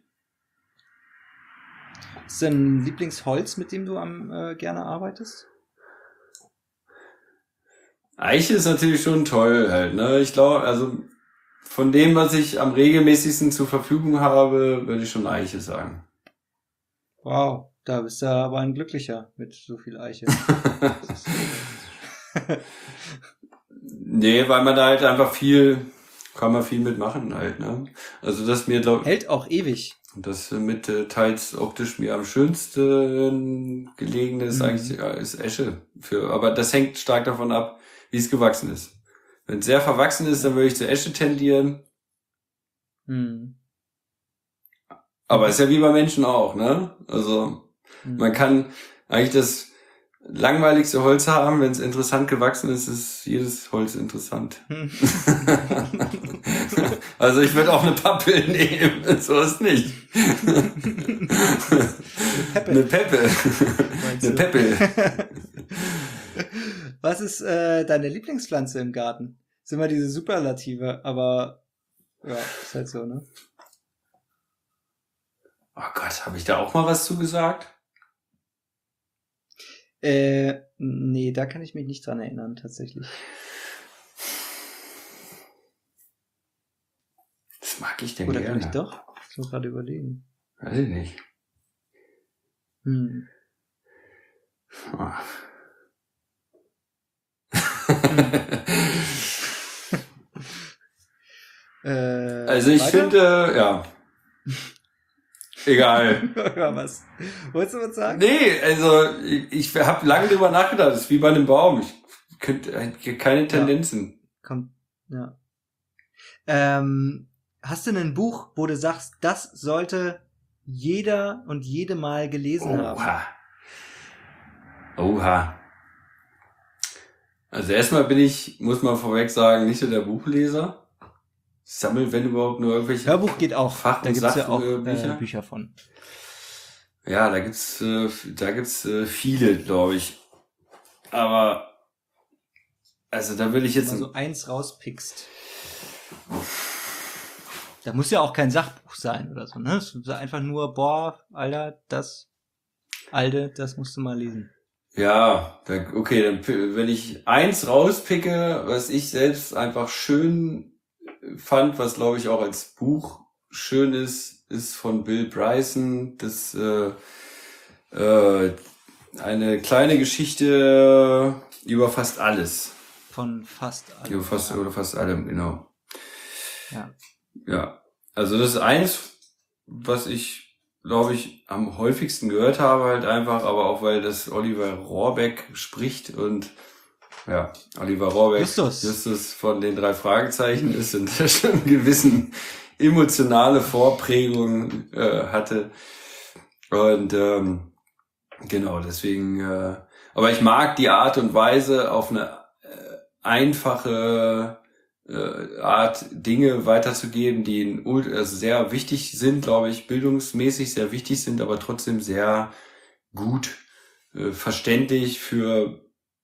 Hast du ein Lieblingsholz, mit dem du am äh, gerne arbeitest? Eiche ist natürlich schon toll halt, ne? Ich glaube, also von dem, was ich am regelmäßigsten zur Verfügung habe, würde ich schon Eiche sagen. Wow, da bist du aber ein Glücklicher mit so viel Eiche. Nee, weil man da halt einfach viel, kann man viel mitmachen halt, ne? Also das mir, glaub Hält auch ewig. das mit äh, teils optisch mir am schönsten gelegene ist Mhm. eigentlich ja, ist Esche. Für, aber das hängt stark davon ab, wie es gewachsen ist. Wenn es sehr verwachsen ist, dann würde ich zur Esche tendieren. Hm. Aber ist ja wie bei Menschen auch, ne? Also Hm. man kann eigentlich das langweiligste Holz haben, wenn es interessant gewachsen ist, ist jedes Holz interessant. Hm. Also ich würde auch eine Pappel nehmen, so ist nicht. Peppe. Eine Peppe. Meinst Eine du? Peppel. Was ist äh, deine Lieblingspflanze im Garten? Ist immer diese Superlative, aber ja, ist halt so, ne? Oh Gott, habe ich da auch mal was zugesagt? Äh, nee, da kann ich mich nicht dran erinnern, tatsächlich. Das mag ich denn Oder gerne. vielleicht doch? Ich muss gerade überlegen. Weiß ich nicht. Hm. Oh. Äh, Also ich weiter? finde, ja. Egal. Oder was? Wolltest du was sagen? Nee, also ich, ich habe lange drüber nachgedacht. Das ist wie bei einem Baum. Ich könnte äh, keine Tendenzen. Kommt, ja. Ähm, hast du ein Buch, wo du sagst, das sollte jeder und jede mal gelesen haben? Oha. Oha. Also erstmal bin ich, muss man vorweg sagen, nicht so der Buchleser. Ich sammle, wenn überhaupt, nur irgendwelche Hörbuch geht auch. Fach- da und gibt's ja auch Sachbücher. äh, Bücher von. Ja, da gibt's, äh, da gibt's äh, viele, glaube ich. Aber also da will ich jetzt Wenn du mal so eins rauspickst. Da muss ja auch kein Sachbuch sein oder so, ne? Es ist einfach nur, boah, Alter, das, Alter, das musst du mal lesen. Ja, da, okay, dann p- wenn ich eins rauspicke, was ich selbst einfach schön fand, was glaube ich auch als Buch schön ist, ist von Bill Bryson, das äh, äh, eine kleine Geschichte über fast alles. Von fast allem. Über fast, oder fast allem, genau. Ja. Ja, also das ist eins, was ich, glaube ich, am häufigsten gehört habe, halt einfach, aber auch weil das Oliver Rohrbeck spricht und ja, Oliver Rohrbeck, Justus. Justus von den drei Fragezeichen ist und der schon einen gewissen emotionale Vorprägung äh, hatte. Und ähm, genau, deswegen, äh, aber ich mag die Art und Weise, auf eine äh, einfache äh, Art Dinge weiterzugeben, die in, ult- also sehr wichtig sind, glaube ich, bildungsmäßig sehr wichtig sind, aber trotzdem sehr gut äh, verständlich für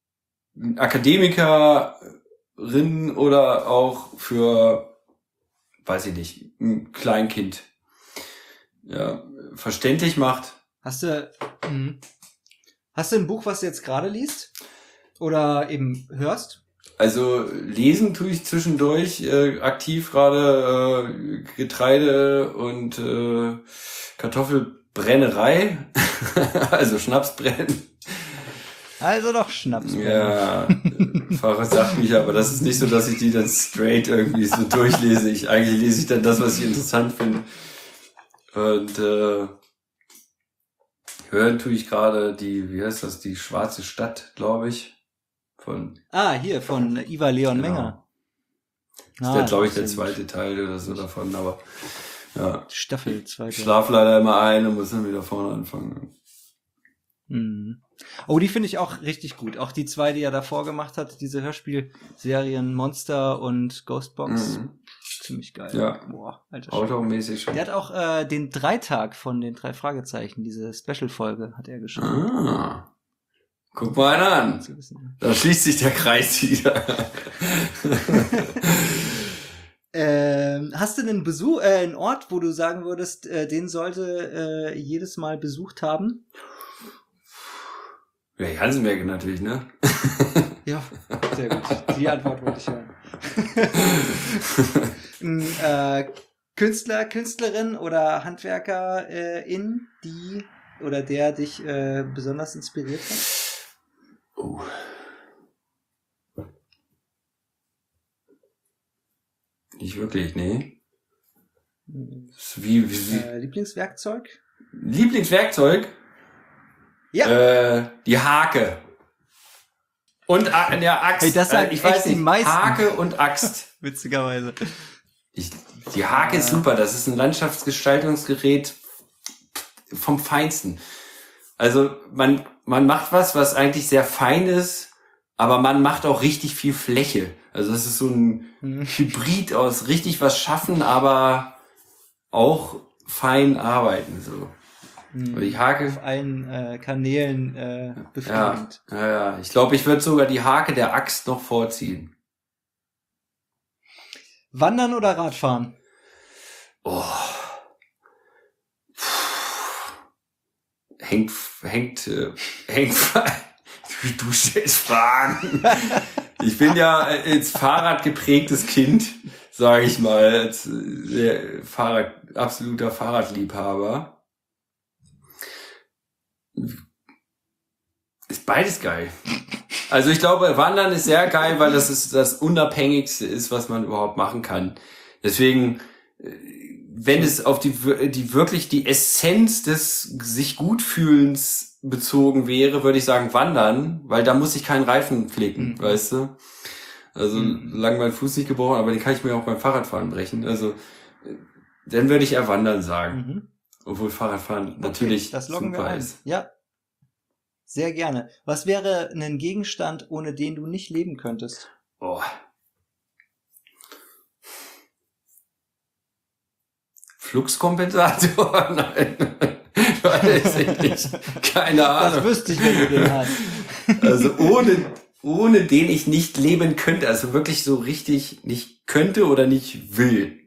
Akademikerinnen oder auch für, weiß ich nicht, ein Kleinkind ja, verständlich macht. Hast du, mhm. hast du ein Buch, was du jetzt gerade liest? Oder eben hörst? Also lesen tue ich zwischendurch äh, aktiv gerade äh, Getreide und äh, Kartoffelbrennerei, also Schnapsbrennen. Also doch Schnaps. Ja, Fahrer Sachbücher, aber das ist nicht so, dass ich die dann straight irgendwie so durchlese. Ich eigentlich lese ich dann das, was ich interessant finde. Und äh, hören tue ich gerade die, wie heißt das, die Schwarze Stadt, glaube ich. Von Ah, hier, von Ivar Leon Genau. Menger. Das Ah, ist der, glaube ich, sehr der gut. zweite Teil oder so davon, aber ja. Staffel zwei. Ich schlaf leider immer ein und muss dann wieder vorne anfangen. Mhm. Oh, die finde ich auch richtig gut. Auch die zwei, die er davor gemacht hat, diese Hörspielserien Monster und Ghostbox. Mhm. Ziemlich geil. Ja. Boah, alter Schwede. Automäßig schon. Der hat auch äh, den Dreitag von den drei Fragezeichen, diese Special-Folge, hat er geschrieben. Ah. Guck mal einer an. Zu wissen. Da schließt sich der Kreis wieder. Ähm, hast du einen Besuch, äh, einen Ort, wo du sagen würdest, äh, den sollte äh, jedes Mal besucht haben? Ja, Jansenberg natürlich, ne? Ja, sehr gut. Die Antwort wollte ich hören. Ein äh, Künstler, Künstlerin oder Handwerker äh, in, die oder der dich äh, besonders inspiriert hat? Oh. Nicht wirklich, nee. Das ist Wie, wie, wie. Äh, Lieblingswerkzeug? Lieblingswerkzeug? Ja. Äh, die Hake. Und A- der Axt. Hey, das sagen äh, ich echt weiß die nicht. meisten. Hake und Axt. Witzigerweise. Ich, die Hake ist super. Das ist ein Landschaftsgestaltungsgerät vom Feinsten. Also man man macht was, was eigentlich sehr fein ist, aber man macht auch richtig viel Fläche. Also es ist so ein Hm. Hybrid aus richtig was schaffen, aber auch fein arbeiten. So. Und die Hake. Auf allen äh, Kanälen äh, Ja, befriedigend. ja, ja. Ich glaube, ich würde sogar die Hake der Axt noch vorziehen. Wandern oder Radfahren? Oh. Hängt, hängt, äh, hängt, du, du stellst Fragen. Ich bin ja als Fahrrad geprägtes Kind, sage ich mal, als äh, Fahrrad, absoluter Fahrradliebhaber. Ist beides geil. Also ich glaube, Wandern ist sehr geil, weil das ist das Unabhängigste ist, was man überhaupt machen kann. Deswegen, äh, wenn es auf die, die wirklich die Essenz des sich gut fühlens bezogen wäre, würde ich sagen Wandern, weil da muss ich keinen Reifen flicken, Mhm. weißt du? Also Mhm. solange mein Fuß nicht gebrochen, aber den kann ich mir auch beim Fahrradfahren brechen. Also äh, dann würde ich eher Wandern sagen, Mhm. obwohl Fahrradfahren natürlich Okay, das loggen wir super ein. ist. Ja. Sehr gerne. Was wäre ein Gegenstand, ohne den du nicht leben könntest? Oh. Fluxkompensator? Nein. Weiß ich nicht. Keine Das Ahnung. wüsste ich, wenn du den hast. Also ohne, ohne den ich nicht leben könnte. Also wirklich so richtig nicht könnte oder nicht will.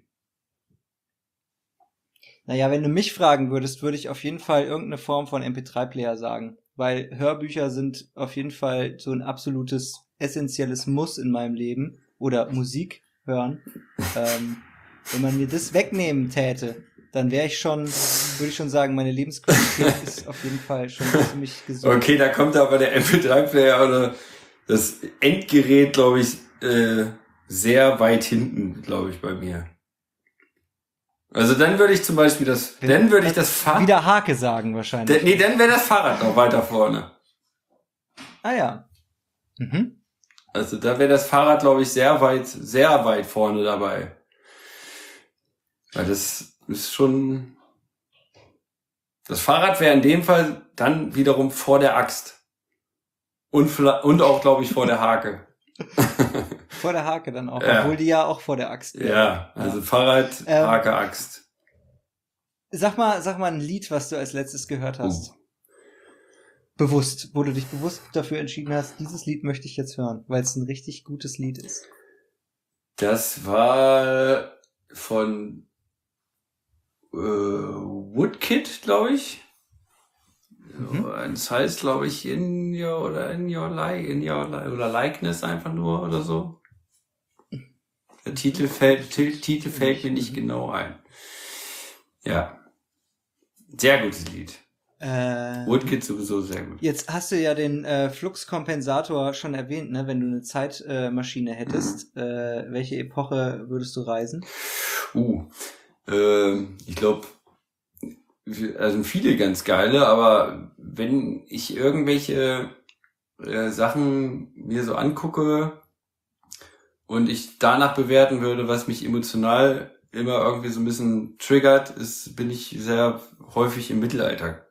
Naja, wenn du mich fragen würdest, würde ich auf jeden Fall irgendeine Form von M P drei Player sagen. weil Hörbücher sind auf jeden Fall so ein absolutes essentielles Muss in meinem Leben oder Musik hören. ähm, wenn man mir das wegnehmen täte, dann wäre ich schon, würde ich schon sagen, meine Lebensqualität ist auf jeden Fall schon ziemlich gesund. Okay, da kommt aber der M P drei Player oder das Endgerät, glaube ich, äh, sehr weit hinten, glaube ich, bei mir. Also dann würde ich zum Beispiel das, Wenn- dann würde ich das Fahrrad, Wieder Hake sagen wahrscheinlich. nee, dann wäre das Fahrrad noch weiter vorne. Ah ja. Mhm. Also da wäre das Fahrrad, glaube ich, sehr weit, sehr weit vorne dabei. Weil das ist schon, das Fahrrad wäre in dem Fall dann wiederum vor der Axt. Und, vielleicht- und auch, glaube ich, vor der Hake. Vor der Hake dann auch, Ja. obwohl die ja auch vor der Axt wäre. Ja, also Fahrrad, Ähm, Hake, Axt. Sag mal, sag mal ein Lied, was du als letztes gehört hast. Uh. Bewusst, wo du dich bewusst dafür entschieden hast, dieses Lied möchte ich jetzt hören, weil es ein richtig gutes Lied ist. Das war von äh, Woodkid, glaube ich. Mhm. Das heißt, glaube ich, in your oder in your like, in your li oder Likeness einfach nur oder so. Der Titel fällt, Titel, Titel fällt mir nicht genau ein. Ja. Sehr gutes Lied. Äh, Woodkid sowieso sehr gut. Jetzt hast du ja den äh, Fluxkompensator schon erwähnt, ne? Wenn du eine Zeitmaschine äh, Maschine hättest, Mhm. äh, welche Epoche würdest du reisen? Uh, ähm, ich glaube, also viele ganz geile, aber wenn ich irgendwelche äh, Sachen mir so angucke und ich danach bewerten würde, was mich emotional immer irgendwie so ein bisschen triggert, ist, bin ich sehr häufig im Mittelalter.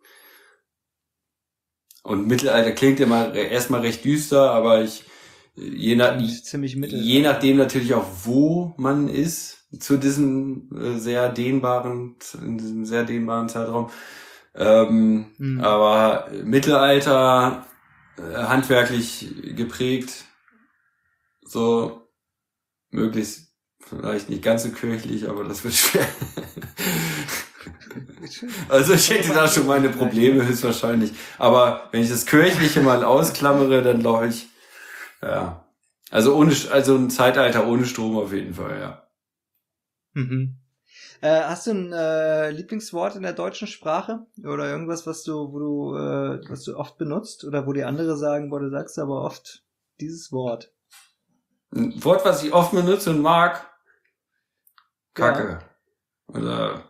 Und Mittelalter klingt immer erstmal recht düster, aber ich je nach Ziemlich mittel. je nachdem natürlich auch, wo man ist, zu diesem äh, sehr dehnbaren, in diesem sehr dehnbaren Zeitraum. Ähm, Mhm. Aber Mittelalter, äh, handwerklich geprägt, so möglichst vielleicht nicht ganz so kirchlich, aber das wird schwer. Also ich hätte da schon meine Probleme höchstwahrscheinlich. Aber wenn ich das Kirchliche mal ausklammere, dann glaube ich, ja. Also ohne, also ein Zeitalter ohne Strom auf jeden Fall, ja. Mhm. Äh, hast du ein äh, Lieblingswort in der deutschen Sprache? Oder irgendwas, was du, wo du, äh, was du oft benutzt? Oder wo die andere sagen, boah, du sagst aber oft dieses Wort. Ein Wort, was ich oft benutze und mag, Kacke. Oder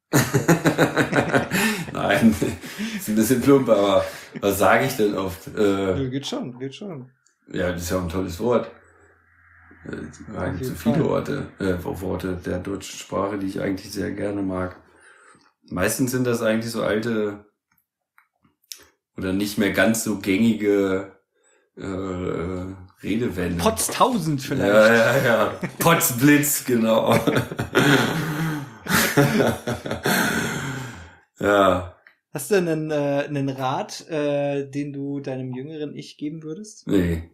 nein, ist ein bisschen plump, aber was sage ich denn oft? Äh, Ja, geht schon, geht schon. ja, das ist ja auch ein tolles Wort. Äh, Eigentlich so jeden viele Fall. Worte, äh, Worte der deutschen Sprache, die ich eigentlich sehr gerne mag. Meistens sind das eigentlich so alte oder nicht mehr ganz so gängige äh, Redewendungen. Potztausend vielleicht. Ja, ja, ja. Potzblitz, genau. Ja, Hast du einen, äh, einen Rat, äh, den du deinem jüngeren Ich geben würdest? nee.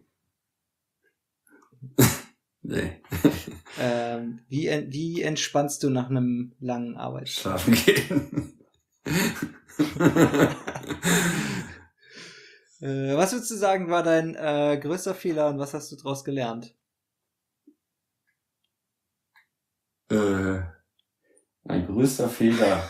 Nee. Ähm, wie, en- wie entspannst du nach einem langen Arbeitstag? Schlafen gehen. Äh, was würdest du sagen, war dein äh, größter Fehler und was hast du daraus gelernt? äh, mein größter Fehler.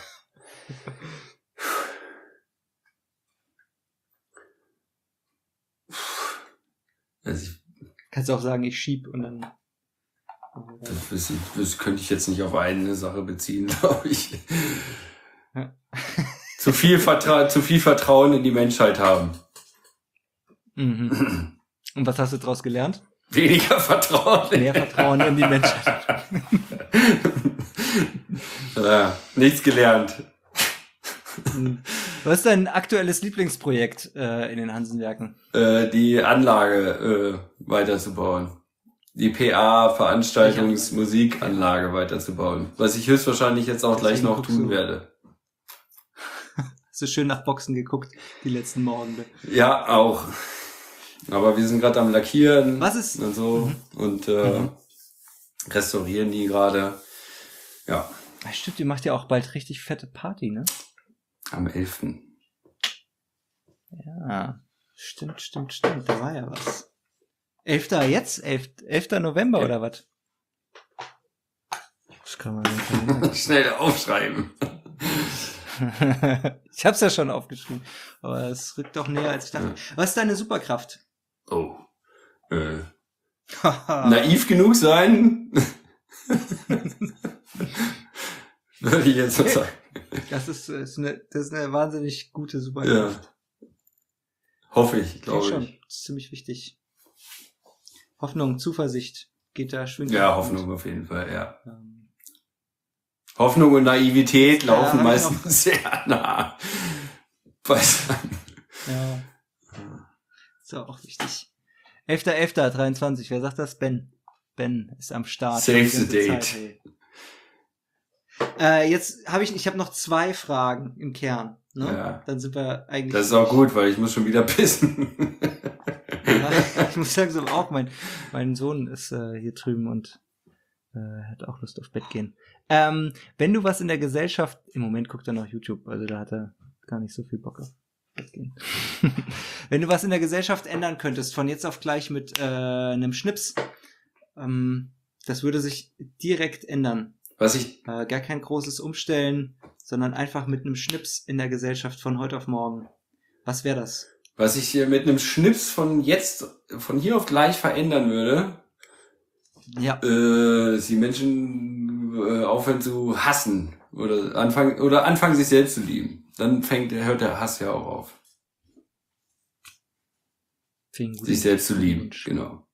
Also ich, Kannst du auch sagen, ich schieb und dann. das, das, das könnte ich jetzt nicht auf eine Sache beziehen, glaube ich. Ja. zu viel Vertra- zu viel Vertrauen in die Menschheit haben. Mhm. Und was hast du daraus gelernt? Weniger Vertrauen. Mehr Vertrauen in die Menschheit. Ja, nichts gelernt. Was ist dein aktuelles Lieblingsprojekt äh, in den Hansenwerken? Äh, die Anlage äh, weiterzubauen. Die P A, Veranstaltungs-, Musikanlage weiterzubauen. Was ich höchstwahrscheinlich jetzt auch gleich Deswegen noch guckst tun du- werde. Hast du schön nach Boxen geguckt, die letzten Morgen. Ja, auch. Aber wir sind gerade am Lackieren Was ist- und so und äh, Mhm. restaurieren die gerade. Ja, Ah, stimmt, ihr macht ja auch bald richtig fette Party, ne? am elften Ja, stimmt, stimmt, stimmt. Da war ja was. elfter jetzt? elfter November Ja. oder was? Das kann man nicht erinnern. Schnell aufschreiben. Ich hab's ja schon aufgeschrieben. Aber es rückt doch näher, als ich dachte. Was ist deine Superkraft? Oh. Äh. Naiv genug sein? Würde ich jetzt so sagen. Das ist, ist, eine, das ist eine wahnsinnig gute Ja. Superkraft. Hoffe ich, Ja, glaube schon. ich. Das ist ziemlich wichtig. Hoffnung, Zuversicht geht da schwingt. Ja, Hoffnung auf jeden Fall, ja. Ähm, Hoffnung und Naivität Ja, laufen hab ich meistens noch. sehr nah beisammen. ja. Ist auch wichtig. elfter elfter dreiundzwanzig. Wer sagt das? Ben. Ben ist am Start. Save Die the ganze date. Zeit, hey. Äh, jetzt habe ich, ich habe noch zwei Fragen im Kern. Ne? Ja. Dann sind wir eigentlich. Das ist auch gut, weil ich muss schon wieder pissen. Ja, ich muss langsam auch. Mein, mein Sohn ist äh, hier drüben und äh, hat auch Lust auf Bett gehen. Ähm, wenn du was in der Gesellschaft, im Moment guckt er noch YouTube, also da hat er gar nicht so viel Bock auf Bett gehen. Wenn du was in der Gesellschaft ändern könntest, von jetzt auf gleich mit äh, einem Schnips, ähm, das würde sich direkt ändern. Was ich, Äh, gar kein großes Umstellen, sondern einfach mit einem Schnips in der Gesellschaft von heute auf morgen. Was wäre das? was ich hier mit einem Schnips von jetzt, von hier auf gleich verändern würde, Ja. äh, dass die Menschen äh, aufhören zu hassen oder anfangen oder anfangen sich selbst zu lieben. Dann fängt, hört der Hass ja auch auf. Sich selbst zu lieben, genau.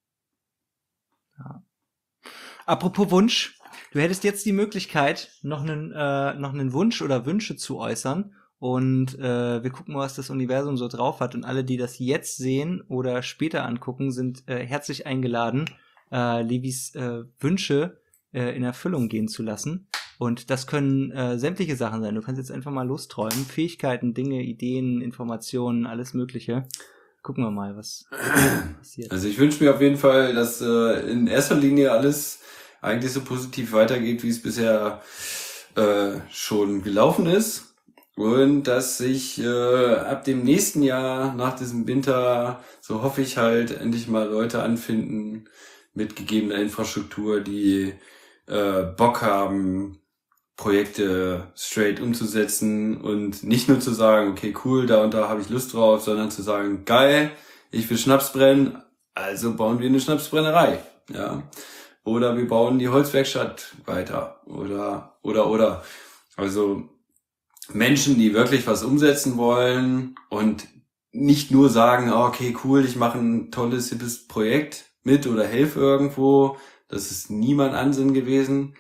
Apropos Wunsch, du hättest jetzt die Möglichkeit, noch einen, äh, noch einen Wunsch oder Wünsche zu äußern. Und äh, wir gucken mal, was das Universum so drauf hat. Und alle, die das jetzt sehen oder später angucken, sind äh, herzlich eingeladen, äh, Levis äh, Wünsche äh, in Erfüllung gehen zu lassen. Und das können äh, sämtliche Sachen sein. Du kannst jetzt einfach mal losträumen. Fähigkeiten, Dinge, Ideen, Informationen, alles Mögliche. Gucken wir mal, was passiert. Also ich wünsche mir auf jeden Fall, dass äh, in erster Linie alles eigentlich so positiv weitergeht, wie es bisher äh, schon gelaufen ist. Und dass sich äh, ab dem nächsten Jahr, nach diesem Winter, so hoffe ich halt, endlich mal Leute anfinden mit gegebener Infrastruktur, die äh, Bock haben, Projekte straight umzusetzen und nicht nur zu sagen, okay, cool, da und da habe ich Lust drauf, sondern zu sagen, geil, ich will Schnaps brennen, also bauen wir eine Schnapsbrennerei, ja. Oder wir bauen die Holzwerkstatt weiter, oder, oder, oder. Also Menschen, die wirklich was umsetzen wollen und nicht nur sagen, oh, okay, cool, ich mache ein tolles, hippes Projekt mit oder helfe irgendwo. Das ist niemand Ansinn gewesen.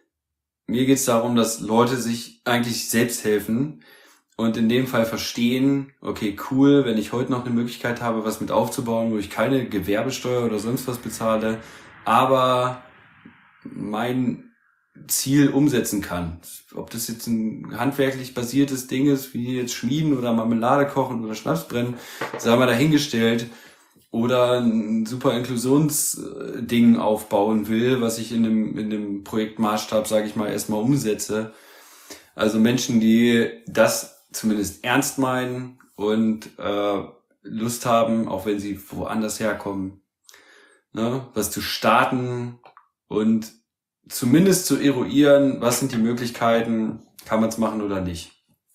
Mir geht's darum, dass Leute sich eigentlich selbst helfen und in dem Fall verstehen, okay, cool, wenn ich heute noch eine Möglichkeit habe, was mit aufzubauen, wo ich keine Gewerbesteuer oder sonst was bezahle, aber mein Ziel umsetzen kann. Ob das jetzt ein handwerklich basiertes Ding ist, wie jetzt Schmieden oder Marmelade kochen oder Schnaps brennen, sei mal dahingestellt, oder ein super Inklusionsding aufbauen will, was ich in dem, in dem Projektmaßstab, sage ich mal, erstmal umsetze. Also Menschen, die das zumindest ernst meinen und äh, Lust haben, auch wenn sie woanders herkommen, ne, was zu starten und zumindest zu eruieren, was sind die Möglichkeiten, kann man es machen oder nicht.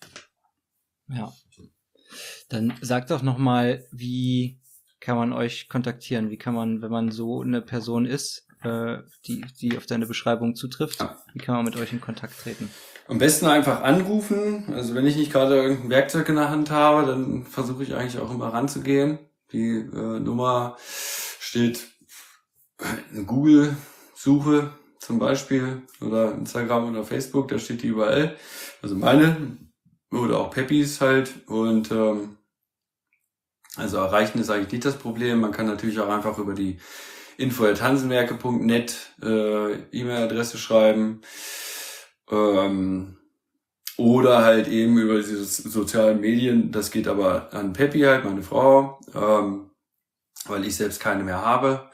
Ja. Dann sag doch noch mal, wie kann man euch kontaktieren? Wie kann man, wenn man so eine Person ist, äh, die, die auf deine Beschreibung zutrifft, Ja. wie kann man mit euch in Kontakt treten? Am besten einfach anrufen. Also wenn ich nicht gerade irgendein Werkzeug in der Hand habe, dann versuche ich eigentlich auch immer ranzugehen. Die äh, Nummer steht in Google-Suche zum Beispiel oder Instagram oder Facebook, da steht die überall. Also meine oder auch Peppis halt. Und ähm, also erreichen ist eigentlich nicht das Problem. Man kann natürlich auch einfach über die info at hansenwerke punkt net äh, E-Mail-Adresse schreiben. Ähm, oder halt eben über diese sozialen Medien. Das geht aber an Peppi halt, meine Frau, ähm, weil ich selbst keine mehr habe.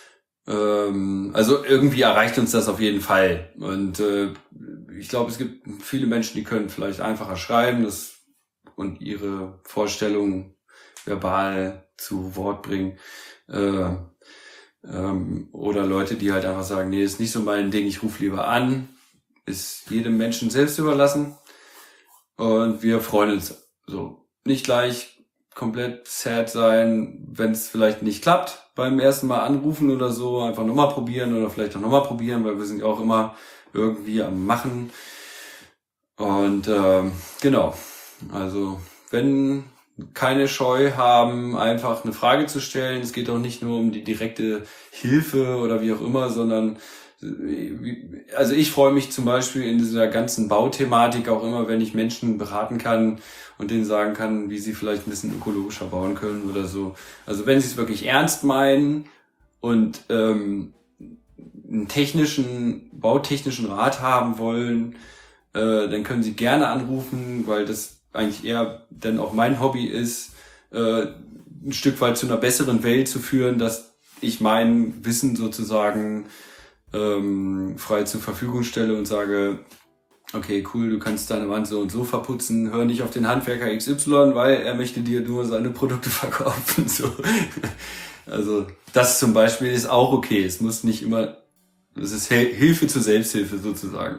Ähm, also irgendwie erreicht uns das auf jeden Fall. Und äh, ich glaube, es gibt viele Menschen, die können vielleicht einfacher schreiben das, und ihre Vorstellungen verbal zu Wort bringen. Äh, ähm, oder Leute, die halt einfach sagen, nee, ist nicht so mein Ding, ich rufe lieber an. Ist jedem Menschen selbst überlassen. Und wir freuen uns so. Nicht gleich komplett sad sein, wenn es vielleicht nicht klappt beim ersten Mal anrufen oder so. Einfach nochmal probieren oder vielleicht auch nochmal probieren, weil wir sind ja auch immer irgendwie am Machen. Und ähm, genau, also wenn keine Scheu haben, einfach eine Frage zu stellen. Es geht auch nicht nur um die direkte Hilfe oder wie auch immer, sondern also ich freue mich zum Beispiel in dieser ganzen Bauthematik auch immer, wenn ich Menschen beraten kann und denen sagen kann, wie sie vielleicht ein bisschen ökologischer bauen können oder so. Also wenn sie es wirklich ernst meinen und ähm, einen technischen, bautechnischen Rat haben wollen, äh, dann können sie gerne anrufen, weil das eigentlich eher dann auch mein Hobby ist, äh, ein Stück weit zu einer besseren Welt zu führen, dass ich mein Wissen sozusagen ähm, frei zur Verfügung stelle und sage, okay, cool, du kannst deine Wand so und so verputzen, hör nicht auf den Handwerker X Y, weil er möchte dir nur seine Produkte verkaufen. So. Also das zum Beispiel ist auch okay. Es muss nicht immer, es ist Hilfe zur Selbsthilfe sozusagen.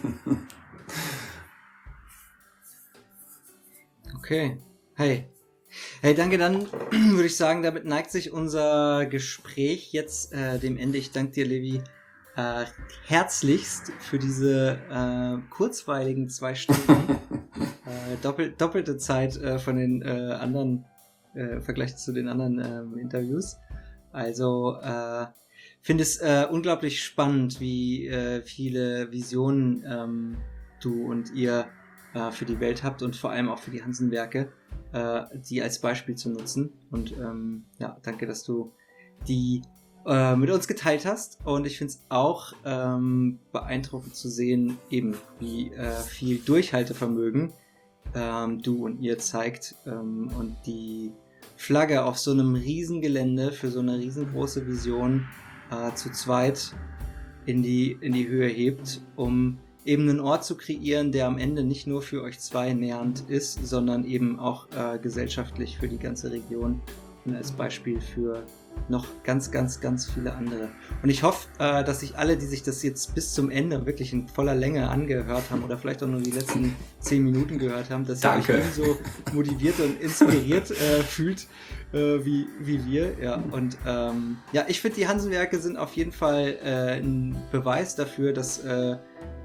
Okay. Hey. Hey, danke. Dann würde ich sagen, damit neigt sich unser Gespräch jetzt äh, dem Ende. Ich danke dir, Levi, äh, herzlichst für diese äh, kurzweiligen zwei Stunden. äh, doppel, doppelte Zeit äh, von den äh, anderen, äh, im Vergleich zu den anderen äh, Interviews. Also, äh, finde es äh, unglaublich spannend, wie äh, viele Visionen ähm, du und ihr äh, für die Welt habt und vor allem auch für die Hansen-Werke, äh, die als Beispiel zu nutzen. Und ähm, ja, danke, dass du die äh, mit uns geteilt hast. Und ich finde es auch ähm, beeindruckend zu sehen, eben wie äh, viel Durchhaltevermögen ähm, du und ihr zeigt ähm, und die Flagge auf so einem Riesengelände für so eine riesengroße Vision äh, zu zweit in die, in die Höhe hebt, um eben einen Ort zu kreieren, der am Ende nicht nur für euch zwei nähernd ist, sondern eben auch äh, gesellschaftlich für die ganze Region und als Beispiel für noch ganz, ganz, ganz viele andere. Und ich hoffe, äh, dass sich alle, die sich das jetzt bis zum Ende wirklich in voller Länge angehört haben oder vielleicht auch nur die letzten zehn Minuten gehört haben, dass Danke. ihr euch so motiviert und inspiriert äh, fühlt, äh, wie, wie wir. Ja, und ähm, ja, ich finde, die Hansen-Werke sind auf jeden Fall äh, ein Beweis dafür, dass äh,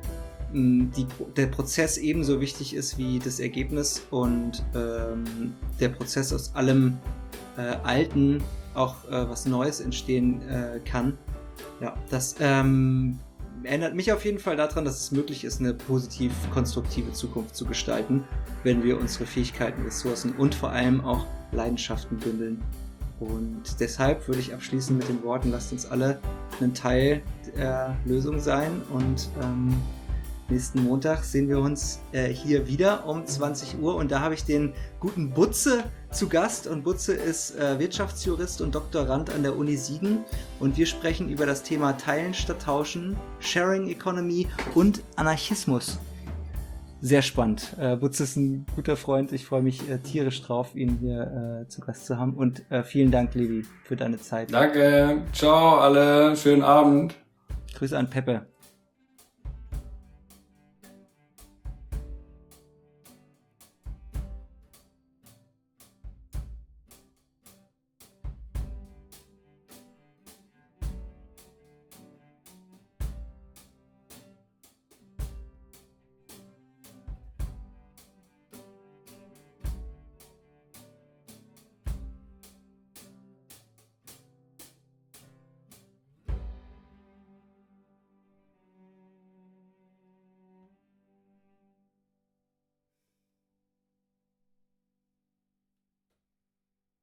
die, der Prozess ebenso wichtig ist wie das Ergebnis und ähm, der Prozess aus allem äh, Alten auch äh, was Neues entstehen äh, kann. Ja, das ähm, erinnert mich auf jeden Fall daran, dass es möglich ist, eine positiv konstruktive Zukunft zu gestalten, wenn wir unsere Fähigkeiten, Ressourcen und vor allem auch Leidenschaften bündeln. Und deshalb würde ich abschließen mit den Worten, lasst uns alle ein Teil der Lösung sein und ähm, nächsten Montag sehen wir uns äh, hier wieder um zwanzig Uhr und da habe ich den guten Butze zu Gast und Butze ist äh, Wirtschaftsjurist und Doktorand an der Uni Siegen und wir sprechen über das Thema Teilen statt Tauschen, Sharing Economy und Anarchismus. Sehr spannend. Äh, Butze ist ein guter Freund. Ich freue mich äh, tierisch drauf, ihn hier äh, zu Gast zu haben und äh, vielen Dank, Levi, für deine Zeit. Danke. Ciao alle. Schönen Abend. Grüße an Peppe.